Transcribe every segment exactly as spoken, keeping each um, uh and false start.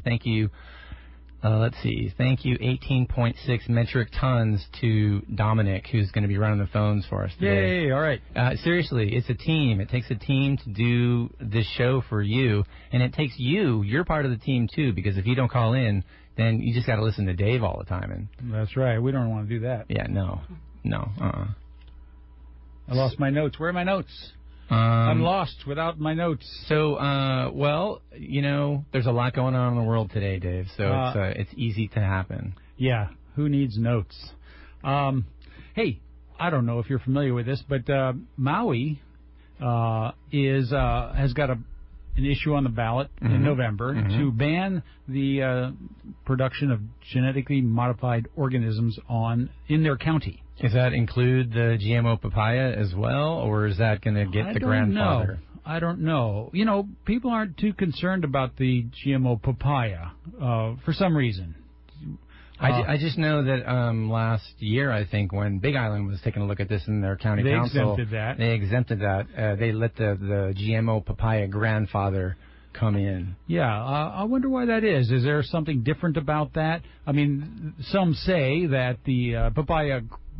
Thank you. Uh, let's see. Thank you, eighteen point six metric tons to Dominic, who's going to be running the phones for us today. Yay, all right. Uh, seriously, it's a team. It takes a team to do this show for you, and it takes you. You're part of the team, too, because if you don't call in, then you just got to listen to Dave all the time. And That's right. We don't want to do that. Yeah, no. No. Uh-uh. I lost my notes. Where are my notes? Um, I'm lost without my notes. So, uh, well, you know, there's a lot going on in the world today, Dave, so Uh, it's uh, it's easy to happen. Yeah, who needs notes? Um, hey, I don't know if you're familiar with this, but uh, Maui uh, is uh, has got a an issue on the ballot Mm-hmm. in November Mm-hmm. to ban the uh, production of genetically modified organisms on in their county. Does that include the G M O papaya as well, or is that going to get I the don't grandfather? know. I don't know. You know, people aren't too concerned about the G M O papaya uh, for some reason. I, Uh, ju- I just know that um, last year, I think, when Big Island was taking a look at this in their county They council, exempted that. they exempted that. Uh, they let the, the G M O papaya grandfather come in. Yeah, uh, I wonder why that is. Is there something different about that? I mean, some say that the uh, papaya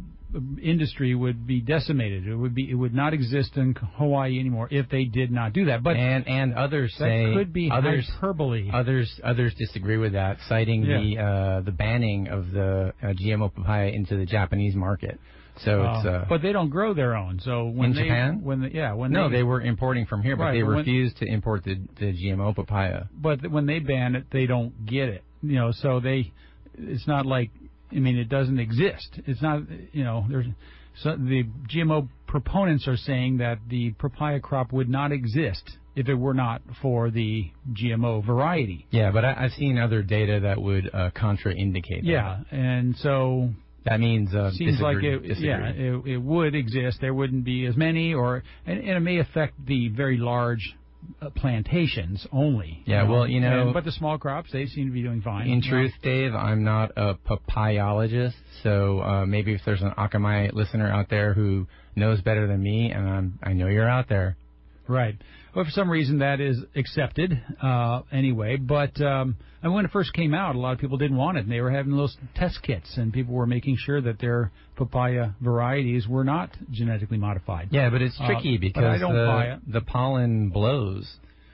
industry would be decimated. It would be. It would not exist in Hawaii anymore if they did not do that. But and and others that say could be others hyperbole. others others disagree with that, citing Yeah. the uh, the banning of the uh, G M O papaya into the Japanese market. So it's uh, but they don't grow their own. So when in they, Japan, when the, yeah, when no, they, they were importing from here, but Right, they but when- refused to import the the G M O papaya. But when they ban it, they don't get it. You know, so they, it's not like, I mean, it doesn't exist. It's not, you know, there's, so the G M O proponents are saying that the papaya crop would not exist if it were not for the G M O variety. Yeah, but I, I've seen other data that would uh, contraindicate that. Yeah, and so That means uh, seems disagree, like it, disagree. yeah, it, it would exist. There wouldn't be as many, or and, and it may affect the very large uh, plantations only. Yeah, well, you know- and, but the small crops, they seem to be doing fine. In you know. truth, Dave, I'm not a papayologist, so uh, maybe if there's an Akamai listener out there who knows better than me, and I'm, I know you're out there. Right. Well, for some reason that is accepted uh, anyway. But um, and when it first came out, a lot of people didn't want it, and they were having those test kits, and people were making sure that their papaya varieties were not genetically modified. Yeah, but it's tricky Uh, because but I don't the, buy it. the pollen blows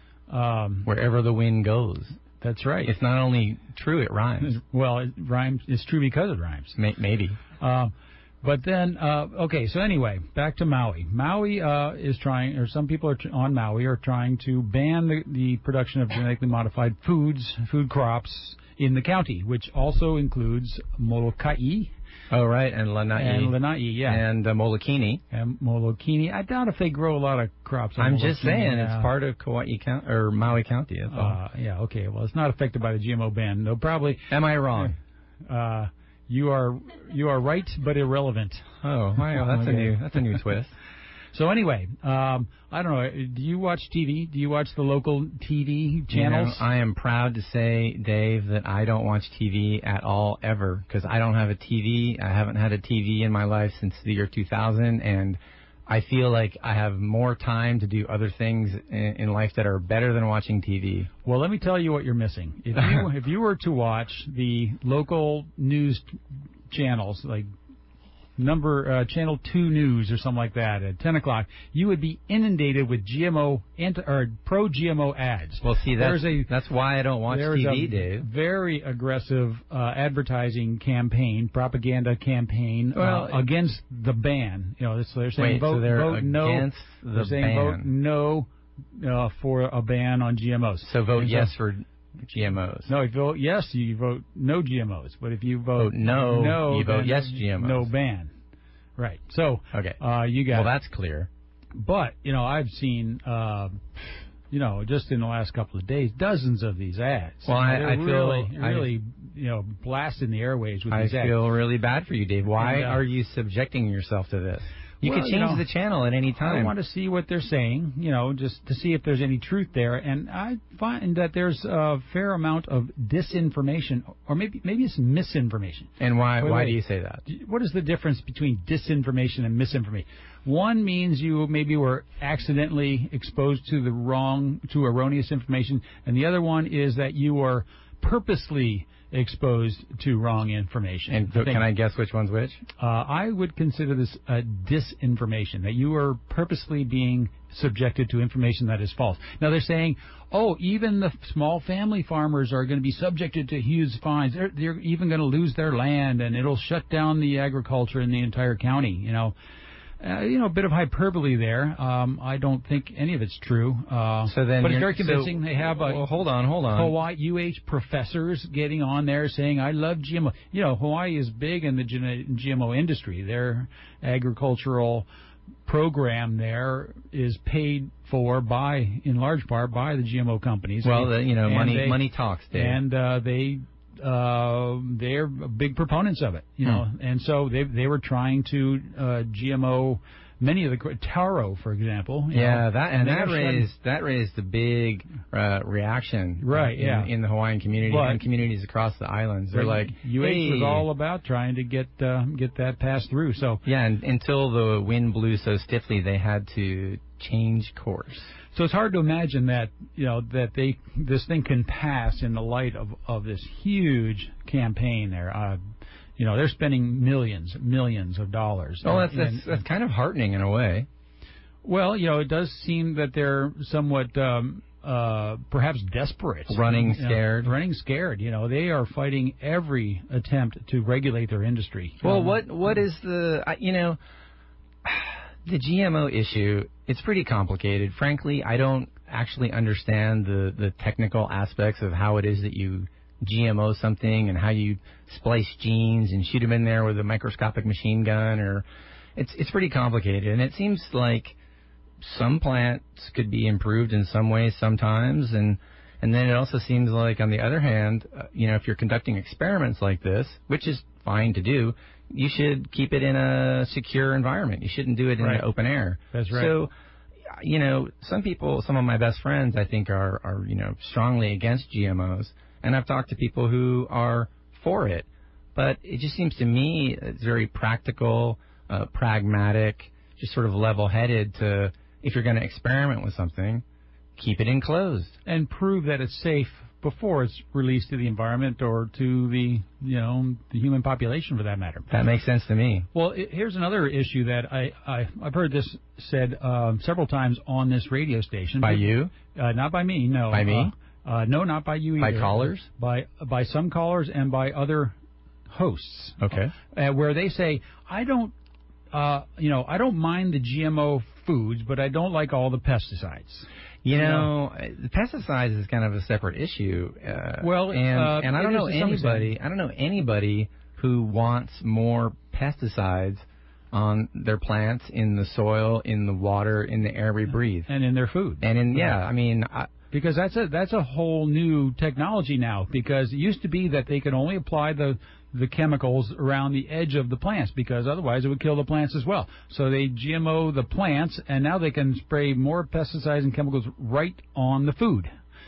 Um, wherever the wind goes. that's right. It's not only true, it rhymes. Well, it rhymes. It's true because it rhymes. May- Maybe. Um, but then, uh, okay, so anyway, back to Maui. Maui uh, is trying, or some people are tr- on Maui are trying to ban the, the production of genetically modified foods, food crops in the county, which also includes Molokai Oh, right, and Lanai. and Lanai, yeah, And uh, Molokini. and Molokini. I doubt if they grow a lot of crops. on I'm just Molokini, saying, yeah. it's part of Kauai County, or Maui County, that's all. Uh, yeah, okay. Well, it's not affected by the G M O ban. No, probably. Am I wrong? Uh, you are you are right, but irrelevant. Oh, wow, that's a Okay. new that's a new twist. So anyway, um, I don't know. Do you watch T V? Do you watch the local T V channels? You know, I am proud to say, Dave, that I don't watch T V at all ever because I don't have a T V. I haven't had a T V in my life since the year two thousand, and I feel like I have more time to do other things in, in life that are better than watching T V. Well, let me tell you what you're missing. If you if you were to watch the local news channels like number uh, channel two news or something like that at ten o'clock, you would be inundated with G M O anti, or pro G M O ads. Well, see, that's, There's a- that's why I don't watch There's T V, a Dave. very aggressive uh, advertising campaign, propaganda campaign Well, uh, against the ban. You know, so they're saying Wait, vote, so they're vote no. against the they're saying ban. vote no uh, for a ban on G M Os. So vote And yes for G M Os. No, if you vote yes, you vote no G M Os. But if you vote, Vote no, no, you vote then yes G M Os. No ban. Right. So Okay. uh, you got. Well, that's clear. But you know, I've seen. Uh, You know, just in the last couple of days, dozens of these ads. Well, You know, I- they're I feel- really, I- really, you know, blasting the airwaves with I these ads. feel really bad for you, Dave. Why And, uh, are you subjecting yourself to this? You Well, could you change know, the channel at any I time. want to see what they're saying, you know, just to see if there's any truth there. And I find that there's a fair amount of disinformation, or maybe maybe it's misinformation. And why Wait, why wait. do you say that? What is the difference between disinformation and misinformation? One means you maybe were accidentally exposed to the wrong, to erroneous information, and the other one is that you were purposely exposed to wrong information. And so I think, can I guess which one's which? Uh, I would consider this uh, disinformation, that you are purposely being subjected to information that is false. Now they're saying, oh, even the small family farmers are going to be subjected to huge fines. They're, they're even going to lose their land, and it'll shut down the agriculture in the entire county. You know, uh, you know, a bit of hyperbole there. Um, I don't think any of it's true. Uh, so then, but it's very convincing. So, they have a well, hold on, hold on. Hawaii U H professors getting on there saying, I love G M O. You know, Hawaii is big in the G M O industry. Their agricultural program there is paid for by, in large part, by the G M O companies. Well, the, you know, and money they, money talks, Dave. And uh, they uh, they're big proponents of it, you know. Hmm. And so they they were trying to uh, G M O many of the taro, for example. You yeah, know, that and, and that raised that raised a big uh, reaction, right? In, yeah, in the Hawaiian community but, and communities across the islands. They're like, U H hey. was all about trying to get uh, get that passed through. So yeah, and until the wind blew so stiffly, they had to change course. So it's hard to imagine that, you know, that they this thing can pass in the light of, of this huge campaign there. Uh, you know, they're spending millions, millions of dollars. Oh, that's, in, that's that's kind of heartening in a way. Well, you know, it does seem that they're somewhat um, uh, perhaps desperate. Running you know, scared. running scared. You know, they are fighting every attempt to regulate their industry. Well, um, what what is the, you know, the G M O issue, it's pretty complicated. Frankly, I don't actually understand the, the technical aspects of how it is that you G M O something and how you splice genes and shoot them in there with a microscopic machine gun. Or it's it's pretty complicated. And it seems like some plants could be improved in some ways sometimes. And, and then it also seems like, on the other hand, uh, you know, if you're conducting experiments like this, which is fine to do, you should keep it in a secure environment. You shouldn't do it in right. the open air. That's right. So, you know, some people, some of my best friends, I think, are, are, you know, strongly against G M Os. And I've talked to people who are for it. But it just seems to me it's very practical, uh, pragmatic, just sort of level-headed to, if you're going to experiment with something, keep it enclosed. And prove that it's safe before it's released to the environment or to the, you know, the human population, for that matter. That makes sense to me. Well, it, here's another issue that I, I, I've heard this said um, several times on this radio station. By but, you? Uh, not by me, no. By me? Uh, uh, no, not by you either. By callers? By, by some callers and by other hosts. Okay. Uh, where they say, I don't, uh, you know, I don't mind the G M O foods, but I don't like all the pesticides. You know, the pesticides is kind of a separate issue. Uh, well, and, uh, and I don't know to some anybody. extent. I don't know anybody who wants more pesticides on their plants, in the soil, in the water, in the air we breathe, and in their food. And in yeah, I mean, I, because that's a that's a whole new technology now. Because it used to be that they could only apply the the chemicals around the edge of the plants, because otherwise it would kill the plants as well. So they G M O the plants, and now they can spray more pesticides and chemicals right on the food.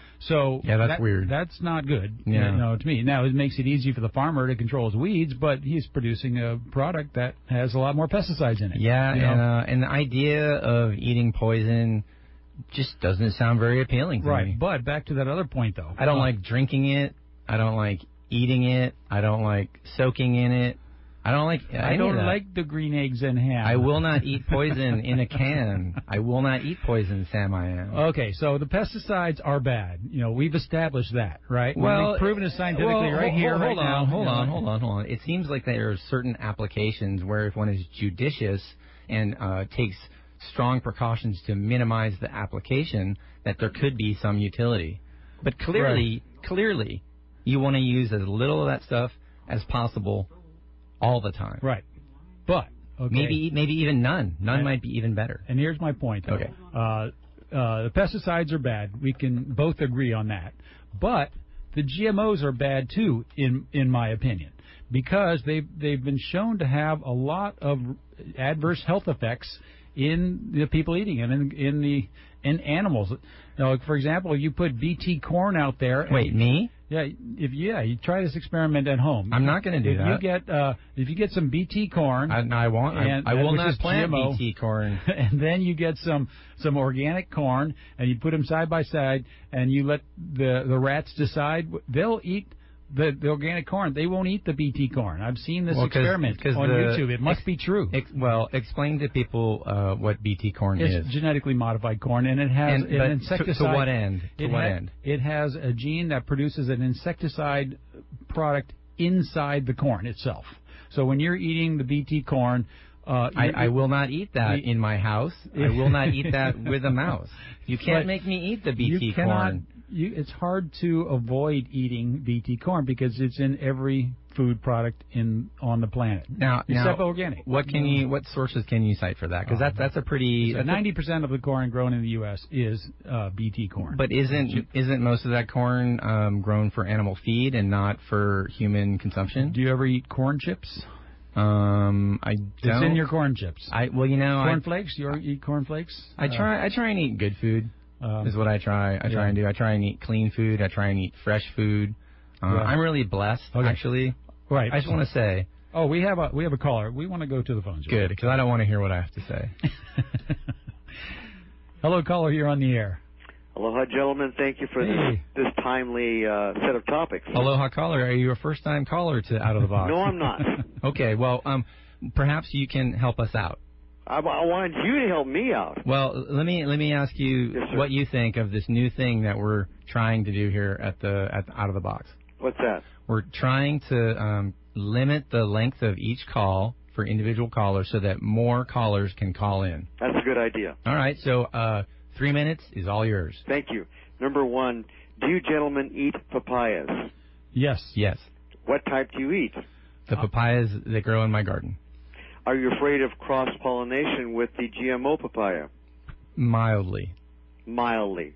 So yeah, that's that, weird. That's not good. Yeah. You know, to me. Now it makes it easy for the farmer to control his weeds, but he's producing a product that has a lot more pesticides in it. Yeah, you know? and uh, and the idea of eating poison just doesn't sound very appealing to right. me. But back to that other point, though. I don't uh, like drinking it. I don't like eating it. I don't like soaking in it. I don't like. I don't like the green eggs and ham. I will not eat poison in a can. I will not eat poison, Sam. I am. Okay, so the pesticides are bad. You know, we've established that, right? Well, we've proven it scientifically well, right hold, here, hold right on, now. Hold you know. on, hold on, hold on. It seems like there are certain applications where, if one is judicious and uh, takes strong precautions to minimize the application, that there could be some utility. But clearly, right. clearly, you want to use as little of that stuff as possible all the time. Right. But, okay. Maybe maybe even none. None and, might be even better. And here's my point, though. Okay. Uh, uh, the pesticides are bad. We can both agree on that. But the G M Os are bad, too, in in my opinion, because they've, they've been shown to have a lot of adverse health effects in the people eating it, in, in the in animals. You know, for example, you put B T corn out there. Wait, and, me? Yeah, if yeah, you try this experiment at home. I'm not going to do if that. You get, uh, if you get some B T corn. I, I won't. And, I, I will which not is plant G M O, B T corn. And then you get some some organic corn, and you put them side by side, and you let the the rats decide. They'll eat the, the organic corn. They won't eat the B T corn. I've seen this well, cause, experiment cause on the, YouTube. It must ex, be true. Ex, well, explain to people uh, what B T corn it's is. It's genetically modified corn, and it has and, an insecticide. To, to what end? To it what ha- end? It has a gene that produces an insecticide product inside the corn itself. So when you're eating the B T corn, uh, I, I will not eat that the, in my house. I will not eat that with a mouse. You can't but make me eat the B T you cannot, corn. You, it's hard to avoid eating B T corn because it's in every food product in on the planet. Now, except now, organic. What can you? What sources can you cite for that? Because that's that's a pretty. Ninety percent of the corn grown in the U S is uh, B T corn. But isn't isn't most of that corn um, grown for animal feed and not for human consumption? Do you ever eat corn chips? Um, I don't. It's in your corn chips. I well, you know, corn I, flakes. You eat corn flakes? I try. Uh, I try and eat good food. Um, is what I try. I yeah. try and do. I try and eat clean food. I try and eat fresh food. Uh, yeah. I'm really blessed, okay. actually. Right. I just want to say. Oh, we have a we have a caller. We want to go to the phones. Good, because I don't want to hear what I have to say. Hello, caller. You're on the air. Aloha, gentlemen. Thank you for hey. this, this timely uh, set of topics. Aloha, caller. Are you a first-time caller to Out of the Box? No, I'm not. Okay. Well, um, perhaps you can help us out. I, I wanted you to help me out. Well, let me let me ask you yes, what you think of this new thing that we're trying to do here at the at the Out of the Box. What's that? We're trying to um, limit the length of each call for individual callers so that more callers can call in. That's a good idea. All right. So uh, three minutes is all yours. Thank you. Number one, do you gentlemen eat papayas? Yes. Yes. What type do you eat? The papayas that grow in my garden. Are you afraid of cross-pollination with the G M O papaya? Mildly. Mildly.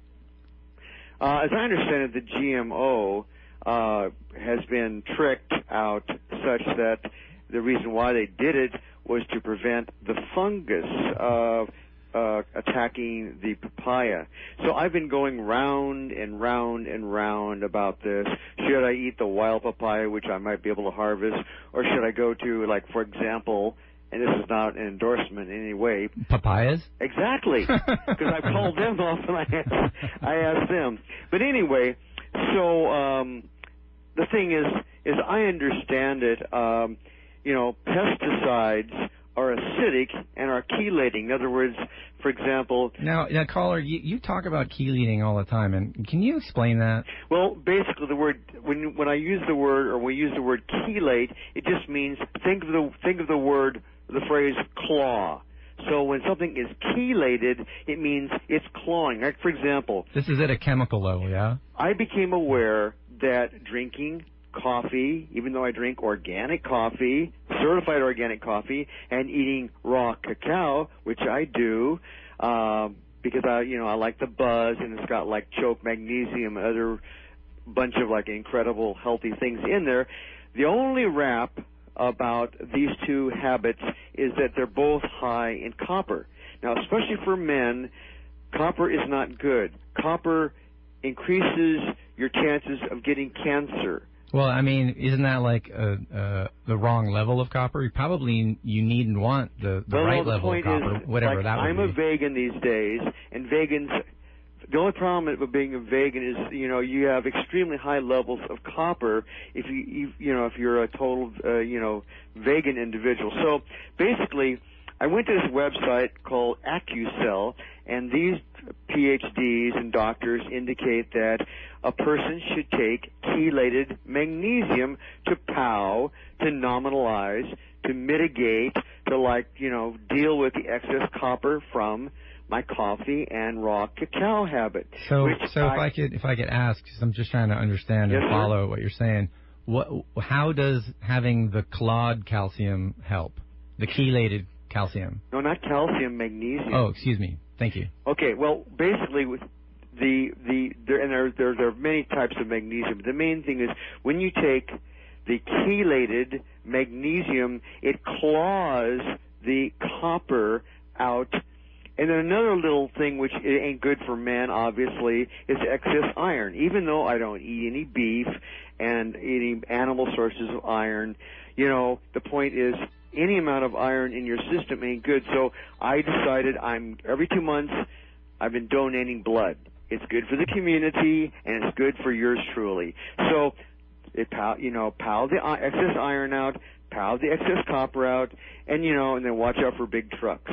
Uh, as I understand it, the G M O uh, has been tricked out such that the reason why they did it was to prevent the fungus of uh, attacking the papaya. So I've been going round and round and round about this. Should I eat the wild papaya, which I might be able to harvest, or should I go to, like, for example, and this is not an endorsement in any way. Papayas? Exactly. Because I called them off and I asked, I asked them. But anyway, so um, the thing is, is I understand it, um, you know, pesticides are acidic and are chelating. In other words, for example... Now, now caller, you, you talk about chelating all the time, and can you explain that? Well, basically, the word when when I use the word or we use the word chelate, it just means think of the think of the word the phrase claw. So when something is chelated, it means it's clawing. Like, for example... This is at a chemical level, yeah? I became aware that drinking coffee, even though I drink organic coffee, certified organic coffee, and eating raw cacao, which I do, um, because I, you know, I like the buzz, and it's got like choke magnesium and other bunch of like incredible healthy things in there. The only rap about these two habits is that they're both high in copper. Now, especially for men, copper is not good. Copper increases your chances of getting cancer. Well, I mean, isn't that like uh, uh, the wrong level of copper? You probably you need and want the, the well, right no, the level point of copper, is, whatever like, that would I'm be. a vegan these days, and vegans, the only problem with being a vegan is, you know, you have extremely high levels of copper if you, you, you know, if you're a total, uh, you know, vegan individual. So basically, I went to this website called AccuCell, and these P H Ds and doctors indicate that a person should take chelated magnesium to pow, to nominalize, to mitigate, to, like, you know, deal with the excess copper from my coffee and raw cacao habit. So, which so I, if I could, if I could ask, because I'm just trying to understand yes, and follow sir? what you're saying, what, how does having the clawed calcium help? The chelated calcium? No, not calcium, magnesium. Oh, excuse me. Thank you. Okay, well, basically, with the the there and there there, there are many types of magnesium. The main thing is when you take the chelated magnesium, it claws the copper out And then another little thing which it ain't good for men, obviously, is excess iron. Even though I don't eat any beef and any animal sources of iron, you know, the point is any amount of iron in your system ain't good. So I decided I'm every two months I've been donating blood. It's good for the community and it's good for yours truly. So it pow, you know, pow the excess iron out, pow the excess copper out, and you know, and then watch out for big trucks.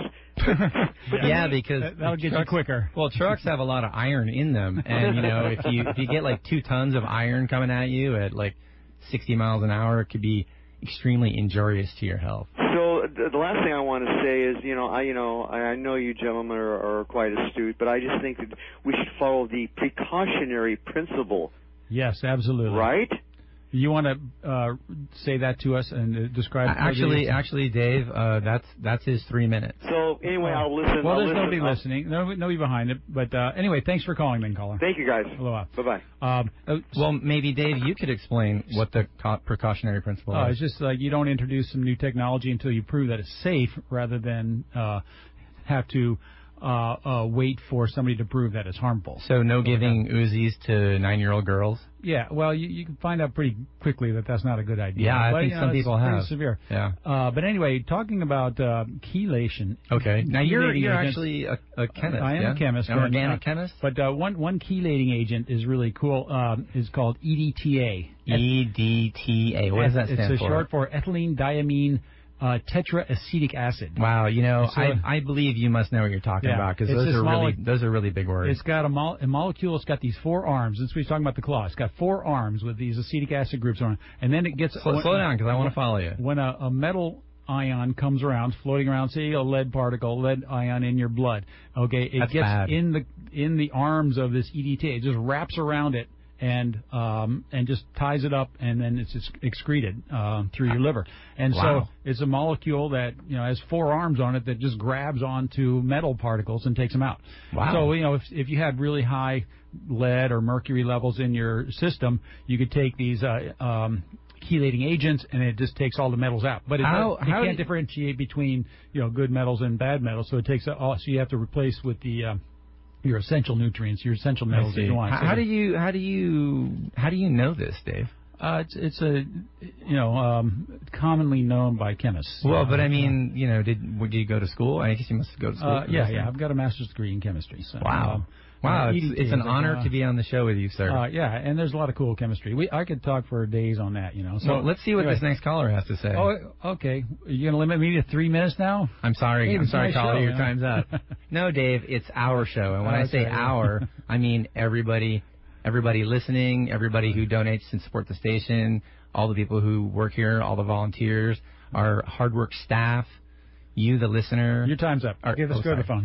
But yeah, because that, that'll get trucks, you quicker. Well, trucks have a lot of iron in them, and you know, if you if you get like two tons of iron coming at you at like sixty miles an hour, it could be extremely injurious to your health. So the, the last thing I want to say is, you know, I you know I, I know you gentlemen are, are quite astute, but I just think that we should follow the precautionary principle. Yes, absolutely. Right? You want to uh, say that to us and uh, describe? Actually, actually, Dave, uh, that's that's his three minutes. So anyway, I'll listen. Well, I'll there's listen. nobody I'll... listening. No, nobody behind it. But uh, anyway, thanks for calling, then, caller. Thank you, guys. Aloha. Bye bye. Um, uh, well, maybe Dave, you could explain what the co- precautionary principle uh, is. It's just like you don't introduce some new technology until you prove that it's safe, rather than uh, have to uh, uh, wait for somebody to prove that it's harmful. So no giving Uzis to nine-year-old girls? Yeah, well, you, you can find out pretty quickly that that's not a good idea. Yeah, I but, think you know, some it's people pretty have. severe. Yeah. Uh, but anyway, talking about uh, chelation. Okay. Now you're chelating you're agents, actually a, a chemist. I am yeah? a chemist. An organic uh, chemist. But uh, one one chelating agent is really cool. Um, is called E D T A. E D T A. What does that stand it's for? It's short for ethylene diamine uh, tetraacetic acid. Wow, you know, So, I I believe you must know what you're talking yeah, about, because it's those this are really mole- those are really big words. It's got a, mo- a molecule. It's got these four arms. Since we're talking about the claw, it's got four arms with these acetic acid groups on it. And then it gets slow, when, slow down, because I want to follow you. When a, a metal ion comes around, floating around, say a lead particle, lead ion in your blood. Okay, it That's gets bad. in the in the arms of this E D T A. It just wraps around it and um, and just ties it up, and then it's just excreted uh, through your liver. And Wow. so it's a molecule that, you know, has four arms on it that just grabs onto metal particles and takes them out. Wow. So, you know, if if you had really high lead or mercury levels in your system, you could take these uh, um, chelating agents, and it just takes all the metals out. But it, How- does, it how can't do- differentiate between, you know, good metals and bad metals. So it takes all. So you have to replace with the uh, your essential nutrients, your essential I metals that see. you want. How, So how the- do you how do you how do you know this, Dave? Uh, it's it's a you know um, commonly known by chemists. Well, Uh, but I mean, you know, did did you go to school? I guess you must go to school. uh, for yeah, this, yeah. right? I've got a master's degree in chemistry. So, Wow. um, Wow, uh, it's, E D T it's an is, honor uh, to be on the show with you, sir. Uh, yeah, and there's a lot of cool chemistry. We I could talk for days on that, you know. So well, let's see what anyway. this next caller has to say. Oh, okay. Are you going to limit me to three minutes now? I'm sorry. Hey, I'm it's sorry, my caller. show, Your you know. time's up. No, Dave, it's our show, and when Oh, I that's say right, yeah. our, I mean everybody, everybody listening, everybody who donates and support the station, all the people who work here, all the volunteers, our hard work staff, you, the listener. Your time's up. Or- Okay, let's oh, go to the sorry. phone.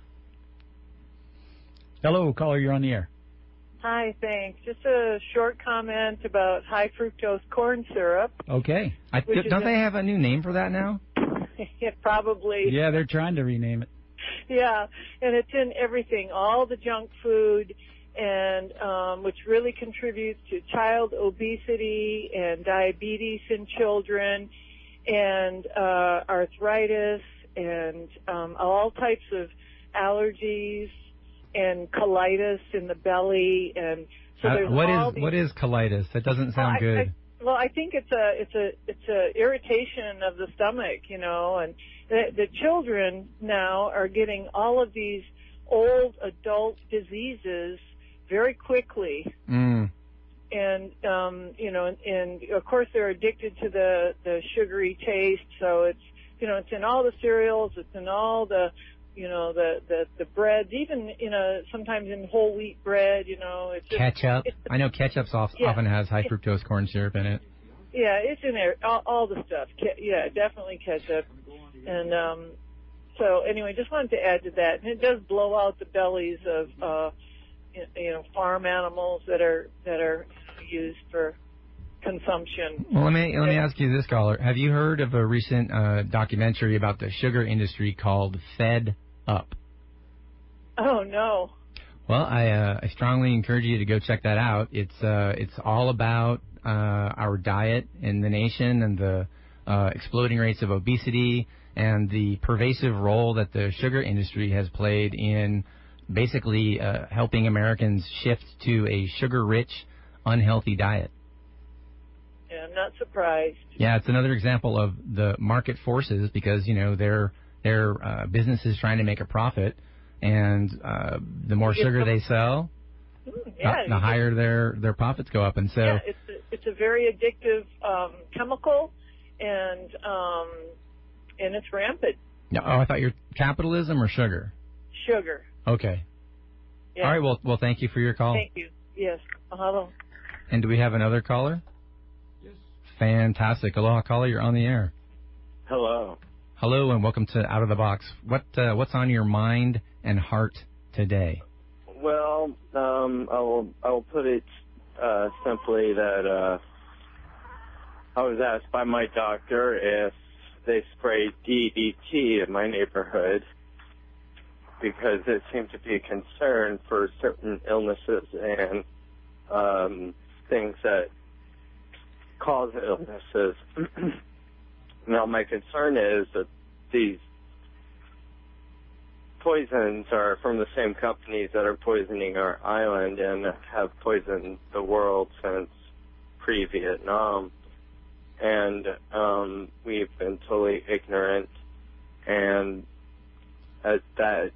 Hello, caller. You're on the air. Hi, thanks. Just a short comment about high fructose corn syrup. Okay. I, Which is don't a- they have a new name for that now? It probably, Yeah, they're trying to rename it. yeah, and it's in everything, all the junk food, and um, which really contributes to child obesity and diabetes in children, and uh, arthritis, and um, all types of allergies, and colitis in the belly, and so Uh, there's what all is these what is colitis? That doesn't sound Well, I- good. I, well, I think it's a it's a it's a irritation of the stomach, you know, and the, the children now are getting all of these old adult diseases very quickly, Mm. and um, you know, and, and of course they're addicted to the the sugary taste, so it's you know it's in all the cereals, it's in all the you know the the the breads, even you know sometimes in whole wheat bread, you know, it's just, Ketchup. it's, I know ketchup sauce Yeah. often has high fructose corn syrup in it. Yeah, it's in there, all, all the stuff. Ke- yeah, definitely ketchup. And um, so anyway, just wanted to add to that. And it does blow out the bellies of uh, you you know farm animals that are that are used for consumption. Well, let me let me ask you this, caller. Have you heard of a recent uh, documentary about the sugar industry called Fed Up? Oh no. Well, I uh, I strongly encourage you to go check that out. It's uh it's all about uh, our diet in the nation and the uh, exploding rates of obesity and the pervasive role that the sugar industry has played in basically uh, helping Americans shift to a sugar-rich, unhealthy diet. Yeah, I'm not surprised. Yeah, it's another example of the market forces because, you know, their their uh, businesses trying to make a profit, and uh, the more sugar they sell, mm, yeah, the, the higher their, their profits go up. And so yeah, it's a, it's a very addictive um, chemical, and um, and it's rampant. Yeah, oh, I thought you're capitalism or sugar? Sugar. Okay. Yeah. All right, well, well, thank you for your call. Thank you. Yes. Hello. And do we have another caller? Yes. Fantastic. Aloha, caller, you're on the air. Hello. Hello, and welcome to Out of the Box. What uh, what's on your mind and heart today? Well, um, I will I will put it uh, simply that uh, I was asked by my doctor if they sprayed D D T in my neighborhood because it seemed to be a concern for certain illnesses and um, things that cause illnesses. Now, my concern is that these poisons are from the same companies that are poisoning our island and have poisoned the world since pre-Vietnam. And um, we've been totally ignorant. And at that,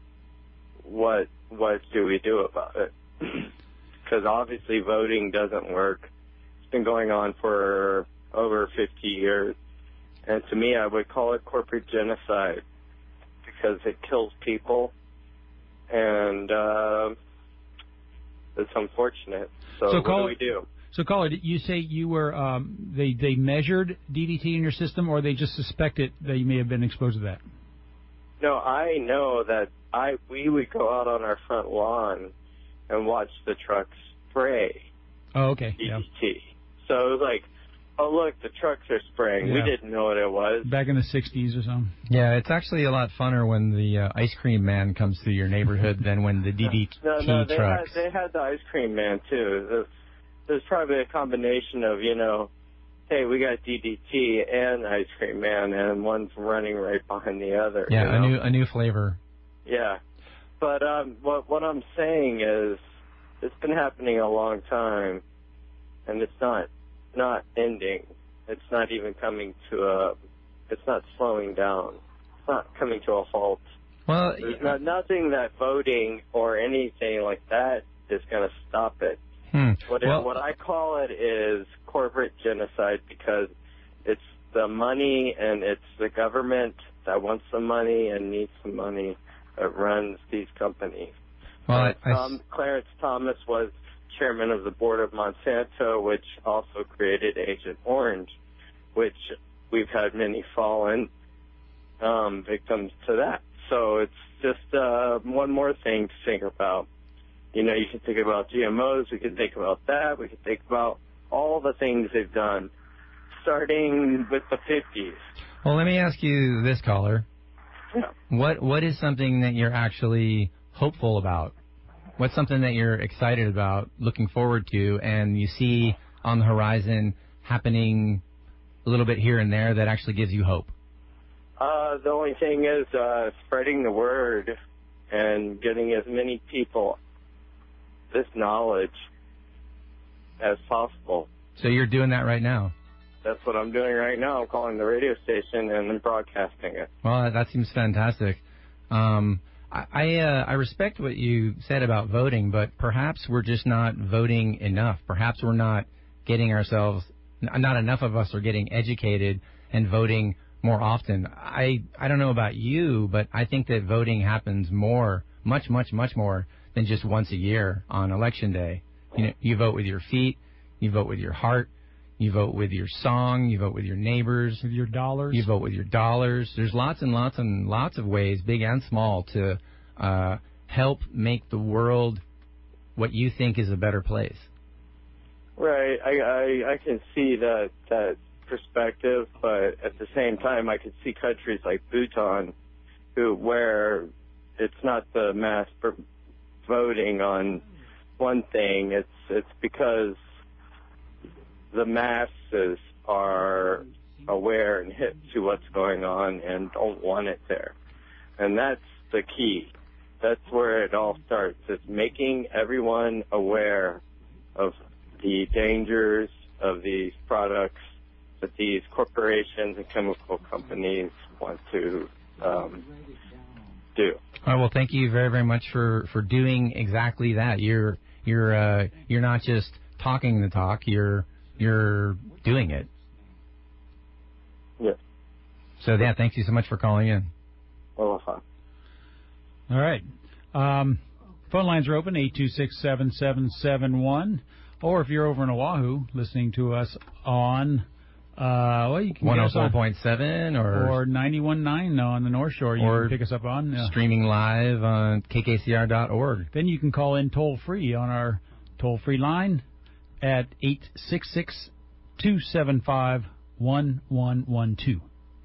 what what do we do about it? Because obviously voting doesn't work. It's been going on for over fifty years. And to me, I would call it corporate genocide because it kills people, and uh, it's unfortunate. So, So what call- do we do? So, caller, did you say you were um, they they measured D D T in your system, or they just suspected that you may have been exposed to that? No, I know that I we would go out on our front lawn and watch the trucks spray Oh, okay. D Yeah. D T. So it was like, oh, look, the trucks are spraying. We Yeah. didn't know what it was. Back in the sixties or something. Yeah, it's actually a lot funner when the uh, ice cream man comes through your neighborhood than when the D D T No, no, they trucks. had, they had the ice cream man, too. There's, there's probably a combination of, you know, hey, we got D D T and ice cream man, and one's running right behind the other. Yeah, you know? a new a new flavor. Yeah. But um, what, what I'm saying is it's been happening a long time, and it's not not ending. It's not even coming to a, it's not slowing down. It's not coming to a halt. Well, There's not, nothing that voting or anything like that is going to stop it. hmm. What, it, well, what I call it is corporate genocide because it's the money and it's the government that wants the money and needs the money that runs these companies. well, Uh, I, I, Tom, Clarence Thomas was chairman of the board of Monsanto, which also created Agent Orange, which we've had many fallen um, victims to that. So it's just uh, one more thing to think about. You know, you can think about G M Os, we can think about that, we can think about all the things they've done, starting with the fifties. well, let me ask you this, caller. Yeah. What what is something that you're actually hopeful about? What's something that you're excited about, looking forward to, and you see on the horizon happening a little bit here and there that actually gives you hope? Uh, the only thing is uh, spreading the word and getting as many people this knowledge as possible. So you're doing that right now? That's what I'm doing right now. I'm calling the radio station and then broadcasting it. Well, that seems fantastic. Um, I I, uh, I respect what you said about voting, but perhaps we're just not voting enough. Perhaps we're not getting ourselves, not enough of us are getting educated and voting more often. I, I don't know about you, but I think that voting happens more, much, much, much more than just once a year on Election Day. You know, you vote with your feet, you vote with your heart, you vote with your song, you vote with your neighbors, With your dollars. you vote with your dollars. There's lots and lots and lots of ways, big and small, to uh, help make the world what you think is a better place. Right. I, I, I can see that, that perspective, but at the same time, I could see countries like Bhutan who, where it's not the mass per- voting on one thing. It's, it's because the masses are aware and hip to what's going on and don't want it there. And that's the key. That's where it all starts. It's making everyone aware of the dangers of these products that these corporations and chemical companies want to um, do. All right, well, thank you very, very much for, for doing exactly that. You're you're uh, you're not just talking the talk. You're you're doing it. Yeah. So yeah, thank you so much for calling in. Aloha. All right. Um, phone lines are open, eight two six, seven seven seven one. Or if you're over in Oahu listening to us on, uh, well, you can one oh four point seven or or ninety-one point nine on the North Shore. You or can pick us up on. Uh, streaming live on K K C R dot org. Then you can call in toll-free on our toll-free line at eight six six, two seven five, one one one two.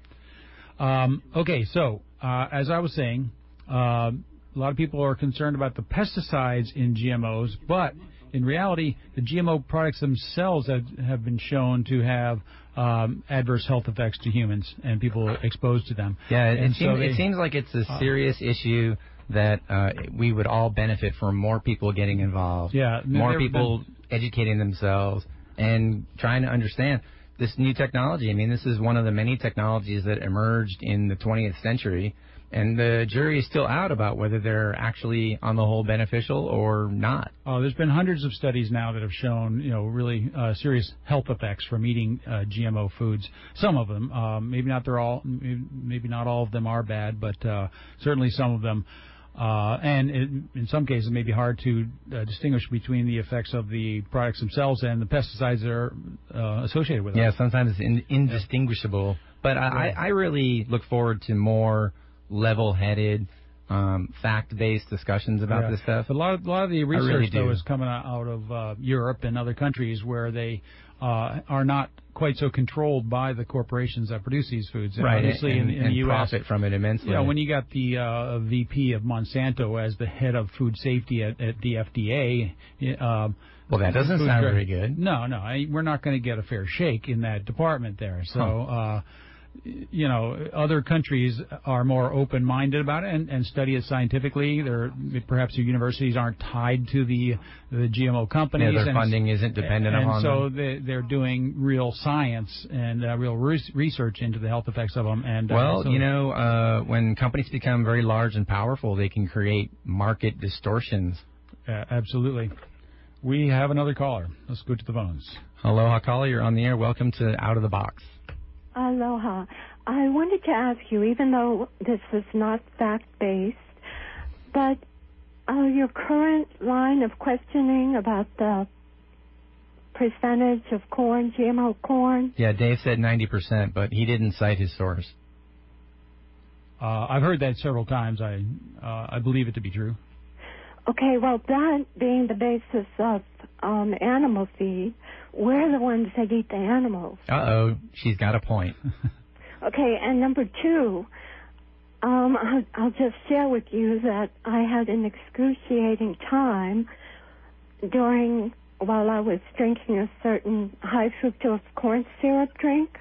Um, okay, so uh, as I was saying, uh, a lot of people are concerned about the pesticides in G M Os, but in reality, the G M O products themselves have, have been shown to have um, adverse health effects to humans and people exposed to them. Yeah, it, and seems, so they, it seems like it's a serious uh, issue that uh, we would all benefit from more people getting involved, yeah, more people been, educating themselves and trying to understand this new technology. I mean, this is one of the many technologies that emerged in the twentieth century, and the jury is still out about whether they're actually, on the whole, beneficial or not. Oh, there's been hundreds of studies now that have shown, you know, really uh, serious health effects from eating uh, G M O foods. Some of them, um, maybe not they're all, maybe not all of them are bad, but uh, certainly some of them. Uh, and it, in some cases, it may be hard to uh, distinguish between the effects of the products themselves and the pesticides that are uh, associated with them. Yeah, sometimes it's in, indistinguishable. But I, I really look forward to more level-headed, um, fact-based discussions about yeah. this stuff. But a lot of, a lot of the research, really though, is coming out of uh, Europe and other countries where they uh, are not quite so controlled by the corporations that produce these foods. And right, obviously and, in, in and the U S, profit from it immensely. You know, when you got the uh, V P of Monsanto as the head of food safety at, at the F D A... Uh, well, that doesn't sound very good. No, no, I, we're not going to get a fair shake in that department there. So... Huh. Uh, you know, other countries are more open-minded about it and, and study it scientifically. They're, perhaps your universities aren't tied to the the G M O companies. Yeah, their and, funding isn't dependent and upon so them. they, they're doing real science and uh, real re- research into the health effects of them. And uh, well, so you know, uh, when companies become very large and powerful, they can create market distortions. Uh, absolutely. We have another caller. Let's go to the phones. Aloha, caller. You're on the air. Welcome to Out of the Box. Aloha. I wanted to ask you, even though this is not fact-based, but uh, your current line of questioning about the percentage of corn, G M O corn. Yeah, Dave said ninety percent, but he didn't cite his source. Uh, I've heard that several times. I uh, I believe it to be true. Okay, well, that being the basis of um, animal feed, we're the ones that eat the animals. Uh-oh, she's got a point. Okay, and number two, um, I'll, I'll just share with you that I had an excruciating time during, while I was drinking a certain high fructose corn syrup drink,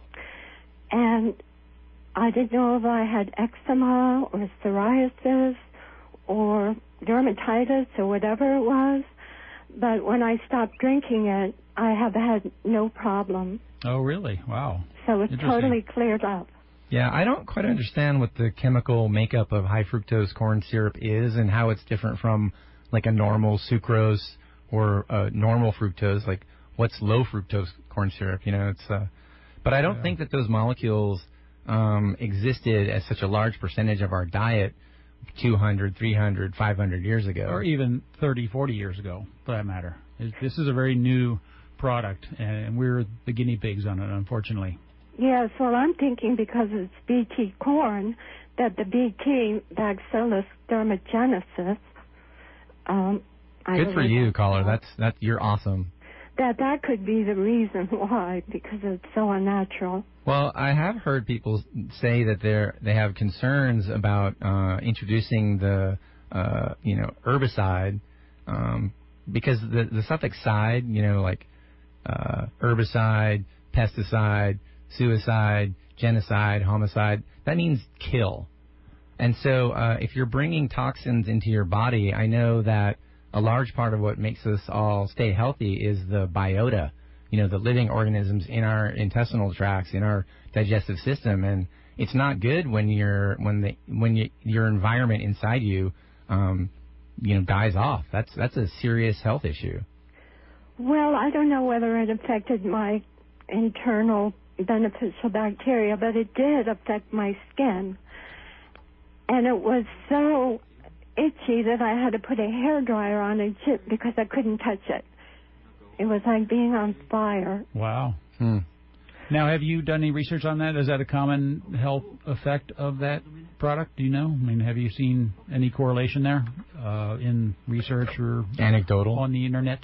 and I didn't know if I had eczema or psoriasis or dermatitis or whatever it was, but when I stopped drinking it, I have had no problem. Oh, really? Wow. So it's totally cleared up. Yeah, I don't quite understand what the chemical makeup of high fructose corn syrup is and how it's different from like a normal sucrose or a normal fructose. Like, what's low fructose corn syrup? You know, it's. Uh, but I don't yeah. think that those molecules um, existed as such a large percentage of our diet two hundred, three hundred, five hundred years ago. Or even thirty, forty years ago, for that matter. This is a very new product, and we're the guinea pigs on it, unfortunately. Yes, well, I'm thinking because it's B T corn, that the B T, Bacillus thuringiensis, um, Good I for you, caller. That's that's you're awesome. That that could be the reason why, because it's so unnatural. Well, I have heard people say that they're they have concerns about uh, introducing the uh, you know herbicide um, because the the suffix "side," you know, like uh, herbicide, pesticide, suicide, genocide, homicide. That means kill. And so uh, if you're bringing toxins into your body, I know that a large part of what makes us all stay healthy is the biota, you know, the living organisms in our intestinal tracts, in our digestive system. And it's not good when you're when the when you, your environment inside you, um, you know, dies off. That's that's a serious health issue. Well, I don't know whether it affected my internal beneficial bacteria, but it did affect my skin. And it was so itchy that I had to put a hairdryer on it because I couldn't touch it. It was like being on fire. Wow. Hmm. Now, have you done any research on that? Is that a common health effect of that product? Do you know? I mean, have you seen any correlation there uh, in research or anecdotal on the internet?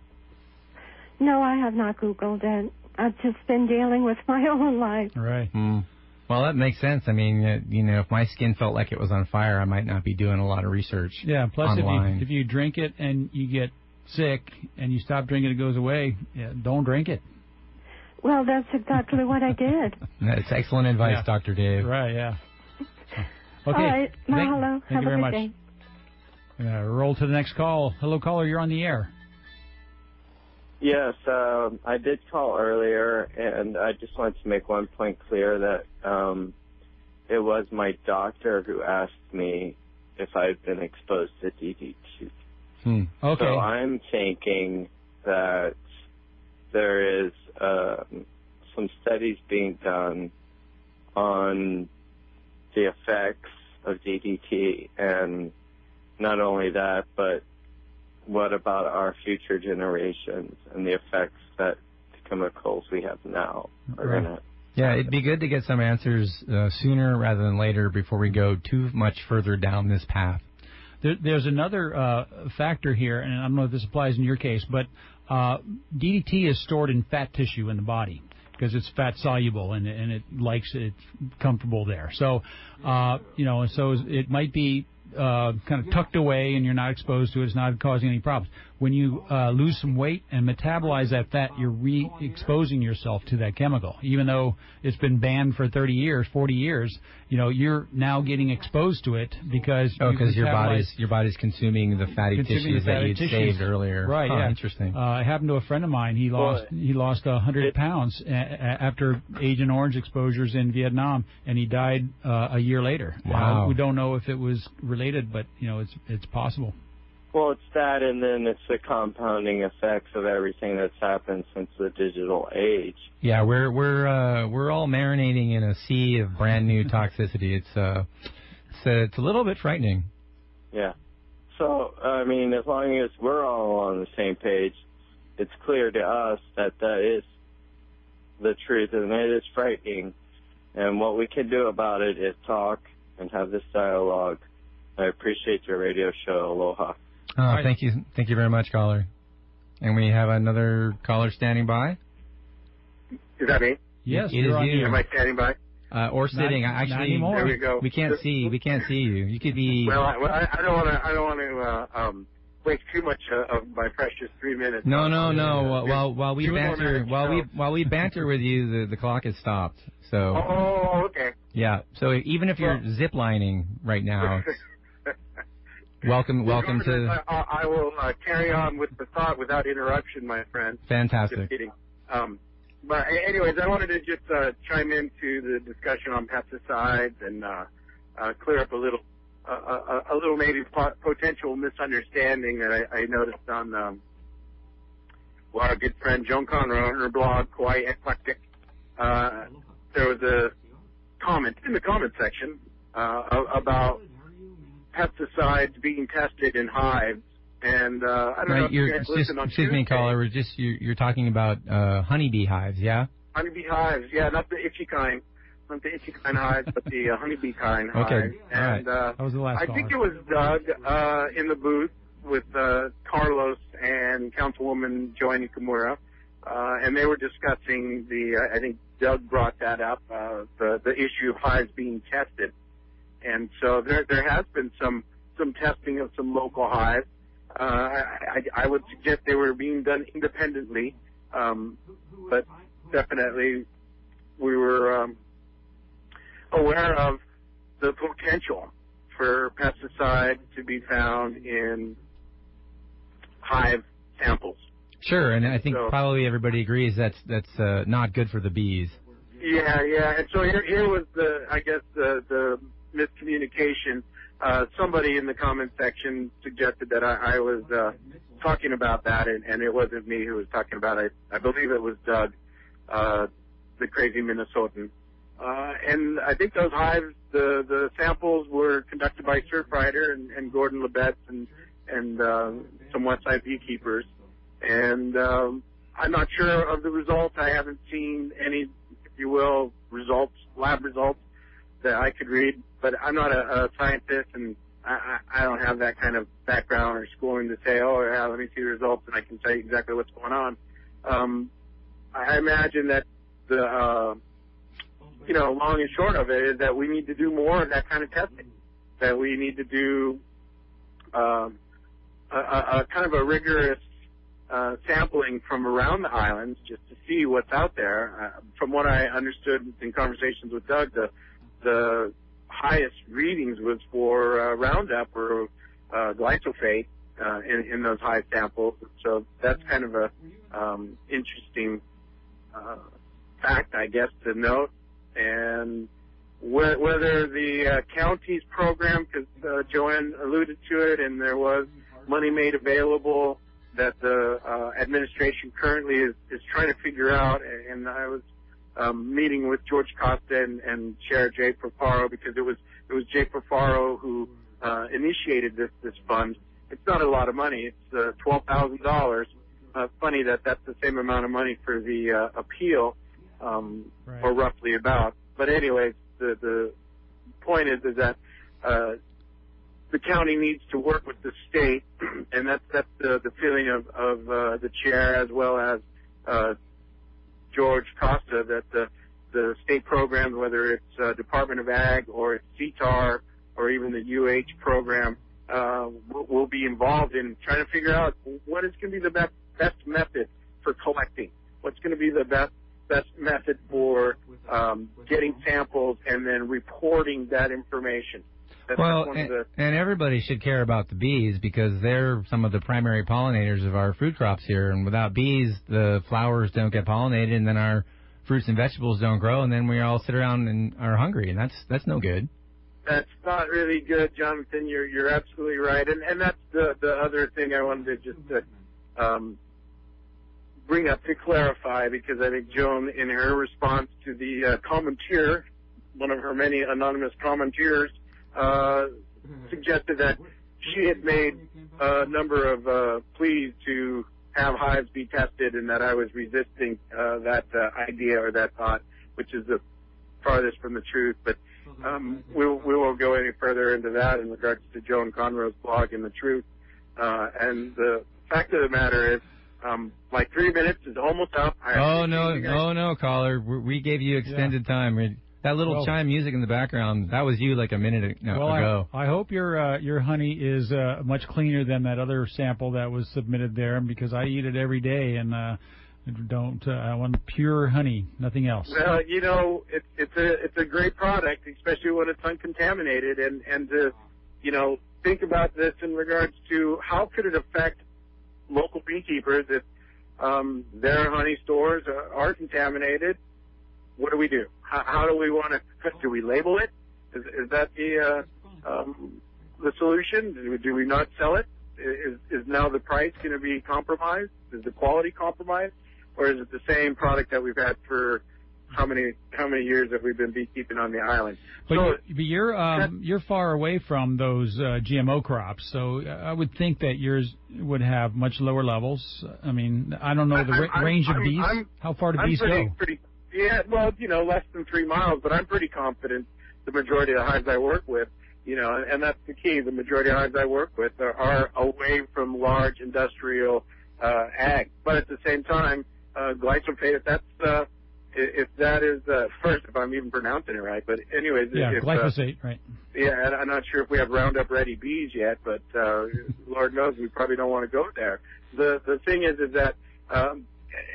No, I have not Googled it. I've just been dealing with my own life. Right. Hmm. Well, that makes sense. I mean, uh, you know, if my skin felt like it was on fire, I might not be doing a lot of research. Yeah. Plus, online. if you if you drink it and you get sick and you stop drinking, it goes away. Yeah, don't drink it. Well, that's exactly what I did. That's excellent advice, Yeah. Doctor Dave. Right. Yeah. Okay. All right. Mahalo. Thank, thank Have you a very good much. day. Uh, roll to the next call. Hello, caller. You're on the air. Yes, um, I did call earlier, and I just wanted to make one point clear that um, it was my doctor who asked me if I'd been exposed to D D T. Hmm. Okay. So I'm thinking that there is uh, some studies being done on the effects of D D T, and not only that, but what about our future generations and the effects that the chemicals we have now are Right. going to... Yeah, it'd be good to get some answers uh, sooner rather than later before we go too much further down this path. There, there's another uh, factor here, and I don't know if this applies in your case, but uh, D D T is stored in fat tissue in the body because it's fat soluble and, and it likes it, it's comfortable there. So, uh, you know, so it might be uh, kind of tucked away and you're not exposed to it. It's not causing any problems. When you uh, lose some weight and metabolize that fat, you're re-exposing yourself to that chemical. Even though it's been banned for thirty years, forty years, you know, you're now getting exposed to it because Oh, you because your metabolize- body's your body's consuming the fatty Consuming tissues the that fatty you'd tissues. saved earlier. Right, Huh, yeah. Interesting. Uh, it happened to a friend of mine. He lost Well, he lost a hundred it- pounds a- a- after Agent Orange exposures in Vietnam, and he died uh, a year later. Wow. Uh, we don't know if it was related, but you know it's it's possible. Well, it's that, and then it's the compounding effects of everything that's happened since the digital age. Yeah, we're we're uh, we're all marinating in a sea of brand new toxicity. It's uh, it's, uh, it's a little bit frightening. Yeah. So, I mean, as long as we're all on the same page, it's clear to us that that is the truth, and it is frightening. And what we can do about it is talk and have this dialogue. I appreciate your radio show. Aloha. Oh, Right. thank you, thank you very much, caller. And we have another caller standing by, Is that me? Yes, It you're is on you. the air. Am I standing by? uh, or sitting. Not- not Actually, anymore. There we go. we can't see. We can't see you. You could be. Well, I, well, I I don't want to. I don't want to uh, um, waste too much uh, of my precious three minutes. No, no, on- no. uh, While while, while we two more banter, minutes, while we so- while we banter with you, the the clock has stopped. So Oh, okay. yeah. So even if you're Well- ziplining right now, welcome welcome to I, I I will uh, carry on with the thought without interruption, my friend. Just fantastic. kidding. Um, but a- anyways, I wanted to just uh, chime into the discussion on pesticides and uh, uh, clear up a little, uh, a, a little maybe po- potential misunderstanding that I, I noticed on um, well, our good friend Joan Conroe on her blog, Kauai Eclectic. Uh, there was a comment in the comment section uh, a- about pesticides being tested in hives. And uh, I don't know Right, if you you're guys just, listened on excuse me, Tuesday. caller. We're just you, you're talking about uh, honeybee hives, yeah? Honeybee hives, yeah, not the itchy kind, not the itchy kind hives, but the uh, honeybee kind Okay, hives. all right. And uh, That was the last I caller. think it was Doug uh, in the booth with uh, Carlos and Councilwoman Joy Nikamura, uh, and they were discussing the. Uh, I think Doug brought that up, uh, the the issue of hives being tested, and so there there has been some some testing of some local hives. Uh, I, I would suggest they were being done independently, um, but definitely we were aware of the potential for pesticides to be found in hive samples. Sure, and I think so, probably everybody agrees that's that's uh, not good for the bees. Yeah, yeah, and so here, here was the, I guess, the, the miscommunication. Uh, somebody in the comment section suggested that I, I was uh, talking about that, and, and it wasn't me who was talking about it. I believe it was Doug, uh, the crazy Minnesotan. Uh, and I think those hives, the, the samples were conducted by Surfrider and, and Gordon Lebetz and, and uh, some Westside beekeepers. And um, I'm not sure of the results. I haven't seen any, if you will, results, lab results that I could read. But I'm not a, a scientist, and I, I don't have that kind of background or schooling to say, oh, yeah, let me see the results, and I can tell you exactly what's going on. Um, I imagine that the, uh, you know, long and short of it is that we need to do more of that kind of testing, that we need to do um, a, a, a kind of a rigorous Uh, sampling from around the islands just to see what's out there. Uh, from what I understood in conversations with Doug, the the highest readings was for uh, Roundup or uh, glyphosate uh, in, in those high samples. So that's kind of a um, interesting uh, fact, I guess, to note. And wh- whether the uh, county's program, because uh, Joanne alluded to it, and there was money made available that the uh, administration currently is, is trying to figure out, and I was um, meeting with George Costa and, and Chair Jay Profaro, because it was it was Jay Profaro who uh, initiated this this fund. It's not a lot of money. It's uh, twelve thousand dollars. Uh, funny that that's the same amount of money for the uh, appeal, um, right. or roughly about. But anyway, the the point is is that uh, the county needs to work with the state, and that's that's the, the feeling of, of uh, the chair as well as uh, George Costa, that the, the state programs, whether it's uh, Department of Ag or it's C T A R or even the U H program, uh, will, will be involved in trying to figure out what is going to be the best, best method for collecting, what's going to be the best best method for um, getting samples and then reporting that information. That's well, and, the, and everybody should care about the bees because they're some of the primary pollinators of our fruit crops here. And without bees, the flowers don't get pollinated, and then our fruits and vegetables don't grow, and then we all sit around and are hungry, and that's that's no good. That's not really good, Jonathan. You're you're absolutely right, and and that's the the other thing I wanted to just to, um, bring up to clarify, because I think Joan, in her response to the uh, commenteer, one of her many anonymous commenters, Uh, suggested that she had made a number of uh, pleas to have hives be tested, and that I was resisting uh, that uh, idea or that thought, which is the farthest from the truth. But um, we, we won't go any further into that in regards to Joan Conroe's blog and the truth. Uh, and the fact of the matter is, um, like three minutes is almost up. I oh no, no, no, caller, we gave you extended yeah. time. We, That little well, chime music in the background, that was you like a minute well, ago. I, I hope your uh, your honey is uh, much cleaner than that other sample that was submitted there, because I eat it every day, and uh, don't uh, I want pure honey, nothing else. Well, you know, it's it's a it's a great product, especially when it's uncontaminated, and and to you know think about this in regards to how could it affect local beekeepers if um, their honey stores are, are contaminated. What do we do? How, how do we want to? Do we label it? Is, is that the uh, um, the solution? Do we, do we not sell it? Is, is now the price going to be compromised? Is the quality compromised, or is it the same product that we've had for how many how many years have we been beekeeping on the island? But, so, you, but you're um, you're far away from those uh, G M O crops, so I would think that yours would have much lower levels. I mean, I don't know the ra- I'm, range I'm, of bees. I'm, How far do I'm bees pretty, go? Pretty, Yeah, well, you know, less than three miles, but I'm pretty confident the majority of the hives I work with, you know, and that's the key. The majority of hives I work with are, are away from large industrial uh, ag. But at the same time, uh, glyphosate, if that's, uh, if that is, uh, first, if I'm even pronouncing it right, but anyways. Yeah, if, glyphosate, uh, right. Yeah, and I'm not sure if we have Roundup Ready bees yet, but uh, Lord knows we probably don't want to go there. The the thing is, is that, um, so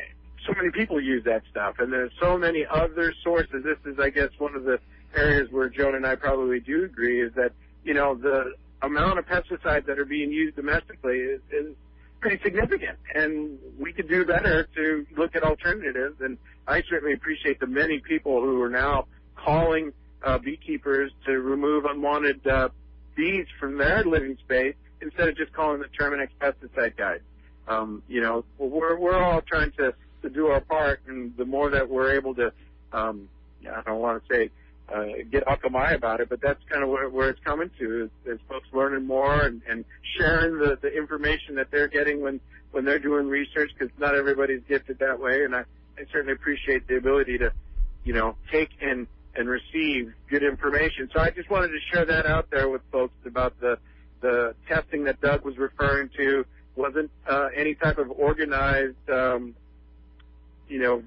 so many people use that stuff, and there's so many other sources. This is, I guess, one of the areas where Joan and I probably do agree is that, you know, the amount of pesticides that are being used domestically is, is pretty significant, and we could do better to look at alternatives. And I certainly appreciate the many people who are now calling uh, beekeepers to remove unwanted uh, bees from their living space instead of just calling the Terminix pesticide guide. Um, you know, we're we're all trying to, to do our part, and the more that we're able to, um, I don't want to say uh, get Akamai about it, but that's kind of where, where it's coming to, is, is folks learning more and, and sharing the, the information that they're getting when, when they're doing research, because not everybody's gifted that way, and I, I certainly appreciate the ability to, you know, take and, and receive good information. So I just wanted to share that out there with folks about the, the testing that Doug was referring to. Wasn't uh, any type of organized, um, you know,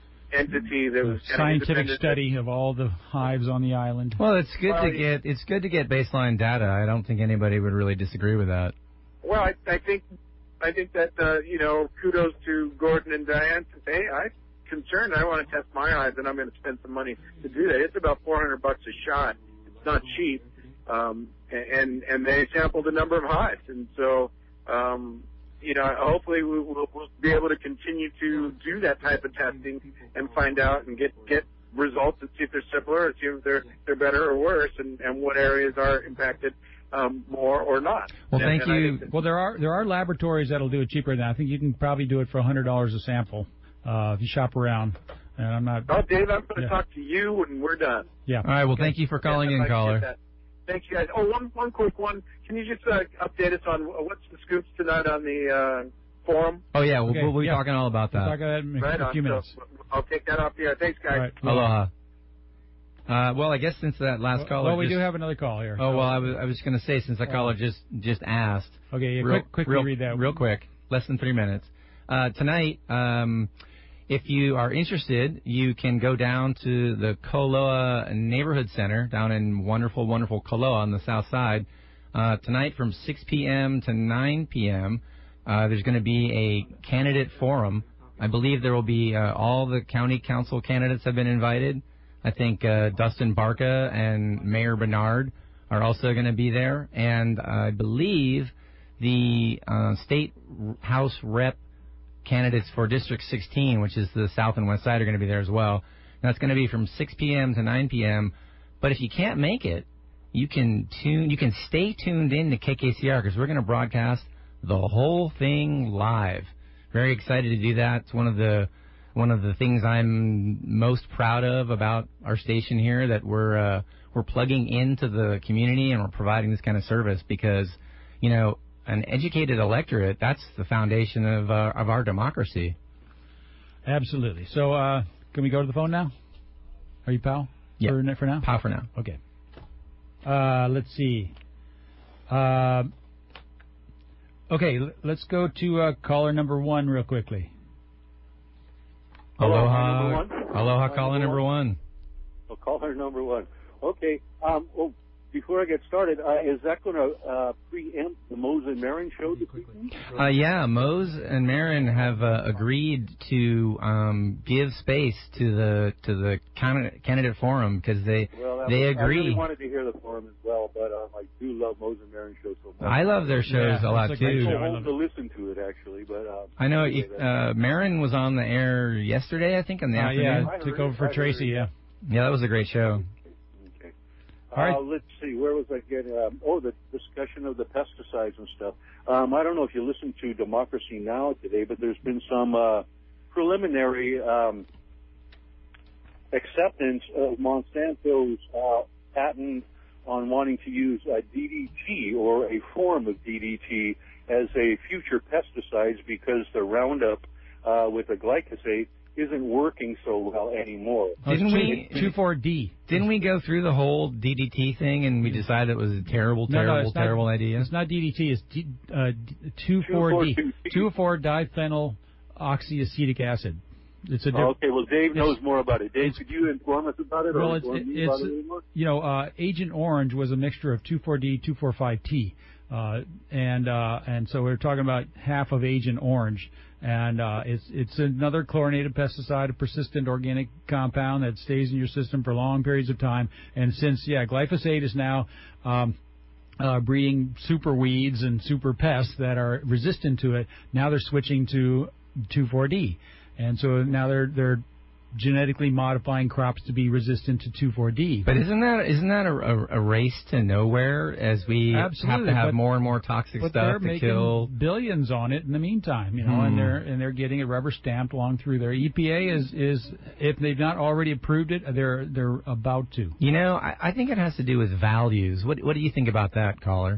entity that was scientific study of all the hives on the island. Well, it's good well, to get it's good to get baseline data. I don't think anybody would really disagree with that. Well, I, I think I think that uh, you know, kudos to Gordon and Diane to say, hey, I'm concerned. I want to test my hives, and I'm going to spend some money to do that. It's about four hundred bucks a shot. It's not cheap, um, and and they sampled a number of hives, and so. Um, you know, hopefully we'll, we'll, we'll be able to continue to do that type of testing and find out and get, get results and see if they're similar, or see if they're they're better or worse, and, and what areas are impacted um, more or not. Well, and, thank and you. That, well, there are there are laboratories that'll do it cheaper than that. I think you can probably do it for a hundred dollars a sample uh, if you shop around. And I'm not. Oh, Dave, I'm going to yeah. talk to you when we're done. Yeah. All right. Well, thank you for calling yeah, in, caller. Thank you, guys. Oh, one one quick one. Can you just uh, update us on what's the scoops tonight on the uh, forum? Oh yeah, we'll, Okay, we'll be yeah. talking all about that. We'll talk about that in right a on. few minutes. So I'll take that off the air. Thanks, guys. All right. Aloha. Uh, well, I guess since that last Well, caller. well, we just, do have another call here. Oh well, I was I was going to say since that caller just just asked. Okay, yeah, real, quick, quickly real, read that. Real quick, less than three minutes. Uh, tonight, um, if you are interested, you can go down to the Koloa Neighborhood Center down in wonderful, wonderful Koloa on the south side. Uh, tonight from six p.m. to nine p.m., uh, there's going to be a candidate forum. I believe there will be uh, all the county council candidates have been invited. I think uh, Dustin Barca and Mayor Bernard are also going to be there. And I believe the uh, state House rep candidates for District sixteen, which is the south and west side, are going to be there as well. And that's going to be from six p.m. to nine p.m. But if you can't make it, you can tune. You can stay tuned in to K K C R because we're going to broadcast the whole thing live. Very excited to do that. It's one of the one of the things I'm most proud of about our station here, that we're uh, we're plugging into the community and we're providing this kind of service because, you know, an educated electorate, that's the foundation of uh, of our democracy. Absolutely. So uh, can we go to the phone now? Are you pal? Yeah. For, for now? Pal for now. Okay. Uh, let's see. Uh, okay, l- let's go to uh, caller number one real quickly. Hello, Aloha. number one. Aloha, caller number one. Oh, caller number one. Okay. Um, well, before I get started, uh, is that going to uh, preempt the Mose and Marin show this evening? Uh, yeah, Mose and Marin have uh, agreed to um, give space to the to the candidate, candidate forum because they well, that they was, agree. I really wanted to hear the forum as well, but um, I do love Mose and Marin show so much. I love their shows Yeah, a lot it's a great too. I show. go I home love to listen to it actually, but um, I know anyway, if, uh, Marin was on the air yesterday, I think, in the Uh, afternoon. yeah, I took heard over it. for I Tracy, heard yeah. Yeah, that was a great show. Okay. All right. Uh, let's see. Where was I getting? Um, oh, the discussion of the pesticides and stuff. Um, I don't know if you listened to Democracy Now! Today, but there's been some uh, preliminary um, acceptance of Monsanto's uh, patent on wanting to use uh, D D T or a form of D D T as a future pesticides because the Roundup uh, with the glyphosate isn't working so well anymore. Didn't we two four D? Didn't we go through the whole D D T thing and we decided it was a terrible, No, no, terrible, it's not- terrible idea? It's not D D T. It's D, uh, two four D. two four diphenyl oxyacetic acid. It's a diff- Okay, well, Dave it's- knows more about it. Dave, could you inform us about it? Well, or it's, inform it, me about it's it anymore? you know, uh, Agent Orange was a mixture of two four D, two four five T. Uh, Uh, and uh, and so we're talking about half of Agent Orange, and uh, it's it's another chlorinated pesticide, a persistent organic compound that stays in your system for long periods of time. And since yeah, glyphosate is now um, uh, breeding super weeds and super pests that are resistant to it, now they're switching to two four D, and so now they're they're genetically modifying crops to be resistant to two four D. But isn't that isn't that a, a, a race to nowhere as we Absolutely, have to have but, more and more toxic but stuff they're to making kill billions on it in the meantime, you know, hmm. and they're and they're getting it rubber stamped along through their E P A is is if they've not already approved it, they're they're about to. You know, I, I think it has to do with values. What what do you think about that, caller?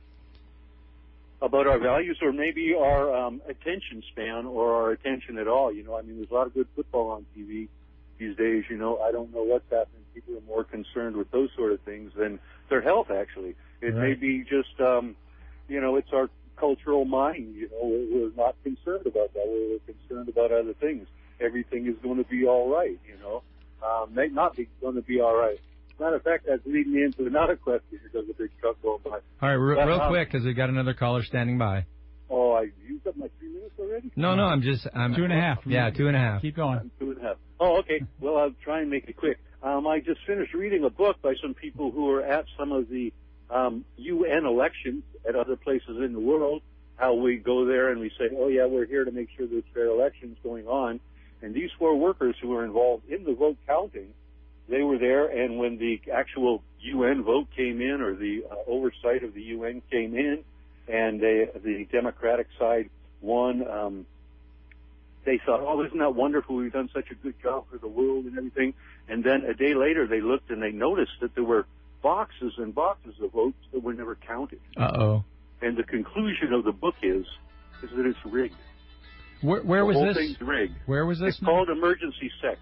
About our values, or maybe our um, attention span, or our attention at all. You know, I mean, there's a lot of good football on T V these days. You know, I don't know what's happening. People are more concerned with those sort of things than their health, actually. It Right. may be just, um, you know, it's our cultural mind. You know, we're, we're not concerned about that. We're, we're concerned about other things. Everything is going to be all right, you know. Um, may not be going to be all right. Matter of fact, that's leading me into another question because a big truck going by. All right, real, But, real um, quick, because we got another caller standing by. Oh, I used up my three minutes already? No, no, I'm just I'm Two and a half. Yeah, two and a half. Keep going. I'm two and a half. Oh, okay. Well, I'll try and make it quick. Um, I just finished reading a book by some people who are at some of the um, U N elections at other places in the world, how we go there and we say, oh, yeah, we're here to make sure there's fair elections going on. And these four workers who were involved in the vote counting, they were there, and when the actual U N vote came in, or the uh, oversight of the U N came in, and they, the Democratic side won, um, they thought, oh, isn't that wonderful? We've done such a good job for the world and everything. And then a day later, they looked and they noticed that there were boxes and boxes of votes that were never counted. Uh-oh. And the conclusion of the book is, is that it's rigged. Where, where the was whole this? thing's rigged. Where was this? It's called Emergency Sex,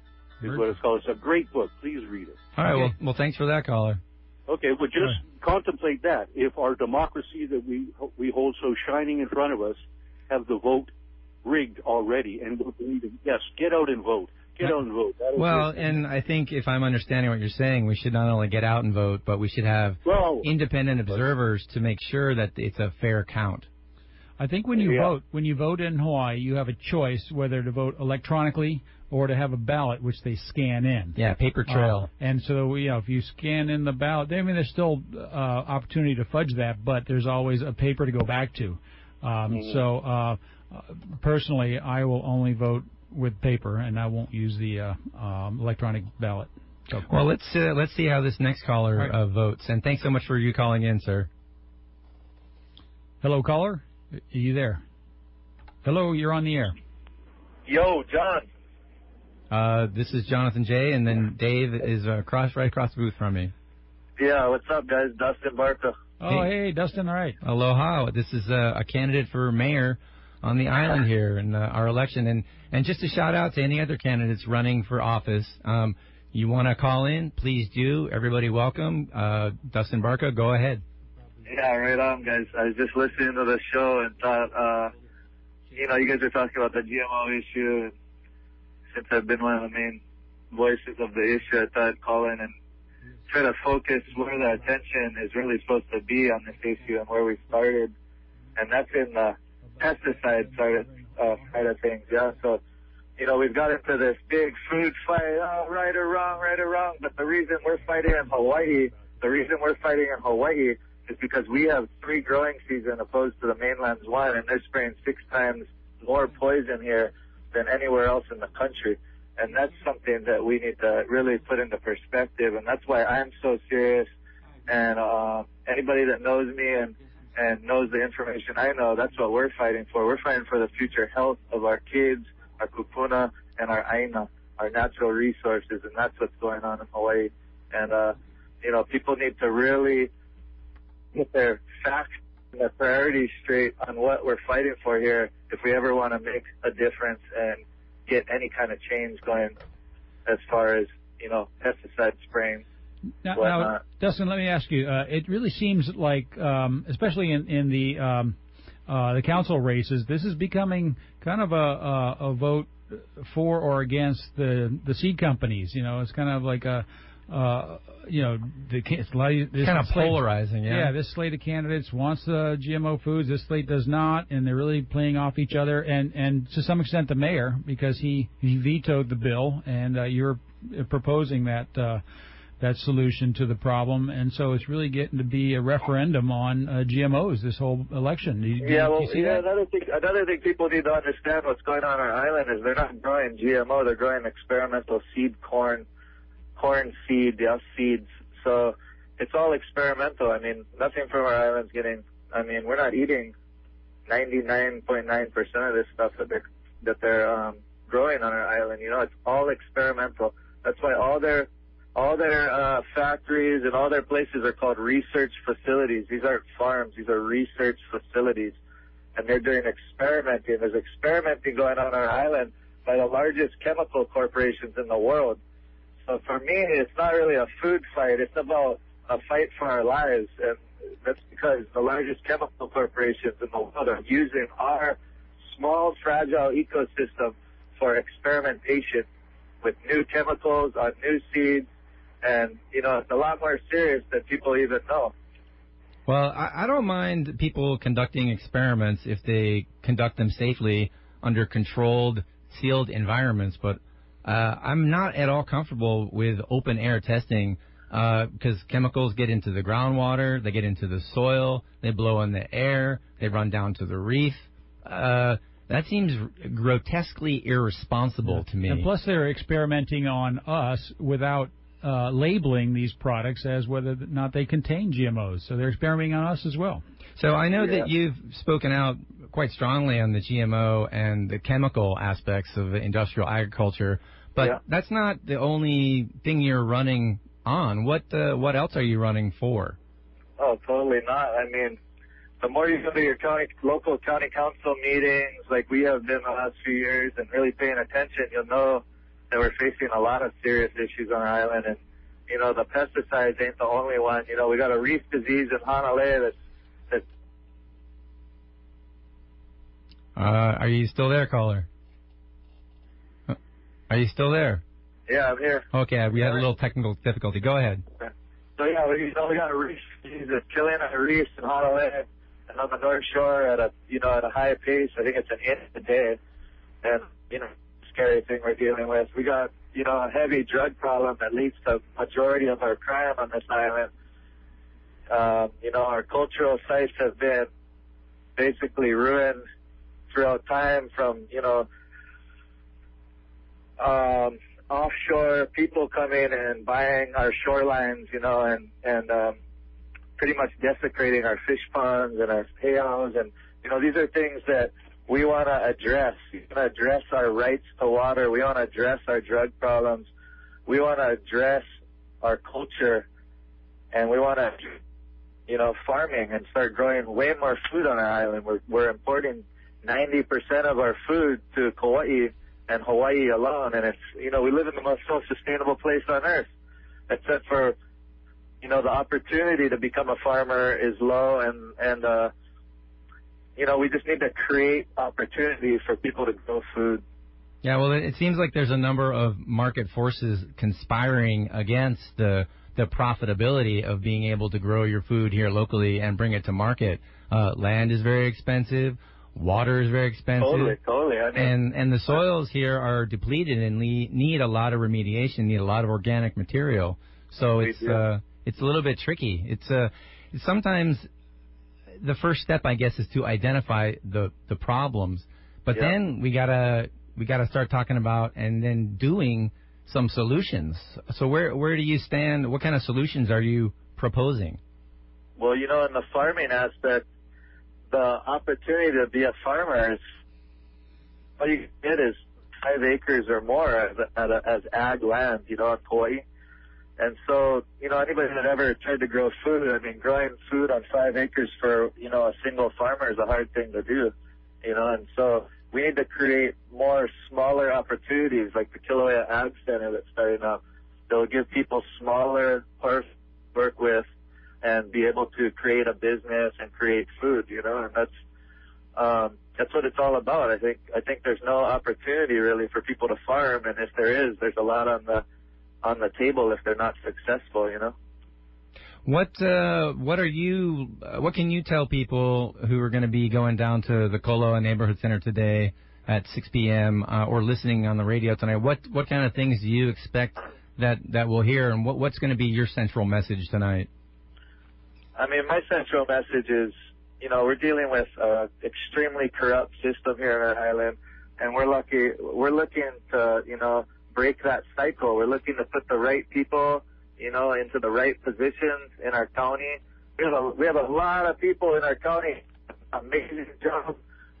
is what it's called. It's a great book. Please read it. All right, Okay. well, well, thanks for that, caller. Okay, well, just Right. contemplate that. If our democracy that we we hold so shining in front of us have the vote rigged already, and we're believing, yes, get out and vote. Get out and vote. That is Well, it. and I think if I'm understanding what you're saying, we should not only get out and vote, but we should have well, independent observers to make sure that it's a fair count. I think when you Yeah. vote, when you vote in Hawaii, you have a choice whether to vote electronically or to have a ballot which they scan in. Yeah, paper trail. Uh, and so, you know, if you scan in the ballot, I mean, there's still uh, opportunity to fudge that, but there's always a paper to go back to. Um, Mhm. So, uh, uh, personally, I will only vote with paper, and I won't use the uh, um, electronic ballot. So, Well, let's uh, let's see how this next caller All right. uh, votes. And thanks so much for you calling in, sir. hello, caller. Are you there? Hello, you're on the air. Yo, John. Uh, this is Jonathan J, and then Dave is uh, across right across the booth from me. Yeah, what's up, guys? Dustin Barca. Oh, Hey. hey, Dustin, all right. Aloha. This is uh, a candidate for mayor on the island here in uh, our election. And, and just a shout out to any other candidates running for office. Um, you want to call in, please do. Everybody welcome. Uh, Dustin Barca, go ahead. Yeah, right on, guys. I was just listening to the show and thought, uh, you know, you guys are talking about the G M O issue. And since I've been one of the main voices of the issue, I thought I'd call in and try to focus where the attention is really supposed to be on this issue and where we started. And that's in the pesticide side of, uh, side of things, yeah. So, you know, we've got into this big food fight, oh, right or wrong, right or wrong. But the reason we're fighting in Hawaii, the reason we're fighting in Hawaii is because we have three growing seasons opposed to the mainland's one, and they're spraying six times more poison here than anywhere else in the country. And that's something that we need to really put into perspective, and that's why I'm so serious. And uh, anybody that knows me and, and knows the information I know, that's what we're fighting for. We're fighting for the future health of our kids, our kupuna, and our aina, our natural resources, and that's what's going on in Hawaii. And, uh, you know, people need to really get their facts and their priorities straight on what we're fighting for here if we ever want to make a difference and get any kind of change going as far as, you know, pesticide spraying. Now, whatnot. now, Dustin, let me ask you. Uh, it really seems like, um, especially in, in the um, uh, the council races, this is becoming kind of a, a, a vote for or against the the seed companies. You know, it's kind of like a uh, you know, the it's a lot of, this kind of slate, polarizing. Yeah. Yeah, this slate of candidates wants the G M O foods. This slate does not, and they're really playing off each other. And, and to some extent, the mayor, because he, he vetoed the bill, and uh, you're proposing that uh, that solution to the problem. And so it's really getting to be a referendum on uh, G M Os this whole election. Do you, yeah, do well, you see yeah. that? Another thing, another thing people need to understand what's going on on our island is they're not growing G M O. They're growing experimental seed corn. corn seed, yeah, seeds. So it's all experimental. I mean, nothing from our island's getting, I mean, we're not eating ninety-nine point nine percent of this stuff that they're, that they're um, growing on our island. You know, it's all experimental. That's why all their, all their uh, factories and all their places are called research facilities. These aren't farms. These are research facilities. And they're doing experimenting. There's experimenting going on on our island by the largest chemical corporations in the world. So for me, it's not really a food fight. It's about a fight for our lives. And that's because the largest chemical corporations in the world are using our small, fragile ecosystem for experimentation with new chemicals on new seeds. And, you know, it's a lot more serious than people even know. Well, I, I don't mind people conducting experiments if they conduct them safely under controlled, sealed environments, but Uh, I'm not at all comfortable with open air testing because uh, chemicals get into the groundwater, they get into the soil, they blow in the air, they run down to the reef. Uh, that seems grotesquely irresponsible yeah. to me. And plus they're experimenting on us without uh, labeling these products as whether or not they contain G M Os. So they're experimenting on us as well. So I know yeah. that you've spoken out quite strongly on the G M O and the chemical aspects of industrial agriculture, but yeah. that's not the only thing you're running on. What uh, what else are you running for? Oh, totally not. I mean, the more you go to your county, local county council meetings, like we have been the last few years, and really paying attention, you'll know that we're facing a lot of serious issues on our island. And, you know, the pesticides ain't the only one. You know, we got a reef disease in Hanalei that's Uh, are you still there, caller? Are you still there? Yeah, I'm here. Okay, we had a little technical difficulty. Go ahead. Okay. So yeah, we, you know, we got a reef disease that's killing our reefs in Hanalei and on the North Shore at a, you know, at a high pace. I think it's an inch a day, and you know, scary thing we're dealing with. We got, you know, a heavy drug problem that leads to majority of our crime on this island. Um, you know, our cultural sites have been basically ruined throughout time from, you know, um, offshore people coming and buying our shorelines, you know, and, and um, pretty much desecrating our fish ponds and our hayhows. And, you know, these are things that we want to address. We want to address our rights to water. We want to address our drug problems. We want to address our culture. And we want to, you know, farming and start growing way more food on our island. We're, we're importing ninety percent of our food to Kauai and Hawaii alone, and it's, you know, we live in the most self-sustainable place on earth, except for, you know, the opportunity to become a farmer is low, and, and uh, you know, we just need to create opportunity for people to grow food. Yeah, well, it seems like there's a number of market forces conspiring against the the profitability of being able to grow your food here locally and bring it to market. Uh, land is very expensive. Water is very expensive. Totally, totally. I mean, and and the soils here are depleted and le- need a lot of remediation, need a lot of organic material. So it's uh, it's a little bit tricky. It's uh, sometimes the first step, I guess, is to identify the, the problems, but yeah. then we gotta we gotta start talking about and then doing some solutions. So where where do you stand? What kind of solutions are you proposing? Well, you know, in the farming aspect, the opportunity to be a farmer is, all you get is five acres or more as, as, as ag land, you know, on Kauai. And so, you know, anybody that ever tried to grow food, I mean, growing food on five acres for, you know, a single farmer is a hard thing to do, you know, and so we need to create more smaller opportunities like the Kilauea Ag Center that's starting up. They'll give people smaller parts to work with and be able to create a business and create food, you know, and that's um, that's what it's all about. I think I think there's no opportunity really for people to farm, and if there is, there's a lot on the on the table if they're not successful, you know. What uh, what are you? Uh, what can you tell people who are going to be going down to the Koloa Neighborhood Center today at six p.m. Uh, or listening on the radio tonight? What what kind of things do you expect that, that we'll hear, and what what's going to be your central message tonight? I mean, my central message is, you know, we're dealing with an extremely corrupt system here on our island, and we're lucky. We're looking to, you know, break that cycle. We're looking to put the right people, you know, into the right positions in our county. We have a, we have a lot of people in our county, amazing job.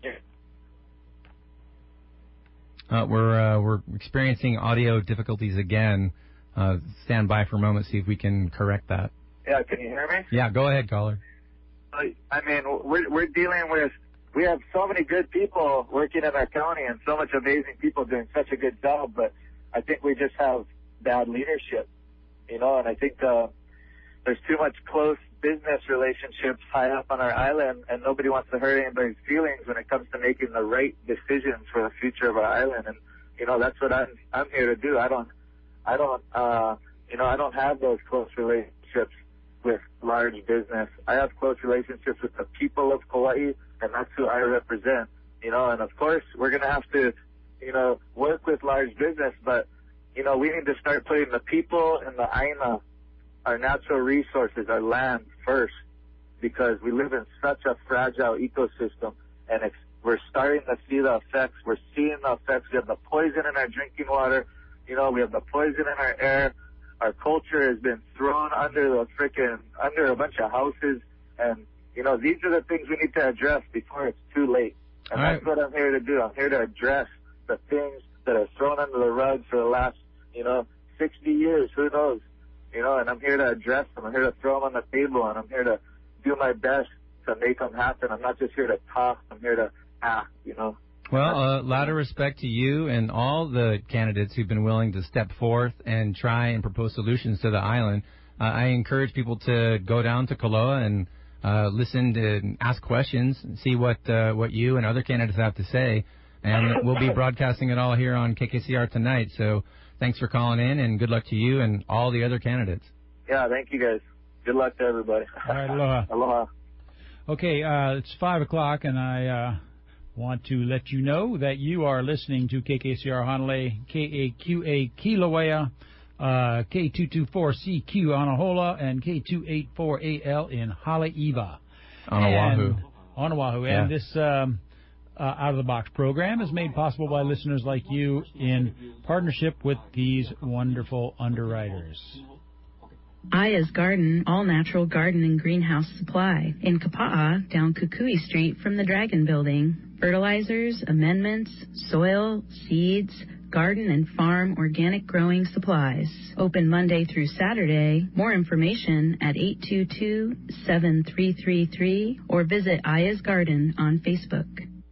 Uh, we're uh, we're experiencing audio difficulties again. Uh, stand by for a moment, see if we can correct that. Yeah, can you hear me? Yeah, go ahead, caller. I mean, we're we're dealing with. We have so many good people working in our county, and so much amazing people doing such a good job. But I think we just have bad leadership. You know, and I think uh, there's too much close business relationships high up on our island, and nobody wants to hurt anybody's feelings when it comes to making the right decisions for the future of our island. And you know, that's what I'm I'm here to do. I don't, I don't, uh, you know, I don't have those close relationships with large business. I have close relationships with the people of Kauai, and that's who I represent. You know, and of course, we're gonna have to, you know, work with large business, but you know, we need to start putting the people and the aina, our natural resources, our land first, because we live in such a fragile ecosystem, and it's, we're starting to see the effects. We're seeing the effects. We have the poison in our drinking water. You know, we have the poison in our air. Our culture has been thrown under the frickin' under a bunch of houses, and you know, these are the things we need to address before it's too late. And All that's right. what I'm here to do. I'm here to address the things that are thrown under the rug for the last, you know, sixty years, who knows, you know, and I'm here to address them. I'm here to throw them on the table, and I'm here to do my best to make them happen. I'm not just here to talk. I'm here to act, you know. Well, a uh, lot of respect to you and all the candidates who've been willing to step forth and try and propose solutions to the island. Uh, I encourage people to go down to Koloa and uh, listen to ask questions, and see what uh, what you and other candidates have to say. And we'll be broadcasting it all here on K K C R tonight. So thanks for calling in, and good luck to you and all the other candidates. Yeah, thank you guys. Good luck to everybody. All right, aloha. Aloha. Okay, uh, it's five o'clock, and I uh, want to let you know that you are listening to K K C R Hanalei, K A Q A Kilauea, uh, K two twenty-four C Q Anahola, and K two eighty-four A L in Haleiwa. On Oahu. And, on Oahu. Yeah. And this um, uh, Out of the Box program is made possible by listeners like you in partnership with these wonderful underwriters. Aya's Garden, all-natural garden and greenhouse supply. In Kapa'a, down Kukui Street from the Dragon Building. Fertilizers, amendments, soil, seeds, garden and farm organic growing supplies. Open Monday through Saturday. More information at eight two two, seven three three three or visit Aya's Garden on Facebook.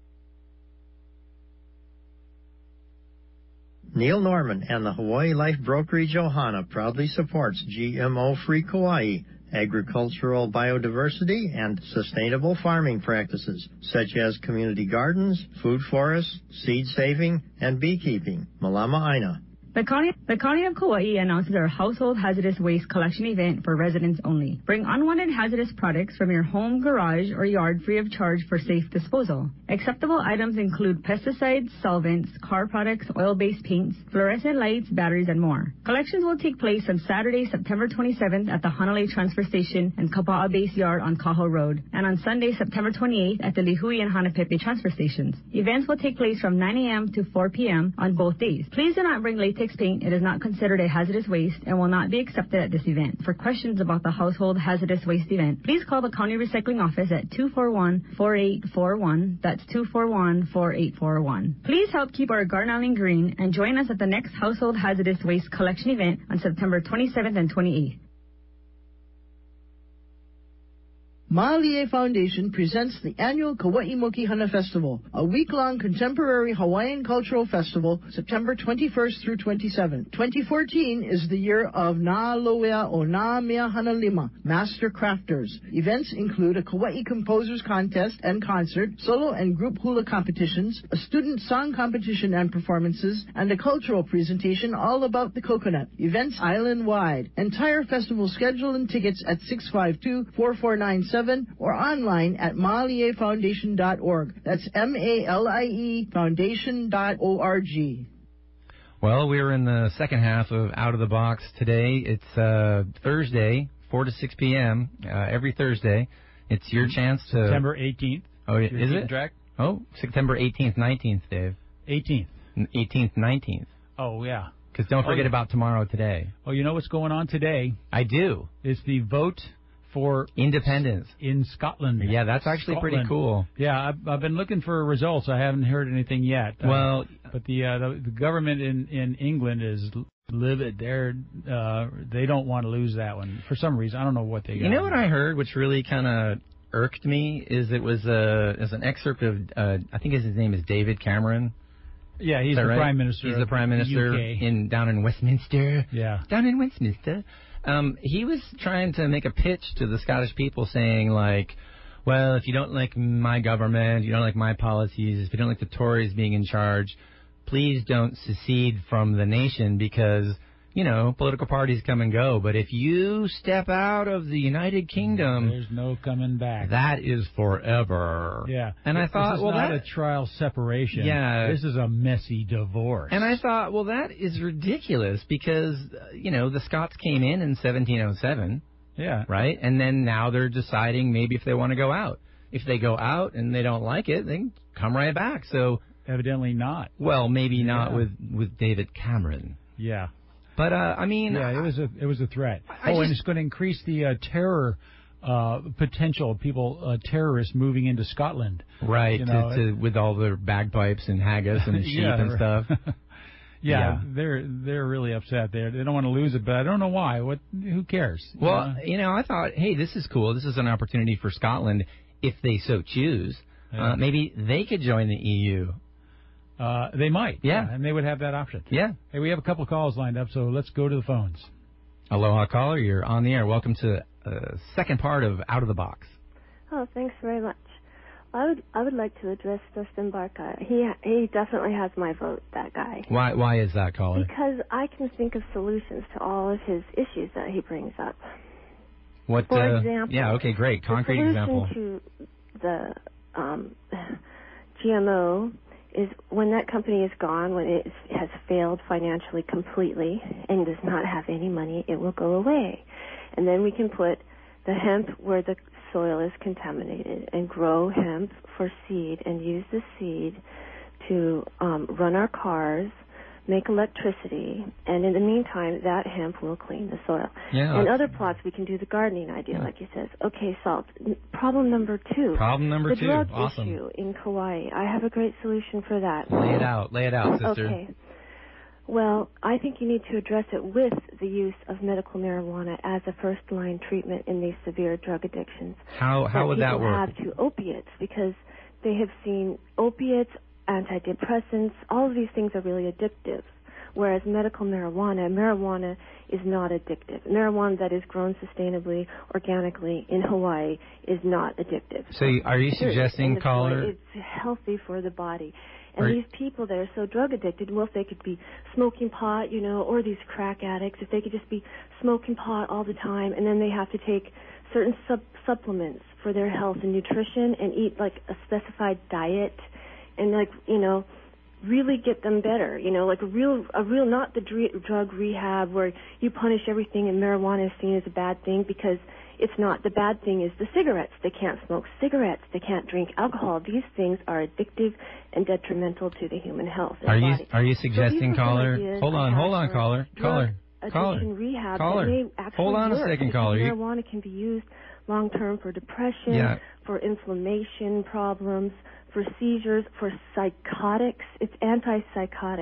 Neil Norman and the Hawaii Life Brokerage Ohana proudly supports G M O-free Kauai, agricultural biodiversity, and sustainable farming practices, such as community gardens, food forests, seed saving, and beekeeping. Malama Aina. The County, the County of Kauai announces our household hazardous waste collection event for residents only. Bring unwanted hazardous products from your home, garage, or yard free of charge for safe disposal. Acceptable items include pesticides, solvents, car products, oil-based paints, fluorescent lights, batteries, and more. Collections will take place on Saturday, September twenty-seventh at the Hanalei Transfer Station and Kapa'a Base Yard on Kaho Road, and on Sunday, September twenty-eighth at the Lihui and Hanapepe transfer stations. Events will take place from nine a.m. to four p.m. on both days. Please do not bring latex paint. It is not considered a hazardous waste and will not be accepted at this event. For questions about the household hazardous waste event, please call the County Recycling Office at two four one, four eight four one. That's two four one, four eight four one. Please help keep our Garden Island green and join us at the next household hazardous waste collection event on September twenty-seventh and twenty-eighth. Ma'alie Foundation presents the annual Kauai Mokihana Festival, a week-long contemporary Hawaiian cultural festival, September twenty-first through twenty-seventh. twenty fourteen is the year of Na'aloea o Nā Mea Hana Lima, Master Crafters. Events include a Kauai Composers Contest and concert, solo and group hula competitions, a student song competition and performances, and a cultural presentation all about the coconut. Events island-wide. Entire festival schedule and tickets at six five two, four four nine seven or online at malie foundation dot org. That's M A L I E foundation dot org. Well, we're in the second half of Out of the Box today. It's uh, Thursday, four to six p.m. Uh, every Thursday. It's your chance to... September eighteenth. Oh, is You're keeping it? Track? Oh, September eighteenth, nineteenth, Dave. eighteenth. eighteenth, nineteenth. Oh, yeah. Because don't forget oh, yeah. about tomorrow today. Oh, you know what's going on today? I do. It's the vote for independence in Scotland. Yeah, that's actually Scotland. pretty cool. Yeah, I've, I've been looking for results. I haven't heard anything yet. Well, uh, but the, uh, the the government in, in England is livid. They're uh, they don't want to lose that one for some reason. I don't know what they. Got. You know what I heard, which really kind of irked me, is it was uh, is an excerpt of uh, I think his name is David Cameron. Yeah, he's the right? prime minister. He's the prime minister U K. in down in Westminster. Yeah, down in Westminster. Um, he was trying to make a pitch to the Scottish people saying, like, well, if you don't like my government, you don't like my policies, if you don't like the Tories being in charge, please don't secede from the nation because, you know, political parties come and go. But if you step out of the United Kingdom... There's no coming back. That is forever. Yeah. And I this thought, is well, not that... a trial separation. Yeah. This is a messy divorce. And I thought, well, that is ridiculous because, uh, you know, the Scots came in in seventeen oh seven. Yeah. Right? And then now they're deciding maybe if they want to go out. If they go out and they don't like it, they can come right back. So... Evidently not. Well, maybe not yeah. with, with David Cameron. Yeah. But, uh, I mean... Yeah, it was a it was a threat. I oh, just, and it's going to increase the uh, terror uh, potential of people, uh, terrorists moving into Scotland. Right, you know, to, to, with all their bagpipes and haggis and sheep yeah, and stuff. yeah, yeah, they're they're really upset. They they don't want to lose it, but I don't know why. What? Who cares? Well, you know, you know I thought, hey, this is cool. This is an opportunity for Scotland, if they so choose. Yeah. Uh, maybe they could join the E U. Uh, they might. Yeah. yeah. And they would have that option. Yeah. Hey, we have a couple of calls lined up, so let's go to the phones. Aloha, caller. You're on the air. Welcome to the uh, second part of Out of the Box. Oh, thanks very much. I would I would like to address Dustin Barca. He he definitely has my vote, that guy. Why Why is that, caller? Because I can think of solutions to all of his issues that he brings up. What? For uh, example, yeah. Okay. Great. Concrete the example. solution to the um, G M O is when that company is gone, when it has failed financially completely and does not have any money, it will go away. And then we can put the hemp where the soil is contaminated and grow hemp for seed and use the seed to um, run our cars, make electricity, and in the meantime, that hemp will clean the soil. Yeah, in other plots, we can do the gardening idea, yeah. like you said. Okay, solved. Problem number two. Problem number the two. drug Awesome. issue in Kauai. I have a great solution for that. Lay it out. Lay it out, sister. Okay. Well, I think you need to address it with the use of medical marijuana as a first-line treatment in these severe drug addictions. How how would that work? People have to opiates because they have seen opiates, antidepressants, all of these things are really addictive, whereas medical marijuana, marijuana is not addictive. Marijuana that is grown sustainably, organically in Hawaii is not addictive. So are you suggesting, caller? It's healthy for the body. And are these people that are so drug addicted, well, if they could be smoking pot, you know, or these crack addicts, if they could just be smoking pot all the time, and then they have to take certain sub- supplements for their health and nutrition and eat, like, a specified diet and, like, you know, really get them better, you know, like a real, a real, not the dr- drug rehab where you punish everything and marijuana is seen as a bad thing, because it's not. The bad thing is the cigarettes. They can't smoke cigarettes. They can't drink alcohol. These things are addictive and detrimental to the human health. Are you body. are you suggesting, so caller? Hold on, hold on, caller, caller, caller, rehab caller. That may actually hold on work. a second, caller. Marijuana can be used long term for depression, yeah. for inflammation problems, for seizures, for psychotics. It's antipsychotic.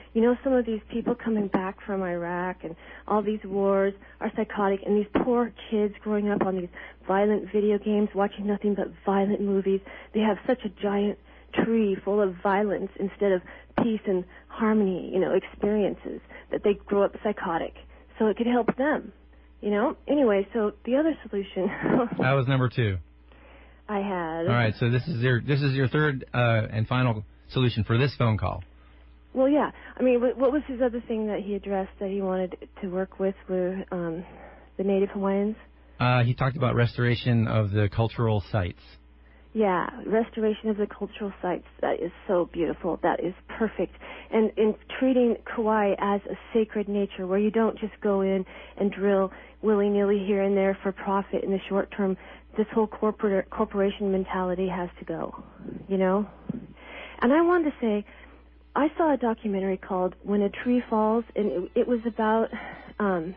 You know, some of these people coming back from Iraq and all these wars are psychotic, and these poor kids growing up on these violent video games, watching nothing but violent movies, they have such a giant tree full of violence instead of peace and harmony, you know, experiences, that they grow up psychotic. So it could help them, you know? Anyway, so the other solution... That was number two. I had... All right, so this is your this is your third uh, and final solution for this phone call. Well, yeah. I mean, what was his other thing that he addressed that he wanted to work with were um, the Native Hawaiians? Uh, he talked about restoration of the cultural sites. Yeah, restoration of the cultural sites. That is so beautiful. That is perfect. And in treating Kauai as a sacred nature where you don't just go in and drill willy-nilly here and there for profit in the short term, this whole corporate corporation mentality has to go, you know? And I wanted to say, I saw a documentary called When a Tree Falls, and it, it was about um,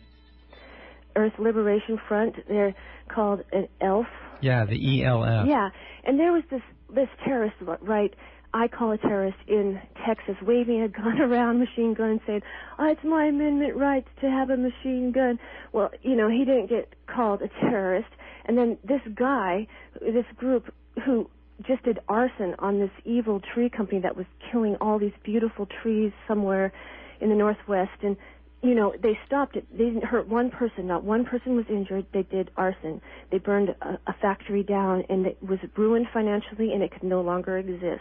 Earth Liberation Front. They're called an E L F. Yeah, the E L F. Yeah, and there was this this terrorist, right? I call a terrorist in Texas, waving a gun around, machine gun, and saying, "Oh, it's my amendment rights to have a machine gun." Well, you know, he didn't get called a terrorist. And then this guy, this group who just did arson on this evil tree company that was killing all these beautiful trees somewhere in the Northwest, and you know, they stopped it. They didn't hurt one person. Not one person was injured. They did arson. They burned a, a factory down, and it was ruined financially, and it could no longer exist.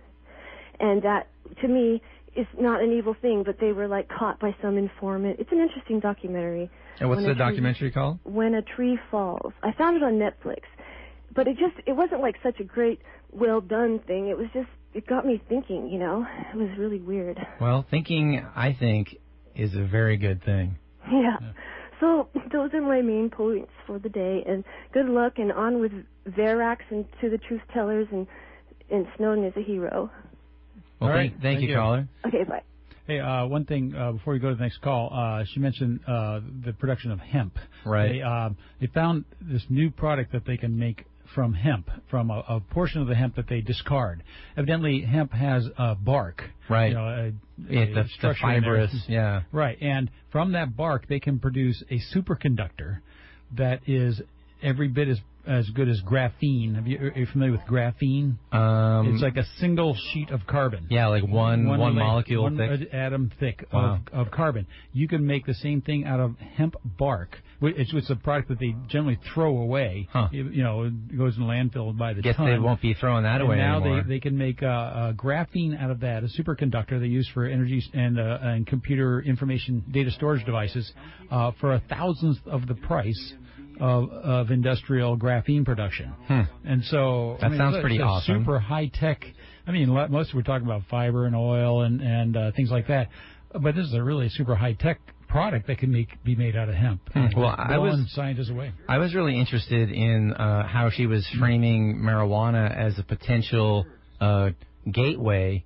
And that, to me, is not an evil thing, but they were, like, caught by some informant. It's an interesting documentary. And what's When the a tree- documentary called? When a Tree Falls. I found it on Netflix. But it just, it wasn't, like, such a great, well-done thing. It was just, it got me thinking, you know. It was really weird. Well, thinking, I think, is a very good thing. Yeah. So those are my main points for the day, and good luck, and on with Verax and to the truth tellers, and and Snowden is a hero. Well, All thank, right. thank, Thank you, you. caller. Okay, bye. Hey, uh, one thing uh, before we go to the next call, uh, she mentioned uh, the production of hemp. Right. They, um, they found this new product that they can make from hemp, from a, a portion of the hemp that they discard. Evidently, hemp has uh, bark. Right. You know, a, Yeah, a the, the structure in there. fibrous, yeah. Right, and from that bark, they can produce a superconductor that is every bit as as good as graphene. Have you, are you familiar with graphene? Um, It's like a single sheet of carbon. Yeah, like one one, la- molecule one thick. atom thick Wow. of, of carbon. You can make the same thing out of hemp bark. It's, it's a product that they generally throw away. Huh. You, you know, it goes in landfill by the Guess ton. they won't be throwing that and away now anymore. they they can make uh, uh, graphene out of that, a superconductor they use for energy and uh, and computer information data storage devices uh, for a thousandth of the price of, of industrial graphene production. Hmm. And so That I mean, sounds it's a- pretty it's a awesome. Super high tech. I mean, lo- most we're talking about fiber and oil and and uh, things like that, but this is a really super high tech product that can make be made out of hemp. Hmm. Well, I Blowing was scientists away. I was really interested in uh, how she was framing marijuana as a potential uh, gateway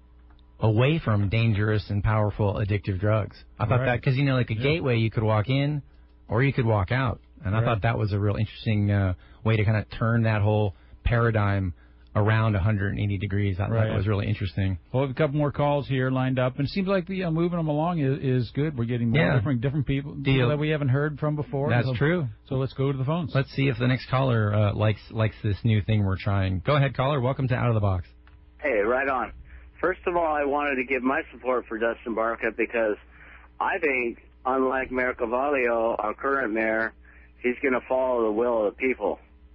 away from dangerous and powerful addictive drugs. I thought Right. that because you know, like a Yeah. gateway, you could walk in or you could walk out, and I Right. thought that was a real interesting uh, way to kind of turn that whole paradigm around one hundred eighty degrees. I thought Right. it was really interesting. Well, we have a couple more calls here lined up, and it seems like the uh, moving them along is, is good. We're getting more Yeah. different different people, Deal. people that we haven't heard from before. That's so, true. So let's go to the phones. Let's see if the next caller uh, likes likes this new thing we're trying. Go ahead, caller. Welcome to Out of the Box. Hey, right on. First of all, I wanted to give my support for Dustin Barca because I think, unlike Mayor Cavallo, our current mayor, he's going to follow the will of the people.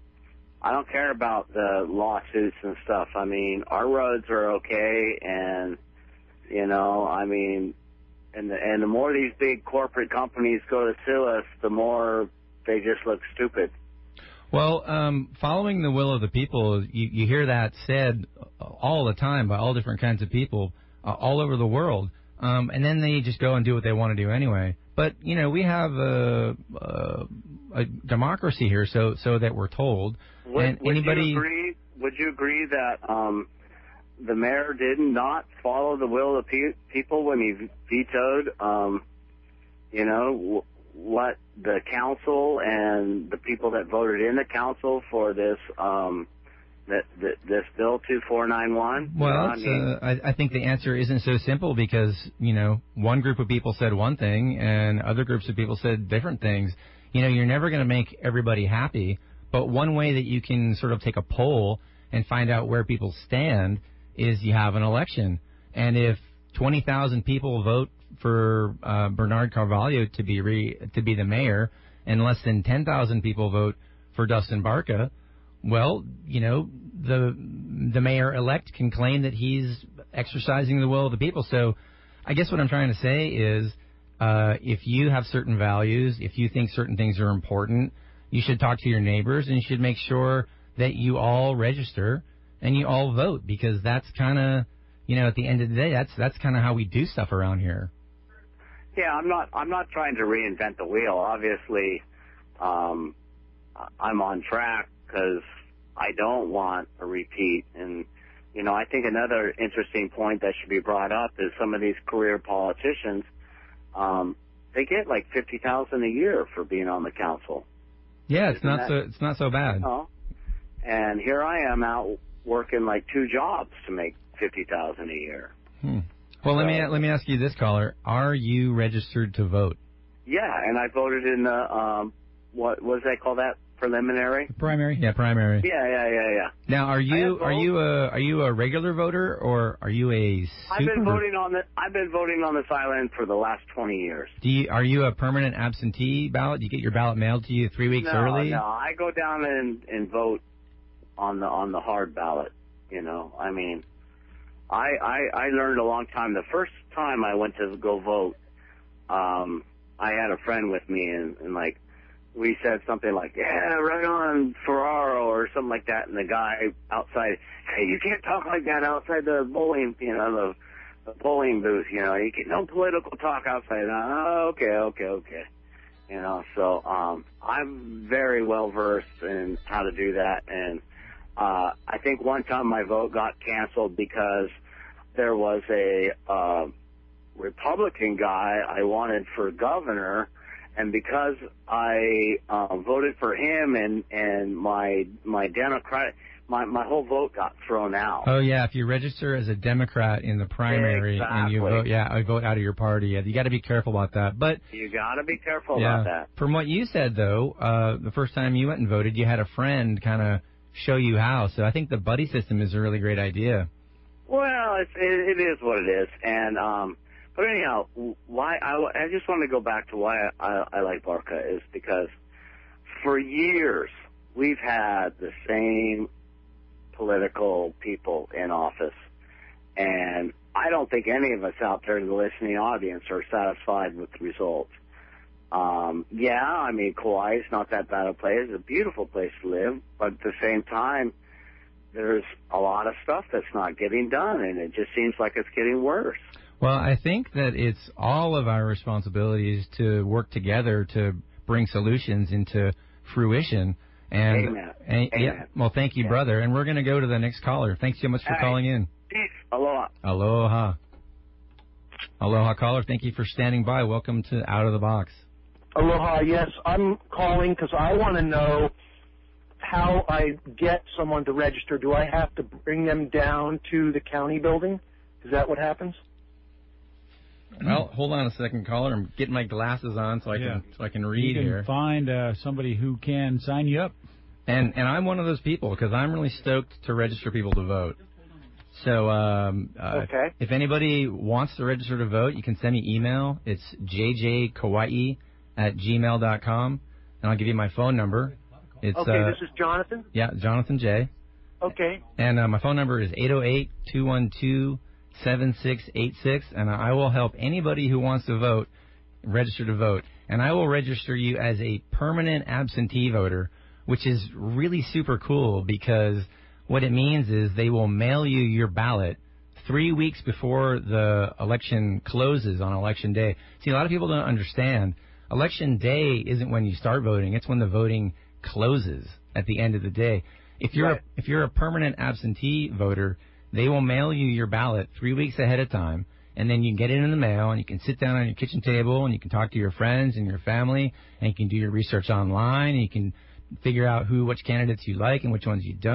I don't care about the lawsuits and stuff. I mean, our roads are okay, and, you know, I mean, and the, and the more these big corporate companies go to sue us, the more they just look stupid. Well, um, following the will of the people, you, you hear that said all the time by all different kinds of people uh, all over the world, um, and then they just go and do what they want to do anyway. But you know, we have a, a, a democracy here, so so that we're told. Would, and would anybody, you agree? Would you agree that um, the mayor did not follow the will of the pe- people when he vetoed, um, you know, w- what the council and the people that voted in the council for this, um, that, that this bill two four nine one? Well, I, it's, mean, uh, I, I think the answer isn't so simple because, you know, one group of people said one thing and other groups of people said different things. You know, you're never going to make everybody happy, but one way that you can sort of take a poll and find out where people stand is you have an election. And if twenty thousand people vote for uh, Bernard Carvalho to be re, to be the mayor and less than ten thousand people vote for Dustin Barca, well, you know, the the mayor-elect can claim that he's exercising the will of the people. So I guess what I'm trying to say is uh, if you have certain values, if you think certain things are important, you should talk to your neighbors and you should make sure that you all register and you all vote, because that's kind of, you know, at the end of the day, that's that's kind of how we do stuff around here. Yeah, I'm not. I'm not trying to reinvent the wheel. Obviously, um, I'm on track because I don't want a repeat. And you know, I think another interesting point that should be brought up is some of these career politicians. Um, they get like fifty thousand a year for being on the council. Yeah, it's Isn't not that, so it's not so bad. You know? And here I am out working like two jobs to make fifty thousand a year. Hmm. Well, let me let me ask you this, caller: are you registered to vote? Yeah, and I voted in the um, what what does they call that? Preliminary. Primary. Yeah, primary. Yeah, yeah, yeah, yeah. Now, are you are you a are you a regular voter or are you a super? I've been voting on the I've been voting on this island for the last twenty years. Do you, are you a permanent absentee ballot? Do you get your ballot mailed to you three weeks no, early? No, I go down and and vote on the on the hard ballot. You know, I mean. I, I, I learned a long time. The first time I went to go vote, um, I had a friend with me, and, and like we said something like, "Yeah, right on Ferraro" or something like that. And the guy outside, "Hey, you can't talk like that outside the bowling, you know, the, the bowling booth. You know, you get no political talk outside." And I, oh, okay, okay, okay. You know, so um, I'm very well versed in how to do that, and. Uh, I think one time my vote got canceled because there was a uh, Republican guy I wanted for governor, and because I uh, voted for him and, and my my Democrat, my, my whole vote got thrown out. Oh, yeah, if you register as a Democrat in the primary exactly. and you vote, yeah, I vote out of your party, yeah, you got to be careful about that. But you got to be careful yeah, about that. From what you said, though, uh, the first time you went and voted, you had a friend kind of show you how. So I think the buddy system is a really great idea. Well, it's, it, it is what it is. And um, but anyhow, why I, I just want to go back to why I, I, I like Barca is because for years we've had the same political people in office, and I don't think any of us out there in the listening audience are satisfied with the results. Um, yeah, I mean, Kauai is not that bad a place. It's a beautiful place to live, but at the same time, there's a lot of stuff that's not getting done, and it just seems like it's getting worse. Well, I think that it's all of our responsibilities to work together to bring solutions into fruition. And, Amen. and Amen. yeah, well, thank you, yeah. brother. And we're going to go to the next caller. Thanks so much for Hey. calling in. Peace. Aloha. Aloha. Aloha, caller. Thank you for standing by. Welcome to Out of the Box. Aloha, yes, I'm calling because I want to know how I get someone to register. Do I have to bring them down to the county building? Is that what happens? Well, hold on a second, caller. I'm getting my glasses on so I yeah. can so I can read you can here. Find uh, somebody who can sign you up. And and I'm one of those people because I'm really stoked to register people to vote. So um, uh, okay. if anybody wants to register to vote, you can send me email. It's j j kauai at gmail dot com, and I'll give you my phone number. It's, okay, uh, this is Jonathan? Yeah, Jonathan J. Okay. And uh, my phone number is eight oh eight, two one two, seven six eight six, and I will help anybody who wants to vote register to vote. And I will register you as a permanent absentee voter, which is really super cool because what it means is they will mail you your ballot three weeks before the election closes on Election Day. See, a lot of people don't understand. Election Day isn't when you start voting. It's when the voting closes at the end of the day. If you're right. a, if you're a permanent absentee voter, they will mail you your ballot three weeks ahead of time, and then you can get it in the mail, and you can sit down on your kitchen table, and you can talk to your friends and your family, and you can do your research online, and you can figure out who, which candidates you like and which ones you don't.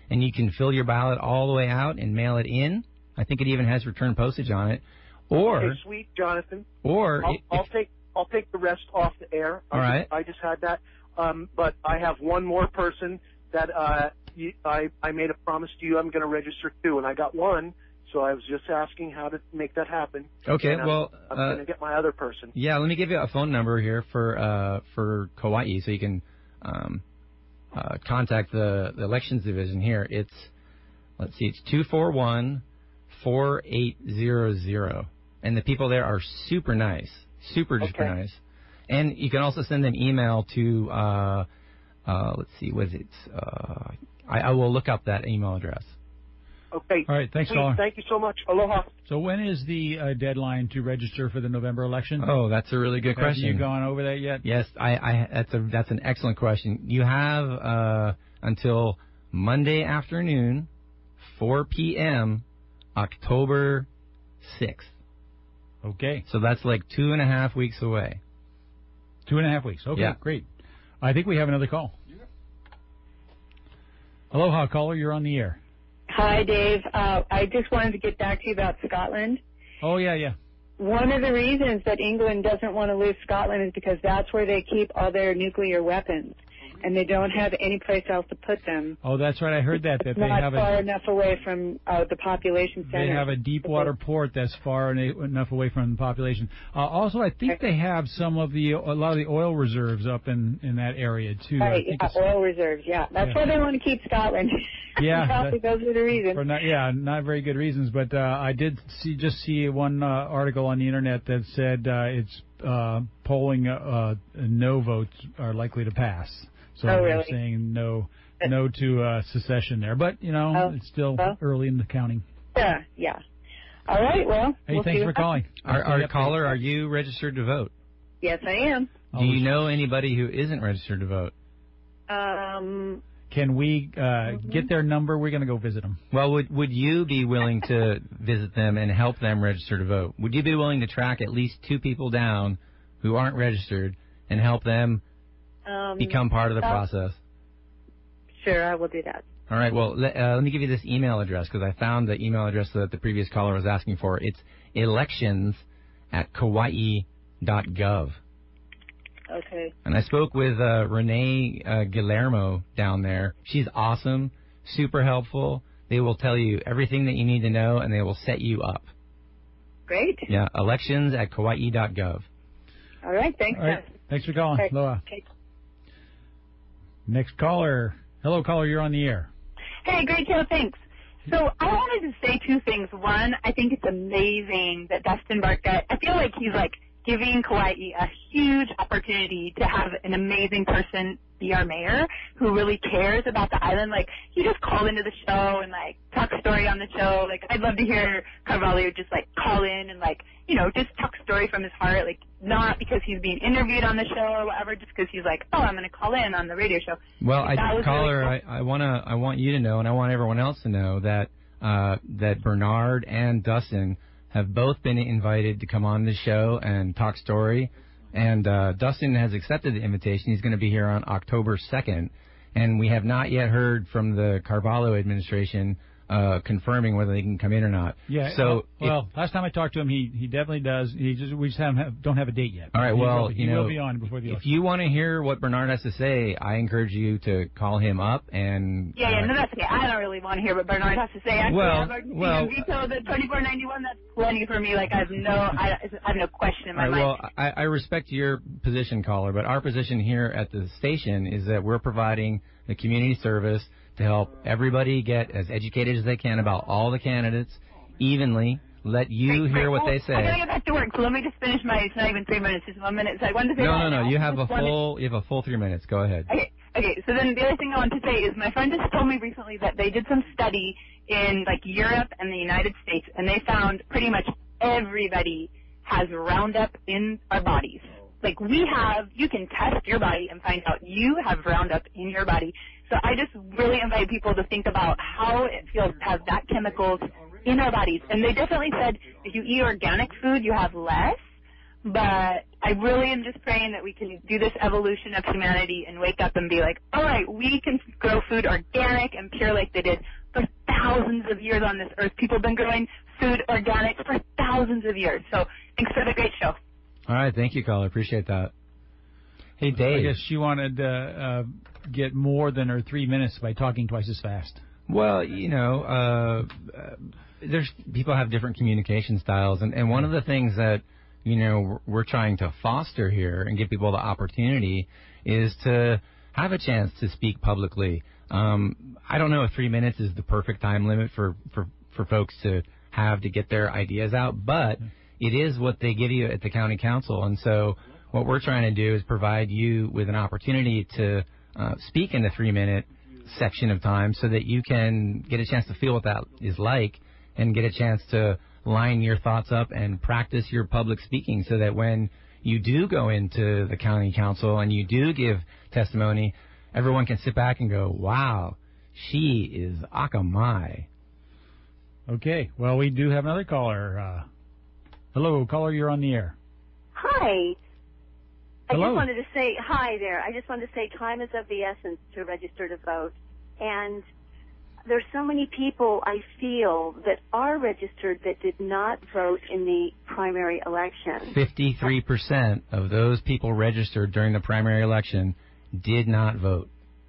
and you can fill your ballot all the way out and mail it in. I think it even has return postage on it. Or, okay, sweet, Jonathan. Or I'll, if, I'll take I'll take the rest off the air. All I right. Just, I just had that, um, but I have one more person that uh, you, I I made a promise to you I'm going to register to, and I got one. So I was just asking how to make that happen. Okay, and well, I'm, I'm uh, going to get my other person. Yeah, let me give you a phone number here for uh, for Kauai, so you can um, uh, contact the, the elections division here. It's let's see, it's two four one, four eight zero zero, and the people there are super nice, super super Okay. nice. And you can also send an email to uh, uh, let's see, what is it? Uh, I, I will look up that email address. Okay. All right, thanks, Sweet. caller. Thank you so much. Aloha. So when is the uh, deadline to register for the November election? Oh, that's a really good Have question. you gone over that yet? Yes, I, I that's a that's an excellent question. You have uh, until Monday afternoon, four p.m., October sixth. Okay. So that's like two and a half weeks away. Two and a half weeks. Okay, Yeah. great. I think we have another call. Aloha, caller. You're on the air. Hi, Dave. Uh, I just wanted to get back to you about Scotland. Oh, yeah, yeah. One of the reasons that England doesn't want to lose Scotland is because that's where they keep all their nuclear weapons, and they don't have any place else to put them. Oh, that's right. I heard that, that It's they not have far a enough away from uh, the population center. they have a deep water port that's far en- enough away from the population. Uh, also, I think they have some of the a lot of the oil reserves up in, in that area too. I Right, think yeah, it's- oil reserves, yeah. That's Yeah. why they want to keep Scotland. Yeah, Probably that- those are the reasons. For not, yeah, not very good reasons, but uh, I did see just see one uh, article on the internet that said uh, it's uh, polling uh, uh, no votes are likely to pass. So Oh, they're really? saying no no to uh, secession there, but you know Oh, it's still well. early in the counting. Yeah, yeah. All right, well. Hey, we'll thanks see for what calling. Our, our Yep. caller, are you registered to vote? Yes, I am. Do you know anybody who isn't registered to vote? Um, Can we uh, get their number? We're going to go visit them. Well, would would you be willing to visit them and help them register to vote? Would you be willing to track at least two people down who aren't registered and help them um, become part of the uh, process? Sure, I will do that. All right. Well, let, uh, let me give you this email address because I found the email address that the previous caller was asking for. It's elections at kauai dot gov. Okay. And I spoke with uh, Renee uh, Guillermo down there. She's awesome, super helpful. They will tell you everything that you need to know, and they will set you up. Great. Yeah, elections at kauai dot gov. All right, thanks. All right. Thanks for calling. Okay. Aloha. Okay. Next caller. Hello, caller. You're on the air. Hey, great show, thanks. So I wanted to say two things. One, I think it's amazing that Dustin Bartlett, I feel like he's like giving Kauai a huge opportunity to have an amazing person be our mayor who really cares about the island. Like, he just called into the show and like talk story on the show. Like, I'd love to hear Carvalho just like call in and like, you know, just talk story from his heart. Like, not because he's being interviewed on the show or whatever, just because he's like, oh, I'm going to call in on the radio show. Well, Like, that I, was caller, really cool. I, I wanna, I want you to know, and I want everyone else to know that uh, that Bernard and Dustin have both been invited to come on the show and talk story. And uh, Dustin has accepted the invitation. He's going to be here on October second. And we have not yet heard from the Carvalho administration uh, confirming whether they can come in or not. Yeah. So, well, well, last time I talked to him, he he definitely does. He just we just haven't have, don't have a date yet. all right, He well, will, he you know, will be on before the if election. you want to hear what Bernard has to say, I encourage you to call him up and Yeah, yeah, uh, no, that's okay. I don't really want to hear what Bernard has to say. Actually, Well, I've already well- seen him veto the twenty-four ninety-one. That's plenty for me. Like, I have no, I, I have no question in my All right, mind. well, I, I respect your position, caller, but our position here at the station is that we're providing the community service to help everybody get as educated as they can about all the candidates evenly. Let you hear what they say. I gotta get back to work, so let me just finish my. It's not even three minutes, it's one minute. So I wanted to say. No, that. no, no. You have a Just wanted- full. You have a full three minutes. Go ahead. Okay, okay. So then the other thing I want to say is my friend just told me recently that they did some study in like Europe and the United States, and they found pretty much everybody has Roundup in our bodies. Like we have, you can test your body and find out you have Roundup in your body. So I just really invite people to think about how it feels to have that chemicals in our bodies. And they definitely said if you eat organic food, you have less. but I really am just praying that we can do this evolution of humanity and wake up and be like, all right, we can grow food organic and pure like they did for thousands of years on this earth. People have been growing food organic for thousands of years. So thanks for the great show. All right, thank you, caller. Appreciate that. Hey, Dave. I guess she wanted to uh, get more than her three minutes by talking twice as fast. Well, you know, uh, uh, there's people have different communication styles, and, and one of the things that, you know, we're trying to foster here and give people the opportunity is to have a chance to speak publicly. Um, I don't know if three minutes is the perfect time limit for, for, for folks to have to get their ideas out, but it is what they give you at the county council, and so what we're trying to do is provide you with an opportunity to uh, speak in the three-minute section of time so that you can get a chance to feel what that is like and get a chance to line your thoughts up and practice your public speaking so that when you do go into the county council and you do give testimony, everyone can sit back and go, wow, she is Akamai. Okay, well, we do have another caller. Uh, hello, caller, you're on the air. Hi. I Hello. just wanted to say, hi there. I just wanted to say time is of the essence to register to vote. And there's so many people, I feel, that are registered that did not vote in the primary election. fifty-three percent of those people registered during the primary election did not vote.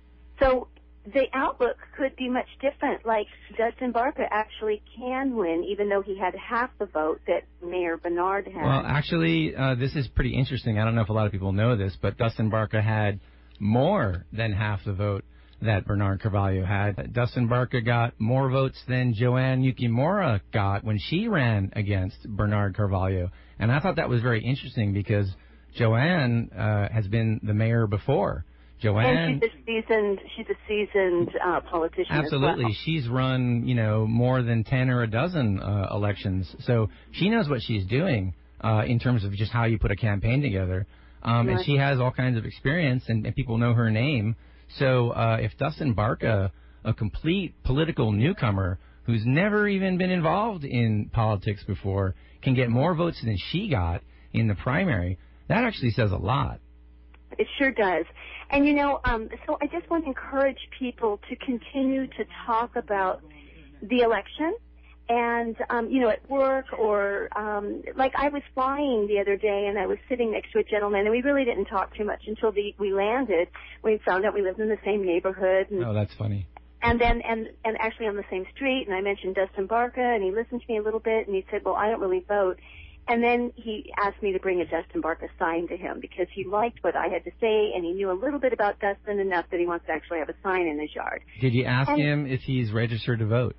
So the outlook could be much different. Like Dustin Barca actually can win, even though he had half the vote that Mayor Bernard had. Well, actually, uh, this is pretty interesting. I don't know if a lot of people know this, but Dustin Barca had more than half the vote that Bernard Carvalho had. Dustin Barca got more votes than Joanne Yukimura got when she ran against Bernard Carvalho. And I thought that was very interesting because Joanne uh, has been the mayor before. Joanne, and she's a seasoned, she's a seasoned uh, politician. Absolutely. As well. She's run, you know, more than ten or a dozen uh, elections. So she knows what she's doing uh, in terms of just how you put a campaign together. Um, Right. And she has all kinds of experience, and, and people know her name. So uh, if Dustin Barca, a complete political newcomer who's never even been involved in politics before, can get more votes than she got in the primary, that actually says a lot. It sure does. And, you know, um, so I just want to encourage people to continue to talk about the election. And, um, you know, at work or, um, like I was flying the other day and I was sitting next to a gentleman and we really didn't talk too much until the, we landed. We found out we lived in the same neighborhood. And, Oh, that's funny. and then, and, and actually on the same street. And I mentioned Dustin Barca and he listened to me a little bit and he said, well, I don't really vote. And then he asked me to bring a Dustin Barca sign to him because he liked what I had to say and he knew a little bit about Dustin enough that he wants to actually have a sign in his yard. Did you ask And- him if he's registered to vote?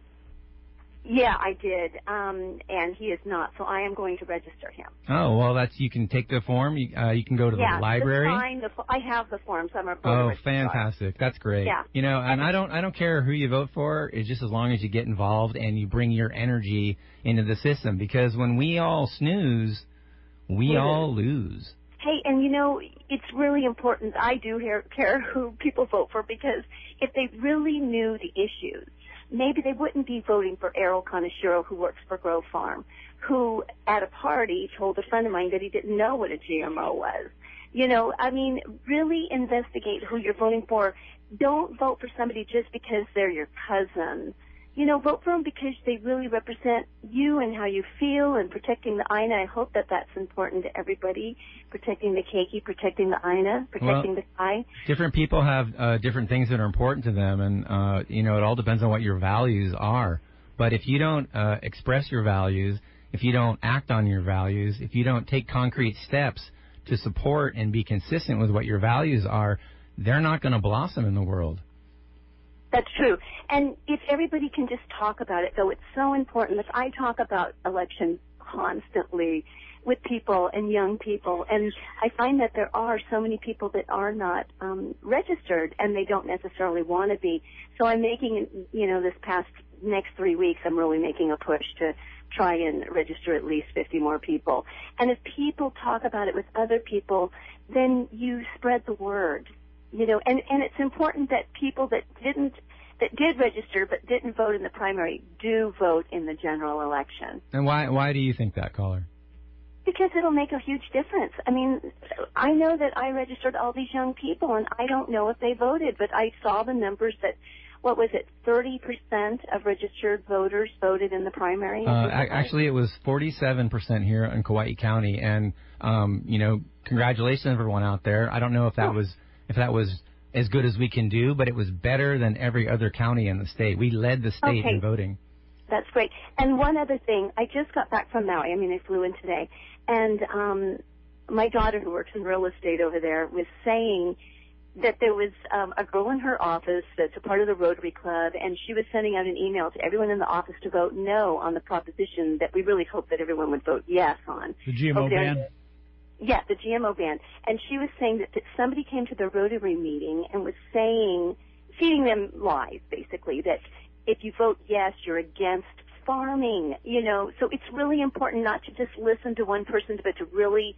Yeah, I did, um, and he is not, so I am going to register him. Oh, well, that's you can take the form. You, uh, you can go to the yeah, library. The sign, the, fo- I have the forms. I'm a voter Oh, registrar. fantastic! That's great. Yeah. You know, and I don't, I don't care who you vote for. It's just as long as you get involved and you bring your energy into the system. Because when we all snooze, we We all lose. Hey, and you know, it's really important. I do hear, care who people vote for because if they really knew the issues, maybe they wouldn't be voting for Errol Kaneshiro, who works for Grove Farm, who at a party told a friend of mine that he didn't know what a G M O was. You know, I mean, really investigate who you're voting for. Don't vote for somebody just because they're your cousin. You know, vote for them because they really represent you and how you feel and protecting the I N A. I hope that that's important to everybody. Protecting the keiki, protecting the I N A, protecting Well, the Kai. Different people have uh, different things that are important to them, and uh, you know, it all depends on what your values are. But if you don't uh, express your values, if you don't act on your values, if you don't take concrete steps to support and be consistent with what your values are, they're not going to blossom in the world. That's true. And if everybody can just talk about it, though, it's so important that I talk about elections constantly with people and young people. And I find that there are so many people that are not um, registered and they don't necessarily want to be. So I'm making, you know, this past next three weeks, I'm really making a push to try and register at least fifty more people. And if people talk about it with other people, then you spread the word. You know, and, and it's important that people that didn't, that did register but didn't vote in the primary do vote in the general election. And why why do you think that, caller? Because it'll make a huge difference. I mean, I know that I registered all these young people, and I don't know if they voted, but I saw the numbers that, what was it, thirty percent of registered voters voted in the primary? Uh, actually, it was forty-seven percent here in Kauai County, and, um, you know, congratulations everyone out there. I don't know if that Oh. was if that was as good as we can do, but it was better than every other county in the state. We led the state Okay. in voting. That's great. And one other thing, I just got back from Maui. I mean, I flew in today. And um, my daughter, who works in real estate over there, was saying that there was um, a girl in her office that's a part of the Rotary Club, and she was sending out an email to everyone in the office to vote no on the proposition that we really hoped that everyone would vote yes on. The G M O Oh, there- ban? Yeah, the G M O ban. And she was saying that, that somebody came to the Rotary meeting and was saying, feeding them lies, basically, that if you vote yes, you're against farming, you know. So it's really important not to just listen to one person, but to really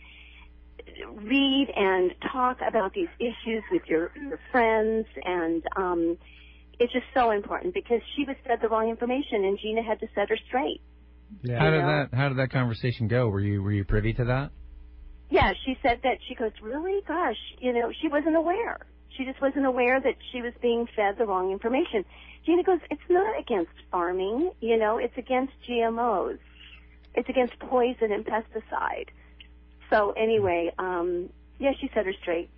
read and talk about these issues with your, your friends. And um, it's just so important because she was fed the wrong information, and Gina had to set her straight. Yeah. How did You know? that How did that conversation go? Were you Were you privy to that? Yeah, she said that, she goes, really? Gosh, you know, she wasn't aware. She just wasn't aware that she was being fed the wrong information. Gina goes, it's not against farming, you know, it's against G M Os. It's against poison and pesticide. So anyway, um, yeah, she set her straight.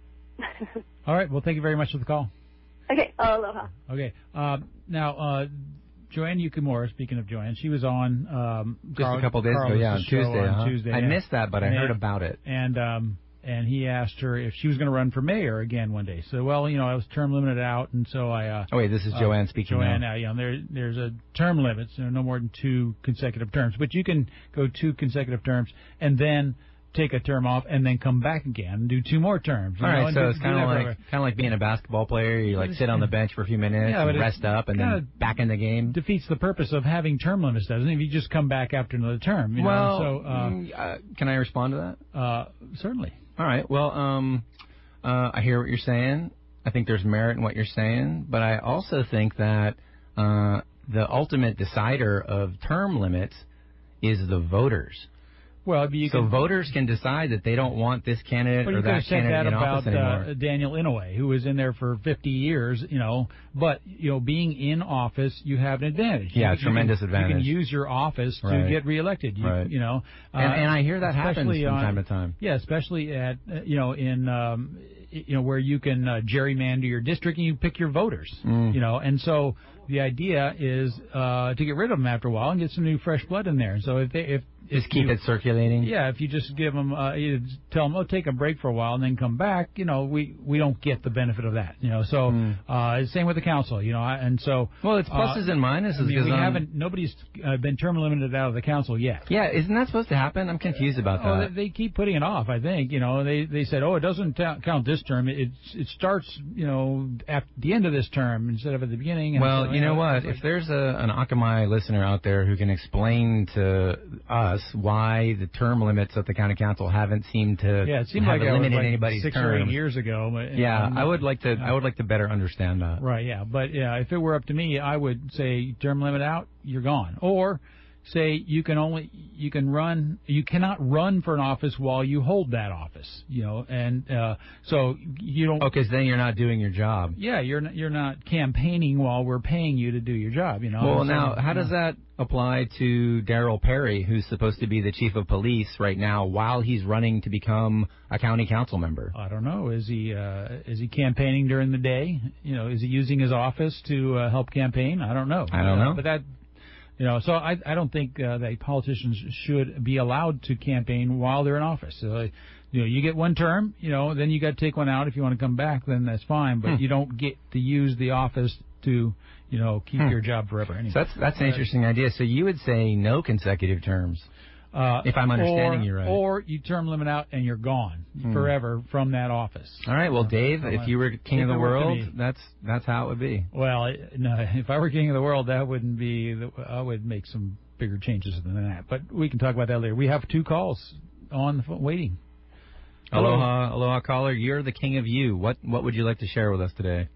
All right. Well, thank you very much for the call. Okay, aloha. Okay. Um, now, uh, Joanne Yukimura, speaking of Joanne, she was on um, Just Carl, a couple days ago, Carlos's yeah, on show Tuesday. on huh? Tuesday. I yeah. missed that, but I And heard they- about it. And um, and he asked her if she was going to run for mayor again one day. So, well, you know, I was term limited out, and so I. Uh, Oh, wait, this is uh, Joanne speaking Joanne, now. uh, you know, there there's a term limit, so no more than two consecutive terms. But you can go two consecutive terms and then take a term off and then come back again and do two more terms. you All know, right, and so do- it's do kind of that like forever. kind of like being a basketball player. You like sit on the bench for a few minutes Yeah, but and it rest up, and kinda then back in the game. Defeats the purpose of having term limits, doesn't it? If you just come back after another term. You Well, know? so uh, mm, uh, can I respond to that? Uh, certainly. All right. Well, um, uh, I hear what you're saying. I think there's merit in what you're saying, but I also think that uh, the ultimate decider of term limits is the voters. Well, you so can, voters can decide that they don't want this candidate Well, or you could that have said candidate that in about office anymore. uh, Daniel Inouye, who was in there for fifty years, you know. But you know, being in office, you have an advantage. Yeah, You- you tremendous can, advantage. You can use your office to Right. get reelected. You, Right. you know, uh, And- and I hear that happens especially from on- time to time. Yeah, especially at uh, you know in um, you know where you can uh, gerrymander your district and you pick your voters. Mm. You know, and so the idea is uh, to get rid of them after a while and get some new fresh blood in there. So if they if Just if keep you- it circulating. yeah, if you just give them, uh, you tell them, oh, take a break for a while and then come back, you know, we we don't get the benefit of that, you know. So, uh, same with the council, you know, I- and so. Well, it's pluses uh, and minuses I mean, because, we um, haven't, nobody's uh, been term limited out of the council yet. Yeah, isn't that supposed to happen? I'm confused about Oh, that. they, they keep putting it off. I think you know they they said, oh, it doesn't ta- count this term. It it starts you know at the end of this term instead of at the beginning. And Well, so, you know what? it's like- If there's a, an Akamai listener out there who can explain to us why the term limits of the county council haven't seemed to yeah, it seemed have like that was limited like anybody's six or eight terms. years ago. But, Yeah, um, I would like to. I would like to better understand that. Right, yeah. But, yeah, if it were up to me, I would say term limit out, you're gone. Or say you can only, you can run, you cannot run for an office while you hold that office, you know, and uh, so you don't. Oh, because then you're not doing your job. Yeah, you're not, you're not campaigning while we're paying you to do your job, you know. Well, And so, now, how you does know. that apply to Darryl Perry, who's supposed to be the chief of police right now, while he's running to become a county council member? I don't know. Is he uh, is he campaigning during the day? You know, is he using his office to uh, help campaign? I don't know. I don't Uh, know. But that, you know, so I I don't think uh, that politicians should be allowed to campaign while they're in office. So, uh, you know, you get one term, you know, then you got to take one out. If you want to come back, then that's fine. But Hmm. you don't get to use the office to, you know, keep Hmm. your job forever. Anyway. So that's that's an interesting idea. So you would say no consecutive terms, Uh, if I'm understanding or, you right. Or you term limit out and you're gone Hmm. forever from that office. All right. Well, Dave, So, if uh, you were king if of the it were up to world, me- that's that's how it would be. Well, it- no, if I were king of the world, that wouldn't be. The, I would make some bigger changes than that. But we can talk about that later. We have two calls on the phone waiting. Hello. Aloha, aloha, caller. You're the king of you. What what would you like to share with us today?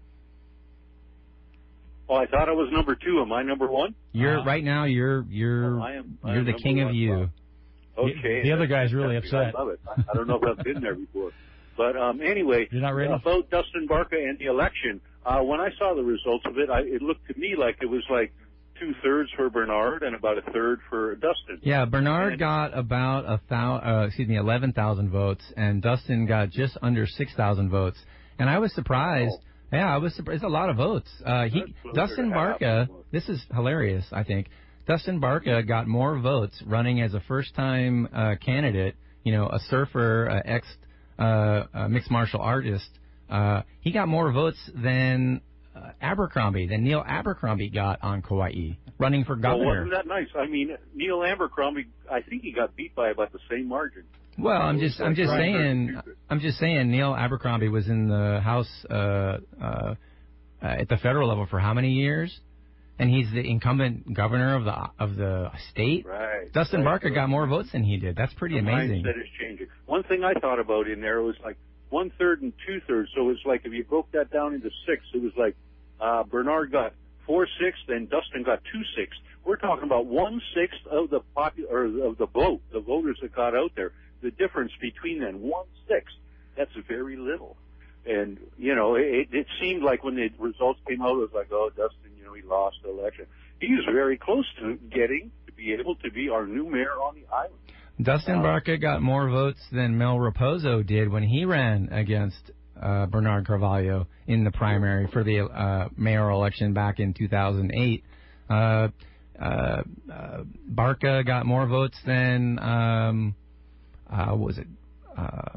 Oh, I thought I was number two. Am I number one? You're Uh, right now. You're you're Oh, I am- I you're am the number king of one. you. Wow. Okay. The, the other guy's really upset. I love it. I, I don't know if I've been there before. But um, anyway, You're not ready? about Dustin Barca and the election, uh, when I saw the results of it, I, it looked to me like it was like two-thirds for Bernard and about a third for Dustin. Yeah, Bernard And- got about a thou, uh, excuse me, eleven thousand votes, and Dustin got just under six thousand votes. And I was surprised. Oh. Yeah, I was surprised. It's a lot of votes. Uh, he, closer Dustin to Barca, this is hilarious, I think. Dustin Barca got more votes running as a first-time uh, candidate, you know, a surfer, uh, ex uh, uh, mixed martial artist. Uh, he got more votes than uh, Abercrombie, than Neil Abercrombie got on Kauai, running for Well, governor. wasn't that nice? I mean, Neil Abercrombie, I think he got beat by about the same margin. Well, I'm just, I'm just Right. saying, I'm just saying, Neil Abercrombie was in the House uh, uh, uh, at the federal level for how many years? And he's the incumbent governor of the of the state. Right. Dustin right. Barca got more votes than he did. That's pretty The amazing. mindset is changing. One thing I thought about in there was like one third and two thirds. So it's like if you broke that down into six, it was like uh, Bernard got four sixths, then Dustin got two sixths. We're talking about one sixth of the popu- or of the vote, the voters that got out there. The difference between them, one sixth. That's very little. And you know, it, it seemed like when the results came out, it was like, oh, Dustin, you know, he lost the election. He was very close to getting to be able to be our new mayor on the island. Dustin Barca got more votes than Mel Raposo did when he ran against uh, Bernard Carvalho in the primary for the uh, mayoral election back in two thousand eight. Uh, uh, uh, Barca got more votes than, um, uh, what was it? Uh,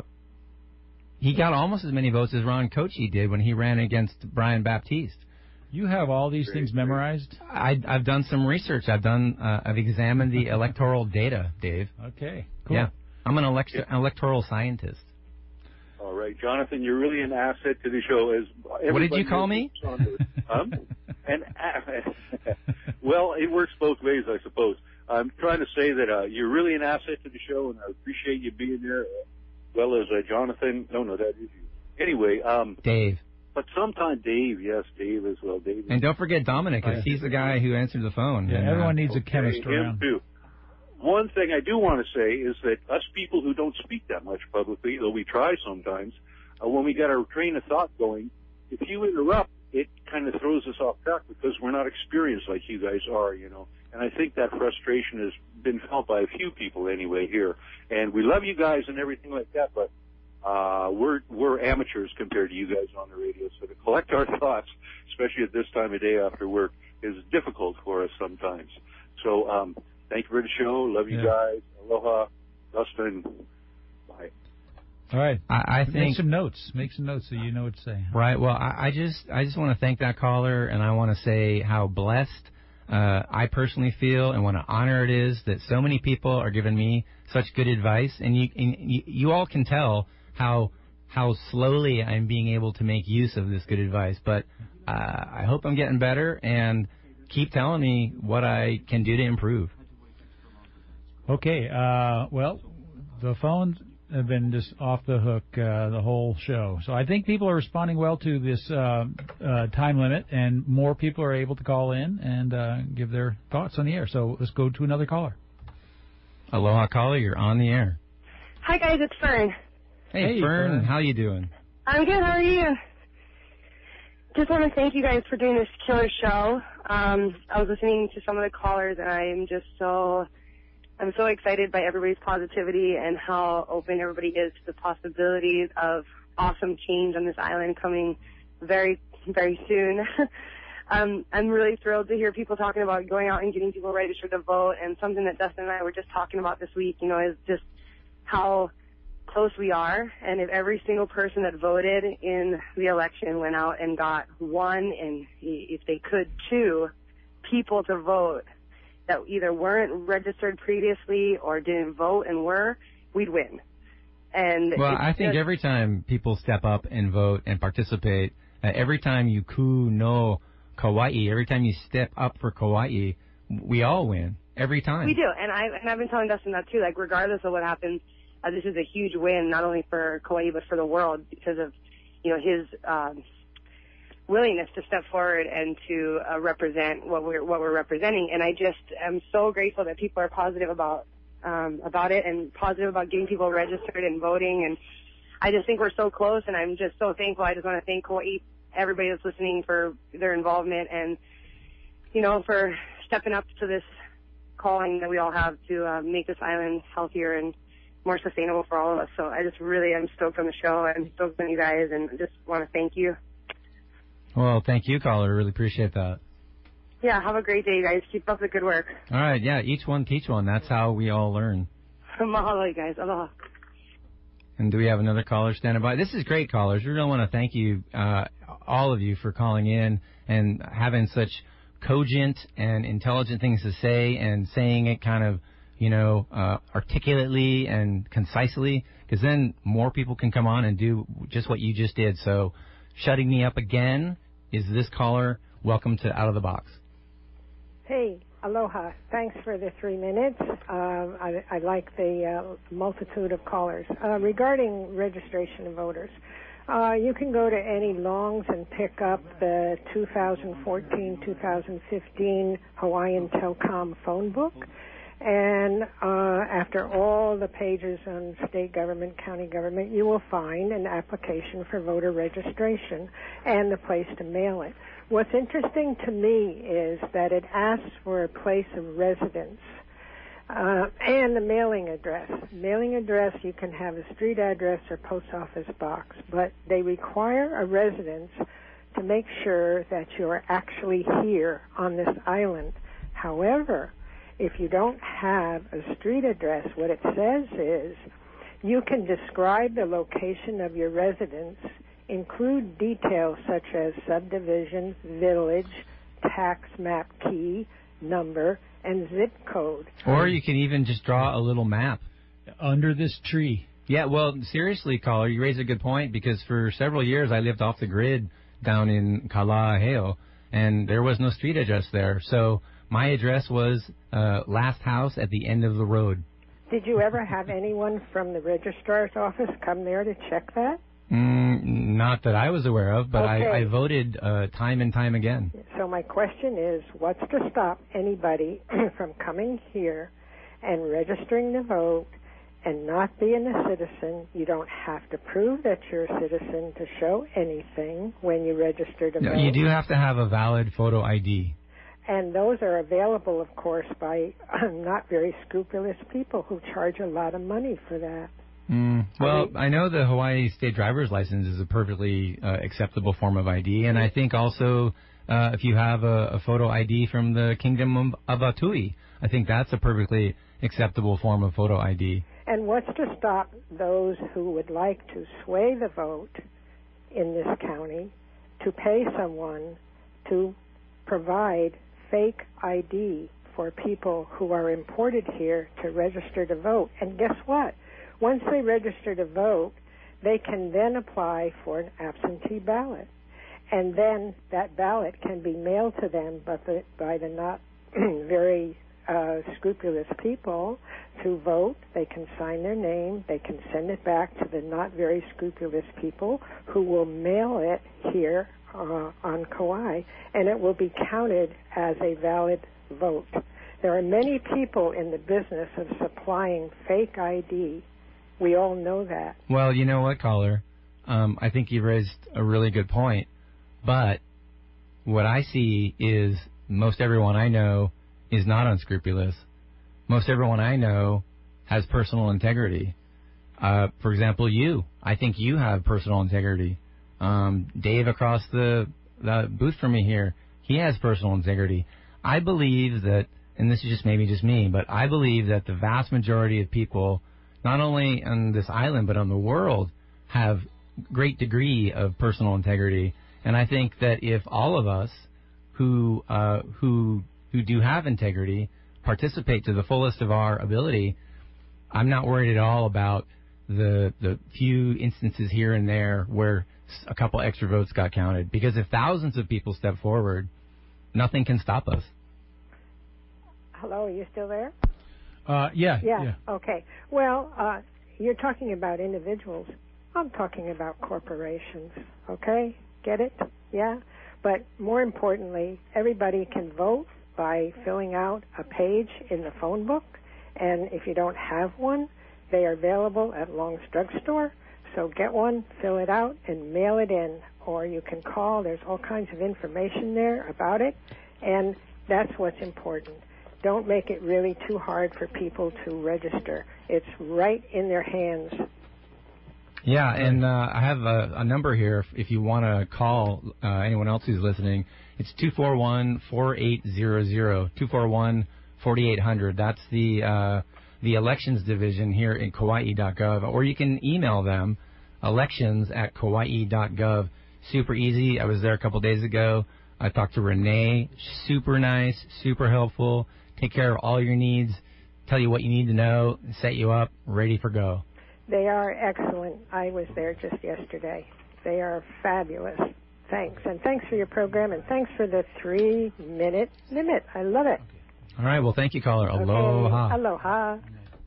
he got almost as many votes as Ron Kochi did when he ran against Brian Baptiste. You have all these things memorized? I, I've done some research. I've done. Uh, I've examined the electoral data, Dave. Okay, cool. Yeah, I'm an elect- electoral scientist. All right, Jonathan, you're really an asset to the show. As What did you everybody call knows me? who's on the- um, and uh, well, it works both ways, I suppose. I'm trying to say that uh, you're really an asset to the show, and I appreciate you being there, as well as uh, Jonathan. No, no, that is you. Anyway, um, Dave. But sometimes Dave, yes, Dave as well. Dave. And don't forget Dominic, because he's the guy who answered the phone. Yeah, And, everyone uh, needs a chemist him around. too. One thing I do want to say is that us people who don't speak that much publicly, though we try sometimes, uh, when we get our train of thought going, if you interrupt, it kind of throws us off track because we're not experienced like you guys are, you know. And I think that frustration has been felt by a few people anyway here. And we love you guys and everything like that, but uh, we're we're amateurs compared to you guys on the radio. So to collect our thoughts, especially at this time of day after work, is difficult for us sometimes. So um, thank you for the show. Love you Yeah. guys. Aloha, Dustin. Bye. All right. I, I Make think some notes. Make some notes so you know what to say. right. Well, I, I just I just want to thank that caller, and I want to say how blessed uh, I personally feel, and what an honor it is that so many people are giving me such good advice, and you and you, you all can tell how how slowly I'm being able to make use of this good advice. But uh, I hope I'm getting better, and keep telling me what I can do to improve. Okay. Uh, well, the phones have been just off the hook uh, the whole show. So I think people are responding well to this uh, uh, time limit, and more people are able to call in and uh, give their thoughts on the air. So let's go to another caller. Aloha, caller, you're on the air. Hi guys, it's Fern. Hey, Hey, Fern, Fern. how you doing? I'm good. How are you? Just want to thank you guys for doing this killer show. Um, I was listening to some of the callers, and I am just so I'm so excited by everybody's positivity and how open everybody is to the possibilities of awesome change on this island coming very, very soon. um, I'm really thrilled to hear people talking about going out and getting people registered to vote, and something that Dustin and I were just talking about this week, you know, is just how close we are, and if every single person that voted in the election went out and got one, and if they could two, people to vote that either weren't registered previously or didn't vote and were, we'd win. And Well, it's I think just- every time people step up and vote and participate, uh, every time you ku no Kauai, every time you step up for Kauai, we all win. Every time. We do, and I and I've been telling Dustin that too. Like, regardless of what happens, uh, this is a huge win, not only for Kauai but for the world, because of, you know, his um, willingness to step forward and to uh, represent what we're what we're representing. And I just am so grateful that people are positive about um, about it and positive about getting people registered and voting. And I just think we're so close, and I'm just so thankful. I just want to thank Kauai, everybody that's listening, for their involvement and, you know, for stepping up to this calling that we all have to uh, make this island healthier and more sustainable for all of us. So I just really am stoked on the show. I'm stoked on you guys, and just want to thank you. Well, thank you, caller. Really appreciate that. Yeah, have a great day, guys. Keep up the good work. All right, yeah, each one teach one. That's how we all learn. Mahalo, you guys. Aloha. And do we have another caller standing by? This is great, callers. We really want to thank you, uh, all of you, for calling in and having such cogent and intelligent things to say and saying it kind of, you know, uh, articulately and concisely, because then more people can come on and do just what you just did. So shutting me up again is this caller. Welcome to Out of the Box. Hey, aloha. Thanks for the three minutes. Uh, I, I like the uh, multitude of callers. Uh, regarding registration of voters, uh, you can go to any Longs and pick up the two thousand fourteen two thousand fifteen Hawaiian Telcom phone book. And uh, after all the pages on state government, county government, you will find an application for voter registration and the place to mail it. What's interesting to me is that it asks for a place of residence uh, and the mailing address. Mailing address, you can have a street address or post office box, but they require a residence to make sure that you're actually here on this island. However, if you don't have a street address, what it says is you can describe the location of your residence, include details such as subdivision, village, tax map key, number, and zip code. Or you can even just draw a little map. Under this tree. Yeah, well, seriously, caller, you raise a good point, because for several years I lived off the grid down in Kala'aheo, and there was no street address there. So my address was uh, last house at the end of the road. Did you ever have anyone from the registrar's office come there to check that? Mm, not that I was aware of, but Okay. I, I voted uh, time and time again. So my question is, what's to stop anybody from coming here and registering to vote and not being a citizen? You don't have to prove that you're a citizen to show anything when you register to No, vote. you do have to have a valid photo I D. And those are available, of course, by not very scrupulous people who charge a lot of money for that. Mm, well, I know the Hawaii State Driver's License is a perfectly uh, acceptable form of I D, and I think also uh, if you have a, a photo I D from the Kingdom of Atui, I think that's a perfectly acceptable form of photo I D. And what's to stop those who would like to sway the vote in this county to pay someone to provide fake I D for people who are imported here to register to vote? And guess what? Once they register to vote, they can then apply for an absentee ballot. And then that ballot can be mailed to them by the, by the not very uh, scrupulous people to vote. They can sign their name. They can send it back to the not very scrupulous people who will mail it here uh, on Kauai, and it will be counted as a valid vote. There are many people in the business of supplying fake I D. We all know that. Well, you know what, caller? Um, I think you raised a really good point. But what I see is most everyone I know is not unscrupulous. Most everyone I know has personal integrity. Uh, for example, you. I think you have personal integrity. Um, Dave across the, the booth from me here, he has personal integrity. I believe that, and this is just maybe just me, but I believe that the vast majority of people, not only on this island but on the world, have great degree of personal integrity. And I think that if all of us who uh, who who do have integrity participate to the fullest of our ability, I'm not worried at all about the the few instances here and there where a couple extra votes got counted. Because if thousands of people step forward, nothing can stop us. Hello, are you still there? Uh, yeah, Yeah. yeah. Okay. Well, uh, you're talking about individuals. I'm talking about corporations. Okay? Get it? Yeah? But more importantly, everybody can vote by filling out a page in the phone book, And if you don't have one, they are available at Long's Drugstore. So get one, fill it out, and mail it in. Or you can call. There's all kinds of information there about it. And that's what's important. Don't make it really too hard for people to register. It's right in their hands. Yeah, and uh, I have a, a number here if, if you want to call uh, anyone else who's listening. It's two four one, four eight zero zero, two four one, four eight zero zero. That's the uh, the elections division here in Kauai dot gov. Or you can email them, elections at Kauai dot gov. Super easy. I was there a couple days ago. I talked to Renee. Super nice, super helpful. Take care of all your needs, tell you what you need to know, set you up, ready for go. They are excellent. I was there just yesterday. They are fabulous. Thanks. And thanks for your program, and thanks for the three-minute limit. I love it. All right. Well, thank you, caller. Aloha. Okay. Aloha.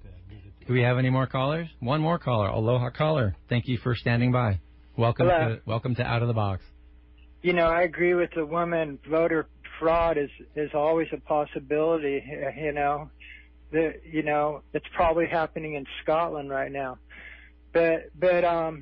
Do we have any more callers? One more caller. Aloha caller. Thank you for standing by. Welcome Hello. to welcome to Out of the Box. You know, I agree with the woman. Voter fraud is is always a possibility. You know, the you know it's probably happening in Scotland right now. But but um,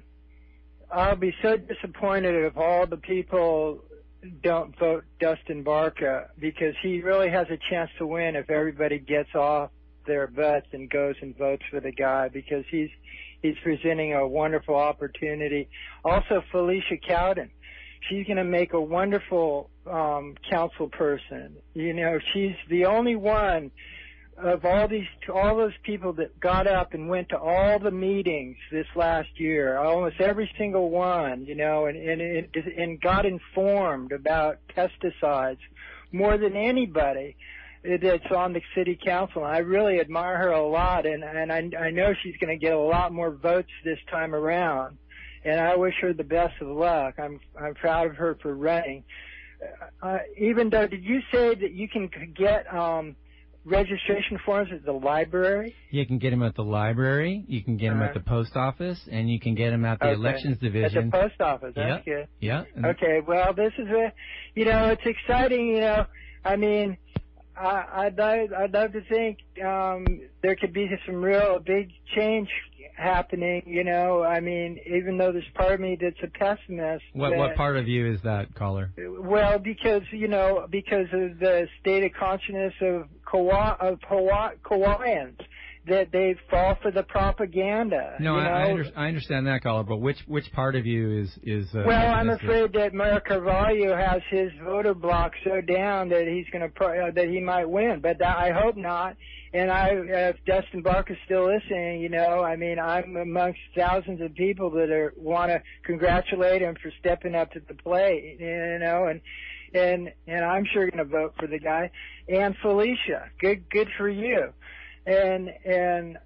I'll be so disappointed if all the people don't vote Dustin Barca, because he really has a chance to win if everybody gets off their butts and goes and votes for the guy, because he's he's presenting a wonderful opportunity. Also, Felicia Cowden, she's going to make a wonderful um, council person. You know, she's the only one of all these, all those people that got up and went to all the meetings this last year, almost every single one, you know, and, and, and got informed about pesticides more than anybody that's on the city council. I really admire her a lot, and, and I, I know she's going to get a lot more votes this time around. And I wish her the best of luck. I'm I'm proud of her for running. Uh, even though, did you say that you can get um, registration forms at the library? You can get them at the library, you can get them Uh-huh. at the post office, and you can get them at the Okay. elections division. At the post office, that's Yeah. good. Yeah. Okay, well, this is a, you know, it's exciting, you know. I mean, I, I'd, love, I'd love to think um, there could be some real big change happening, you know. I mean, even though there's part of me that's a pessimist. What that, what part of you is that, caller? Well, because, you know, because of the state of consciousness of Kauai, of Hawaii, Kauaians, that they fall for the propaganda. No, you I, know? I, under, I understand that, caller, but which which part of you is is? Uh, Well, I'm pessimistic? afraid that Mayor Carvalho has his voter block so down that he's going to pro- uh, that he might win, but that, I hope not. And I, if Dustin Barca is still listening, you know, I mean, I'm amongst thousands of people that are want to congratulate him for stepping up to the plate, you know, and and and I'm sure going to vote for the guy. And Felicia, good good for you. And and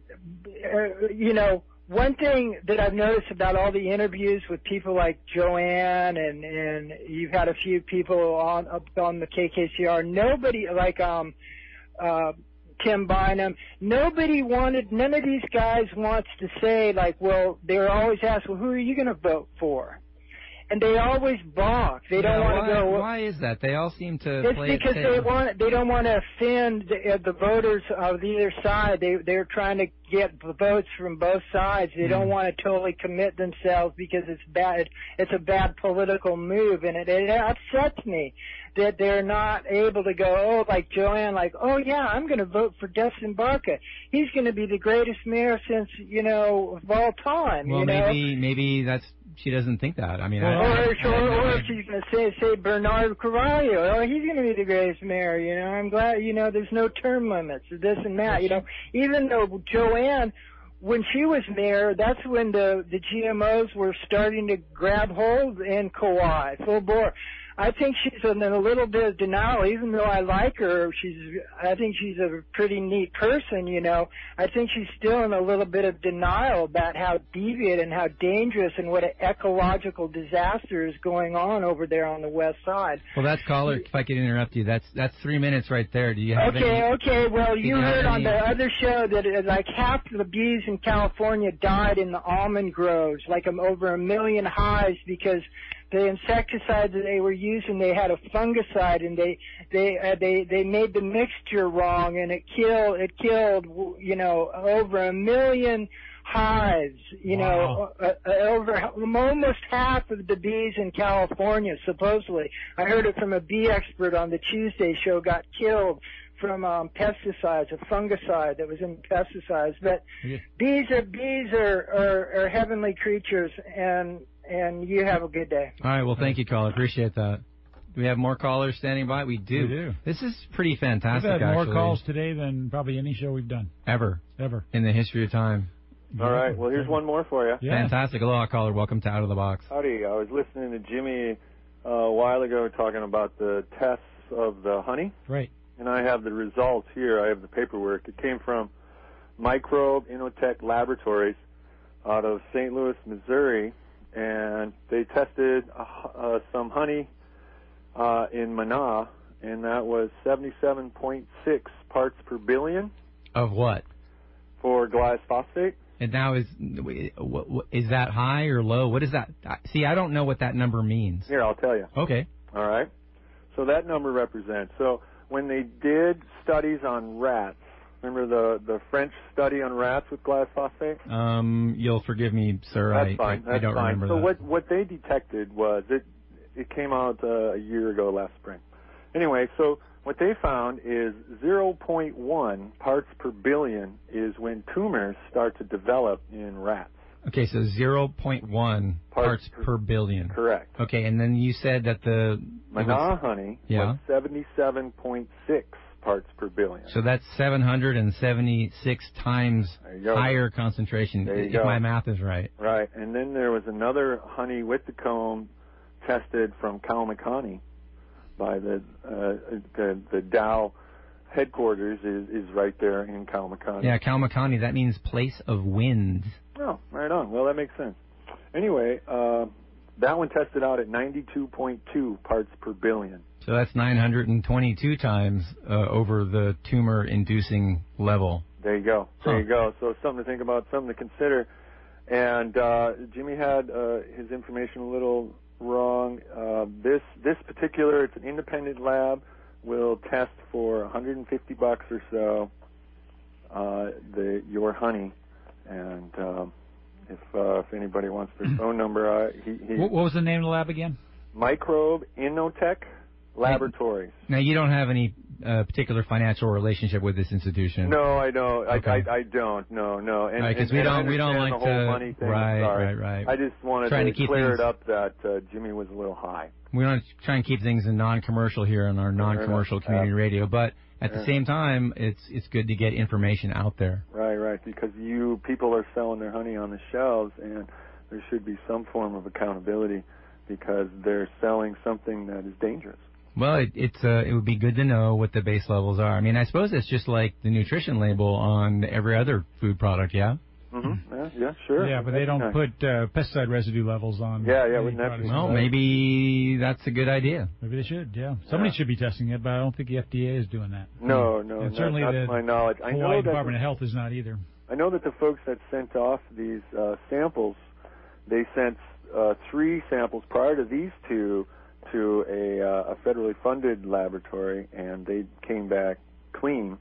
uh, you know, one thing that I've noticed about all the interviews with people like Joanne, and and you've had a few people on up on the K K C R, nobody like um uh Tim Bynum, nobody wanted, none of these guys wants to say, like, well, they're always asked, well, who are you going to vote for? And they always balk. They don't Yeah, want why, to go. Why is that? They all seem to It's play it because safe. they want, they don't want to offend the, uh, the voters of either side. They, they're trying to get the votes from both sides. They Mm. don't want to totally commit themselves because it's bad. It's a bad political move, and it, it upsets me that they're not able to go, oh, like Joanne, like, oh yeah, I'm going to vote for Dustin Barca. He's going to be the greatest mayor since, you know, of all time. Well, you know? maybe maybe that's she doesn't think that. I mean, I, Or, I, or, I, or if she's going to say, say Bernard Carvalho, oh, he's going to be the greatest mayor, you know. I'm glad, you know, there's no term limits, or this and that, you know. Even though Joanne, when she was mayor, that's when the, the G M Os were starting to grab hold in Kauai, full bore. I think she's in a little bit of denial, even though I like her. She's, I think she's a pretty neat person, you know. I think she's still in a little bit of denial about how deviant and how dangerous and what an ecological disaster is going on over there on the west side. well, that's caller. If I could interrupt you, that's that's three minutes right there. Do you have Okay, any? okay. Well, do you you have heard on any- the other show that uh, like half of the bees in California died in the almond groves, like um, over a million hives, because the insecticides that they were using, they had a fungicide, and they they uh, they they made the mixture wrong, and it killed it killed you know over a million hives. You Wow. know, uh, uh, over almost half of the bees in California, supposedly. I heard it from a bee expert on the Tuesday show. Got killed from um, pesticides, a fungicide that was in pesticides. But Yeah. bees are bees are, are, are heavenly creatures, and and you have a good day. All right. Well, thank you, caller. Appreciate that. Do we have more callers standing by? We do. We do. This is pretty fantastic, We've had more actually. calls today than probably any show we've done. Ever. Ever. In the history of time. All right. Well, here's one more for you. Yeah. Fantastic. Aloha, caller. Welcome to Out of the Box. Howdy. I was listening to Jimmy uh, a while ago talking about the tests of the honey. Right. And I have the results here. I have the paperwork. It came from Microbe Innotech Laboratories out of Saint Louis, Missouri, and they tested uh, uh, some honey uh, in Mana, and that was seventy-seven point six parts per billion Of what? for glyphosate. And now is is that high or low? What is that? See, I don't know what that number means. Here, I'll tell you. Okay. All right. So that number represents. So when they did studies on rats, remember the, the French study on rats with glyphosate? Um, you'll forgive me, sir. That's I, fine. I, I That's don't fine. remember so that. what what they detected was it it came out uh, a year ago last spring. Anyway, so what they found is zero point one parts per billion is when tumors start to develop in rats. Okay, so zero point one parts, Parts per, billion. Correct. Okay, and then you said that the... Mana honey Yeah. was seventy-seven point six parts per billion. So that's seven hundred seventy-six times There you go. higher concentration, There you if go. my math is right. Right, and then there was another honey with the comb tested from Kalmakani by the uh, the, the Dow headquarters is, is right there in Kalmakani. Yeah, Kalmakani, that means place of winds. Oh, right on. Well, that makes sense. Anyway, uh, that one tested out at ninety-two point two parts per billion. So that's nine hundred twenty-two times uh, over the tumor-inducing level. There you go. There Huh. you go. So something to think about, something to consider. And uh, Jimmy had uh, his information a little wrong. Uh, this this particular, it's an independent lab, will test for one hundred fifty bucks or so uh, the your honey. And um, if uh, if anybody wants their phone number, uh, he, he What, what was the name of the lab again? Microbe Innotech Laboratories. Now, you don't have any uh, particular financial relationship with this institution. No, I don't. Okay. I, I I don't. No, no. And, Right, 'cause and- we and I don't- we don't understand like the whole to- money thing. right, Sorry. right, right. I just wanted Trying to, to keep clear things- it up that uh, Jimmy was a little high. We want to try and keep things in non-commercial here on our non-commercial enough. community Yeah. radio, but at the Yeah. same time, it's it's good to get information out there. Right, right. Because you people are selling their honey on the shelves, and there should be some form of accountability because they're selling something that is dangerous. Well, it, it's uh, it would be good to know what the base levels are. I mean, I suppose it's just like the nutrition label on every other food product, yeah? Mm-hmm. Yeah, yeah, sure. Yeah, but they don't Nice. put uh, pesticide residue levels on. Yeah, yeah, any wouldn't that be products. Well, maybe that's a good idea. Maybe they should, yeah. Somebody Yeah. should be testing it, but I don't think the F D A is doing that. No, no, and not- certainly not the to my knowledge. I Hawaii know that Department of Health is not either. I know that the folks that sent off these uh, samples, they sent uh, three samples prior to these two to a, uh, a federally funded laboratory, and they came back clean.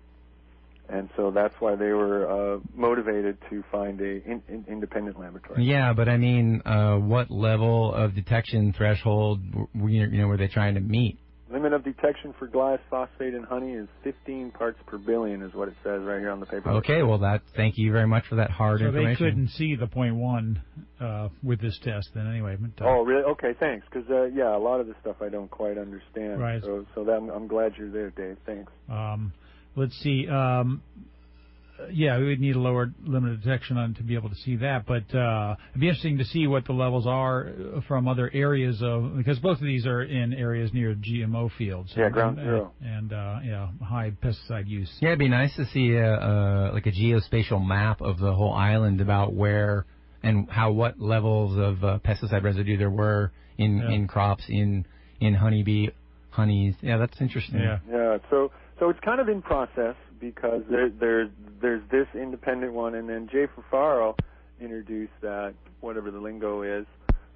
And so that's why they were uh, motivated to find a in, in independent laboratory. Yeah, but I mean, uh, what level of detection threshold were, you know, were they trying to meet? Limit of detection for glyphosate in honey is fifteen parts per billion, is what it says right here on the paper. Okay, well, that. Thank you very much for that hard So they information. couldn't see the point one uh, with this test. Then anyway. But, uh, Oh, really? Okay, thanks. Because uh, yeah, a lot of this stuff I don't quite understand. Right. So, so that, I'm glad you're there, Dave. Thanks. Um, let's see. Um, yeah, we would need a lower limit of detection on to be able to see that. But uh, it'd be interesting to see what the levels are from other areas of, because both of these are in areas near G M O fields. Yeah, ground and, zero. And uh, yeah, high pesticide use. Yeah, it'd be nice to see a, uh, like a geospatial map of the whole island about where and how what levels of uh, pesticide residue there were in, Yeah. in crops, in in honeybee honeys. Yeah, that's interesting. Yeah. Yeah. So, so it's kind of in process because there, there, there's this independent one, and then Jay Fafaro introduced that whatever the lingo is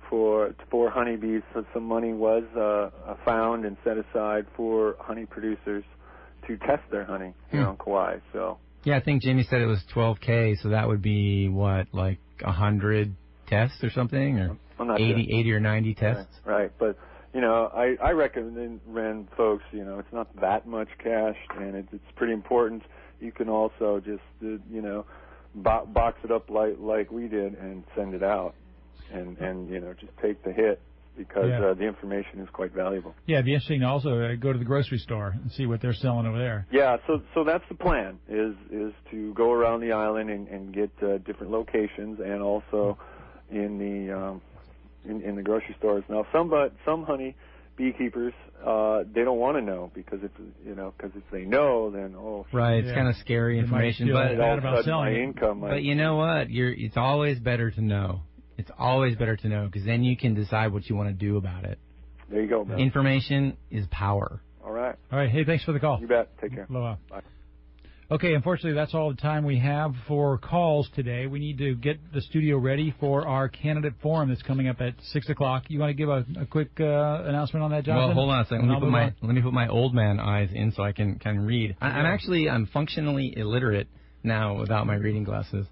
for for honeybees. So some money was uh, found and set aside for honey producers to test their honey here Hmm. on Kauai. So Yeah, I think Jamie said it was twelve K, so that would be, what, like one hundred tests or something? Or I'm not eighty, sure. eighty or ninety tests? Right, but you know, I, I recommend folks, you know, it's not that much cash, and it, it's pretty important. You can also just, uh, you know, bo- box it up like like we did and send it out, and and you know, just take the hit because Yeah. uh, the information is quite valuable. Yeah, it'd be interesting to also uh, go to the grocery store and see what they're selling over there. Yeah, so so that's the plan is is to go around the island and, and get uh, different locations, and also in the um, in, in the grocery stores. Now, some but some honey beekeepers uh, they don't want to know because if you know because if they know, then oh Right, it's Yeah. kind of scary They might information, feel but bad all of about a sudden selling my it. income might. but you know what? You're it's always better to know. It's always better to know because then you can decide what you want to do about it. There you go, man. Information is power. All right. All right, hey, thanks for the call. You bet. Take care. Aloha. Bye. Okay, unfortunately, that's all the time we have for calls today. We need to get the studio ready for our candidate forum that's coming up at six o'clock. You want to give a, a quick uh, announcement on that, Jonathan? Well, hold on a second. And Let I'll me put move my on. let me put my old man eyes in so I can can read. I, I'm Yeah. actually I'm functionally illiterate now without my reading glasses.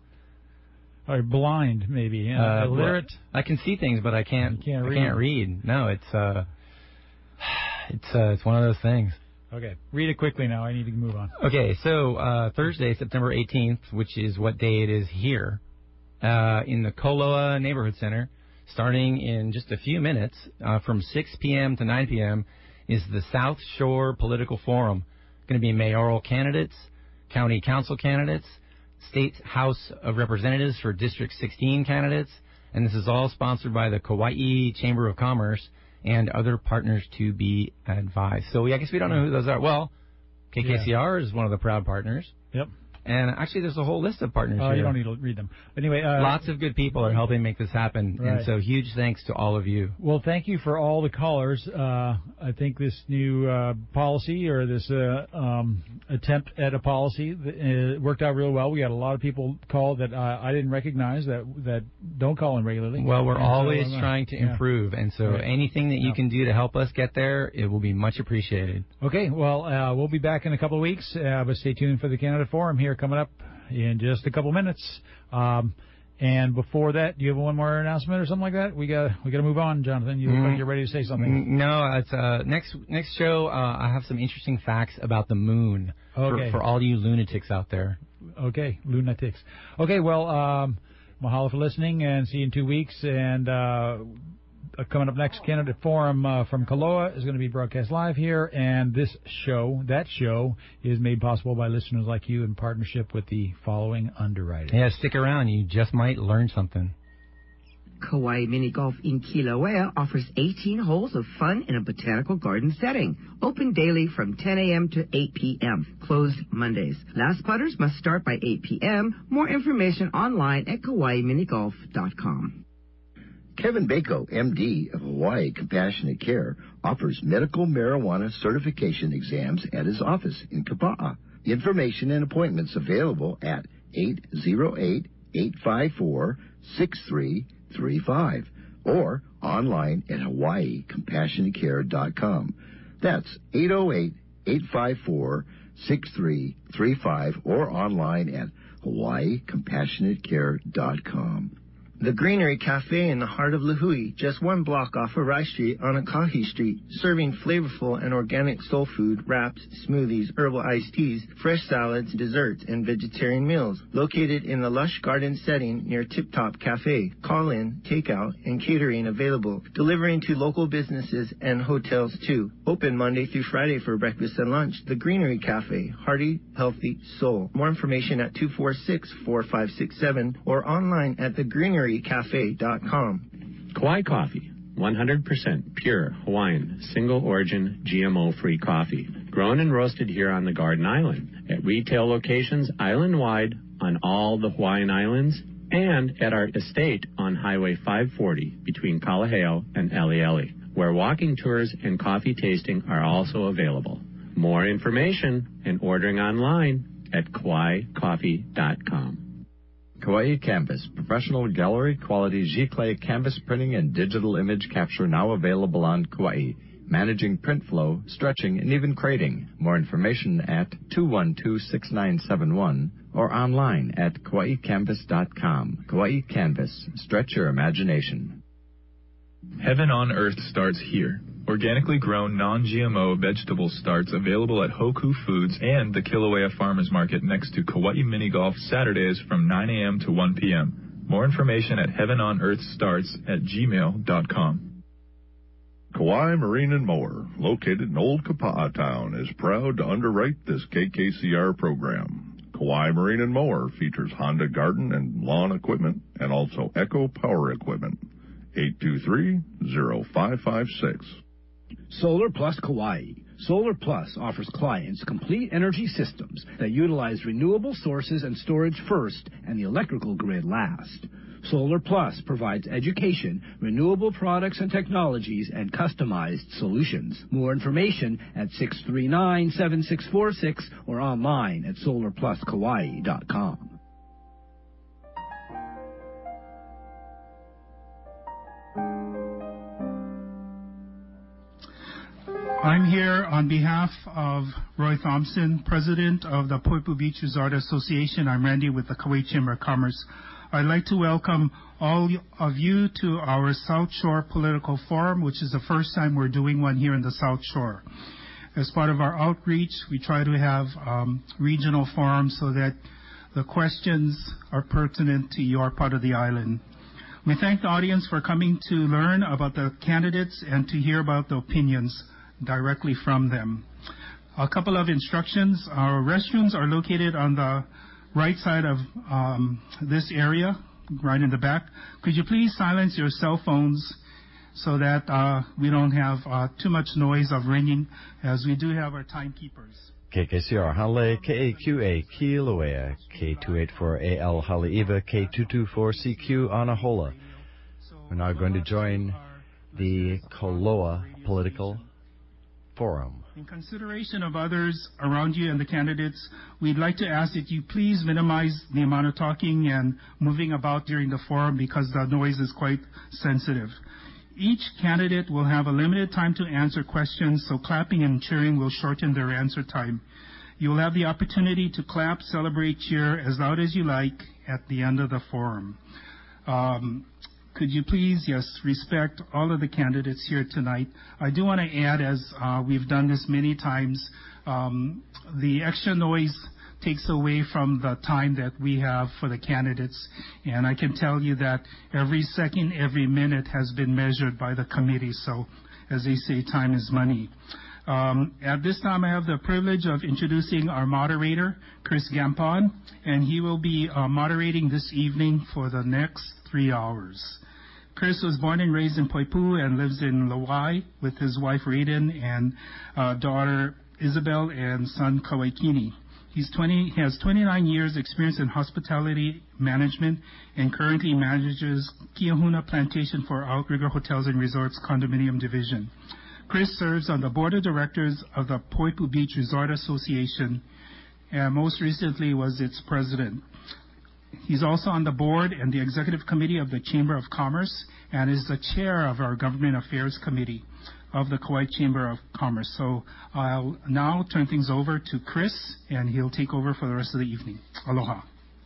Or blind, maybe. Yeah. Uh, Illiterate. well, I can see things, but I can't. You can't I read. can't read. No, it's uh, it's uh, it's one of those things. Okay, read it quickly now. I need to move on. Okay, so uh, Thursday, September eighteenth, which is what day it is here, uh, in the Koloa Neighborhood Center, starting in just a few minutes, uh, from six p.m. to nine p.m., is the South Shore Political Forum. Going to be mayoral candidates, county council candidates, State House of Representatives for District sixteen candidates, and this is all sponsored by the Kauai Chamber of Commerce and other partners to be advised. So we, I guess we don't know who those are. Well, K K C R is one of the proud partners. Yep. And actually, there's a whole list of partners Uh, here. you don't need to read them. Anyway, uh, Lots of good people are helping make this happen, Right. and so huge thanks to all of you. Well, thank you for all the callers. Uh, I think this new uh, policy or this uh, um, attempt at a policy uh, worked out real well. We had a lot of people call that uh, I didn't recognize that that don't call in regularly. Well, we're And so, always uh, trying to yeah. improve, and so Right. anything that you Yeah. can do to help us get there, it will be much appreciated. Okay, well, uh, we'll be back in a couple of weeks, uh, but stay tuned for the candidate forum here coming up in just a couple minutes. Um, and before that, do you have one more announcement or something like that? We got we got to move on, Jonathan. You look Mm. like you're ready to say something. N- No, it's uh, next next show. Uh, I have some interesting facts about the moon Okay. for, for all you lunatics out there. Okay, lunatics. Okay, well, um, mahalo for listening, and see you in two weeks. And uh, coming up next, candidate forum uh, from Kaloa is going to be broadcast live here. And this show, that show, is made possible by listeners like you in partnership with the following underwriters. Yeah, stick around. You just might learn something. Kauai Mini Golf in Kilauea offers eighteen holes of fun in a botanical garden setting. Open daily from ten a.m. to eight p.m. Closed Mondays. Last putters must start by eight p.m. More information online at kauai mini golf dot com. Kevin Bako, M D of Hawaii Compassionate Care, offers medical marijuana certification exams at his office in Kapa'a. Information and appointments available at eight zero eight, eight five four, six three three five or online at hawaii compassionate care dot com. That's eight zero eight, eight five four, six three three five or online at hawaii compassionate care dot com. The Greenery Cafe in the heart of Lihue, just one block off of Rice Street on Akahi Street, serving flavorful and organic soul food, wraps, smoothies, herbal iced teas, fresh salads, desserts, and vegetarian meals. Located in the lush garden setting near Tip Top Cafe. Call in, takeout, and catering available. Delivering to local businesses and hotels too. Open Monday through Friday for breakfast and lunch. The Greenery Cafe, hearty, healthy soul. More information at two four six, four five six seven or online at the greenery cafe dot com. Kauai Coffee, one hundred percent pure Hawaiian, single origin, G M O-free coffee. Grown and roasted here on the Garden Island, at retail locations island-wide on all the Hawaiian Islands, and at our estate on Highway five forty between Kalaheo and Elieli, where walking tours and coffee tasting are also available. More information and ordering online at kauai coffee dot com. Kauai Canvas, professional gallery quality G-Clay canvas printing and digital image capture now available on Kauai. Managing print flow, stretching, and even crating. More information at two one two, six nine seven one or online at kauai canvas dot com. Kauai Canvas. Stretch your imagination. Heaven on Earth starts here. Organically grown, non-G M O vegetable starts available at Hoku Foods and the Kilauea Farmers Market next to Kauai Mini Golf Saturdays from nine a.m. to one p.m. More information at heaven on earth starts at gmail dot com. Kauai Marine and Mower, located in Old Kapa'a Town, is proud to underwrite this K K C R program. Kauai Marine and Mower features Honda garden and lawn equipment and also Echo Power Equipment. eight two three, zero five five six. Solar Plus Kauai. Solar Plus offers clients complete energy systems that utilize renewable sources and storage first and the electrical grid last. Solar Plus provides education, renewable products and technologies, and customized solutions. More information at six three nine, seven six four six or online at solar plus kauai dot com. I'm here on behalf of Roy Thompson, President of the Poipu Beach Resort Association. I'm Randy with the Kauai Chamber of Commerce. I'd like to welcome all of you to our South Shore Political Forum, which is the first time we're doing one here in the South Shore. As part of our outreach, we try to have um, regional forums so that the questions are pertinent to your part of the island. We thank the audience for coming to learn about the candidates and to hear about the opinions directly from them. A couple of instructions. Our restrooms are located on the right side of um, this area, right in the back. Could you please silence your cell phones so that uh, we don't have uh, too much noise of ringing, as we do have our timekeepers. K K C R Hanalei, K A Q A Kilauea, K two eighty-four A L Haleiwa, K two twenty-four C Q Anahola. We're now going to join the Koloa Political Forum. In consideration of others around you and the candidates, we'd like to ask that you please minimize the amount of talking and moving about during the forum because the noise is quite sensitive. Each candidate will have a limited time to answer questions, so clapping and cheering will shorten their answer time. You will have the opportunity to clap, celebrate, cheer as loud as you like at the end of the forum. Um, Could you please, yes, respect all of the candidates here tonight. I do want to add, as uh, we've done this many times, um, the extra noise takes away from the time that we have for the candidates. And I can tell you that every second, every minute has been measured by the committee. So, as they say, time is money. Um, at this time, I have the privilege of introducing our moderator, Chris Gampon, and he will be uh, moderating this evening for the next three hours. Chris was born and raised in Poipu and lives in Lauai with his wife Raiden and uh, daughter Isabel and son Kawaikini. He's twenty, he has twenty-nine years experience in hospitality management and currently manages Kiahuna Plantation for Outrigger Hotels and Resorts Condominium Division. Chris serves on the board of directors of the Poipu Beach Resort Association and most recently was its president. He's also on the board and the executive committee of the Chamber of Commerce and is the chair of our Government Affairs Committee of the Kauai Chamber of Commerce. So I'll now turn things over to Chris, and he'll take over for the rest of the evening. Aloha.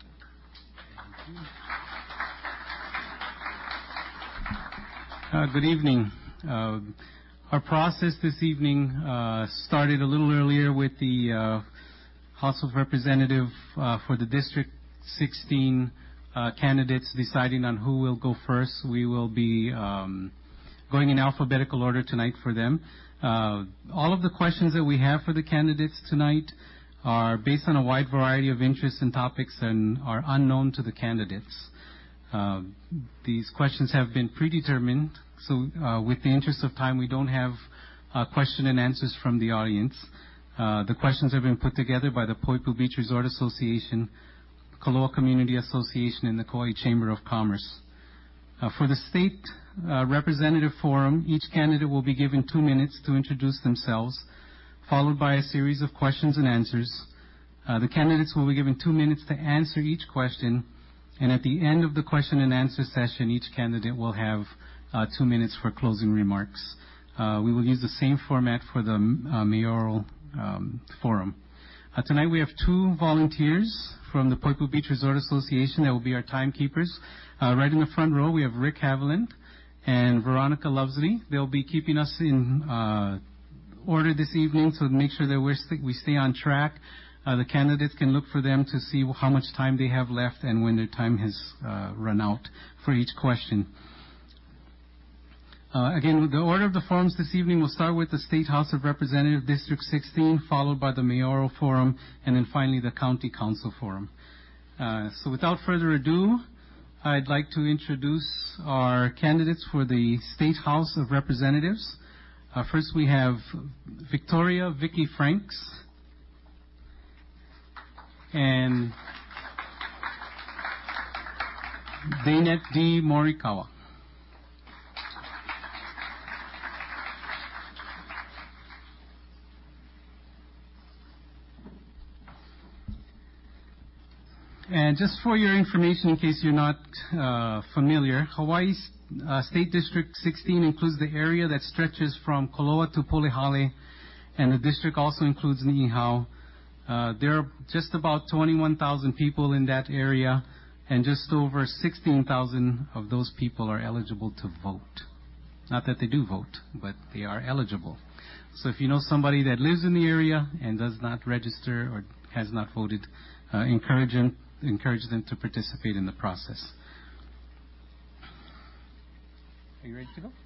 Uh, good evening. Uh, our process this evening uh, started a little earlier with the uh, House of Representatives uh, for the District sixteen uh, candidates deciding on who will go first. We will be um, going in alphabetical order tonight for them. Uh, all of the questions that we have for the candidates tonight are based on a wide variety of interests and topics and are unknown to the candidates. Uh, these questions have been predetermined, so uh, with the interest of time, we don't have uh, question and answers from the audience. Uh, the questions have been put together by the Poipu Beach Resort Association, Koloa Community Association, and the Kauai Chamber of Commerce. Uh, for the State uh, Representative Forum, each candidate will be given two minutes to introduce themselves, followed by a series of questions and answers. Uh, the candidates will be given two minutes to answer each question, And at the end of the question and answer session, each candidate will have uh, two minutes for closing remarks. Uh, we will use the same format for the uh, mayoral um, forum. Uh, tonight we have two volunteers from the Poipu Beach Resort Association that will be our timekeepers. Uh, right in the front row we have Rick Haviland and Veronica Lovesley. They'll be keeping us in uh, order this evening to make sure that we're st- we stay on track. Uh, the candidates can look for them to see how much time they have left and when their time has uh, run out for each question. Uh, again, the order of the forums this evening will start with the State House of Representatives District sixteen, followed by the Mayoral Forum, and then finally the County Council Forum. Uh, so without further ado, I'd like to introduce our candidates for the State House of Representatives. Uh, first we have Victoria Vicky Franks and Daynette D. Morikawa. And just for your information, in case you're not uh, familiar, Hawaii's uh, State District sixteen includes the area that stretches from Koloa to Polihale, and the district also includes Niihau. Uh, there are just about twenty-one thousand people in that area, and just over sixteen thousand of those people are eligible to vote. Not that they do vote, but they are eligible. So if you know somebody that lives in the area and does not register or has not voted, uh, encourage them, encourage them to participate in the process. Are you ready to go?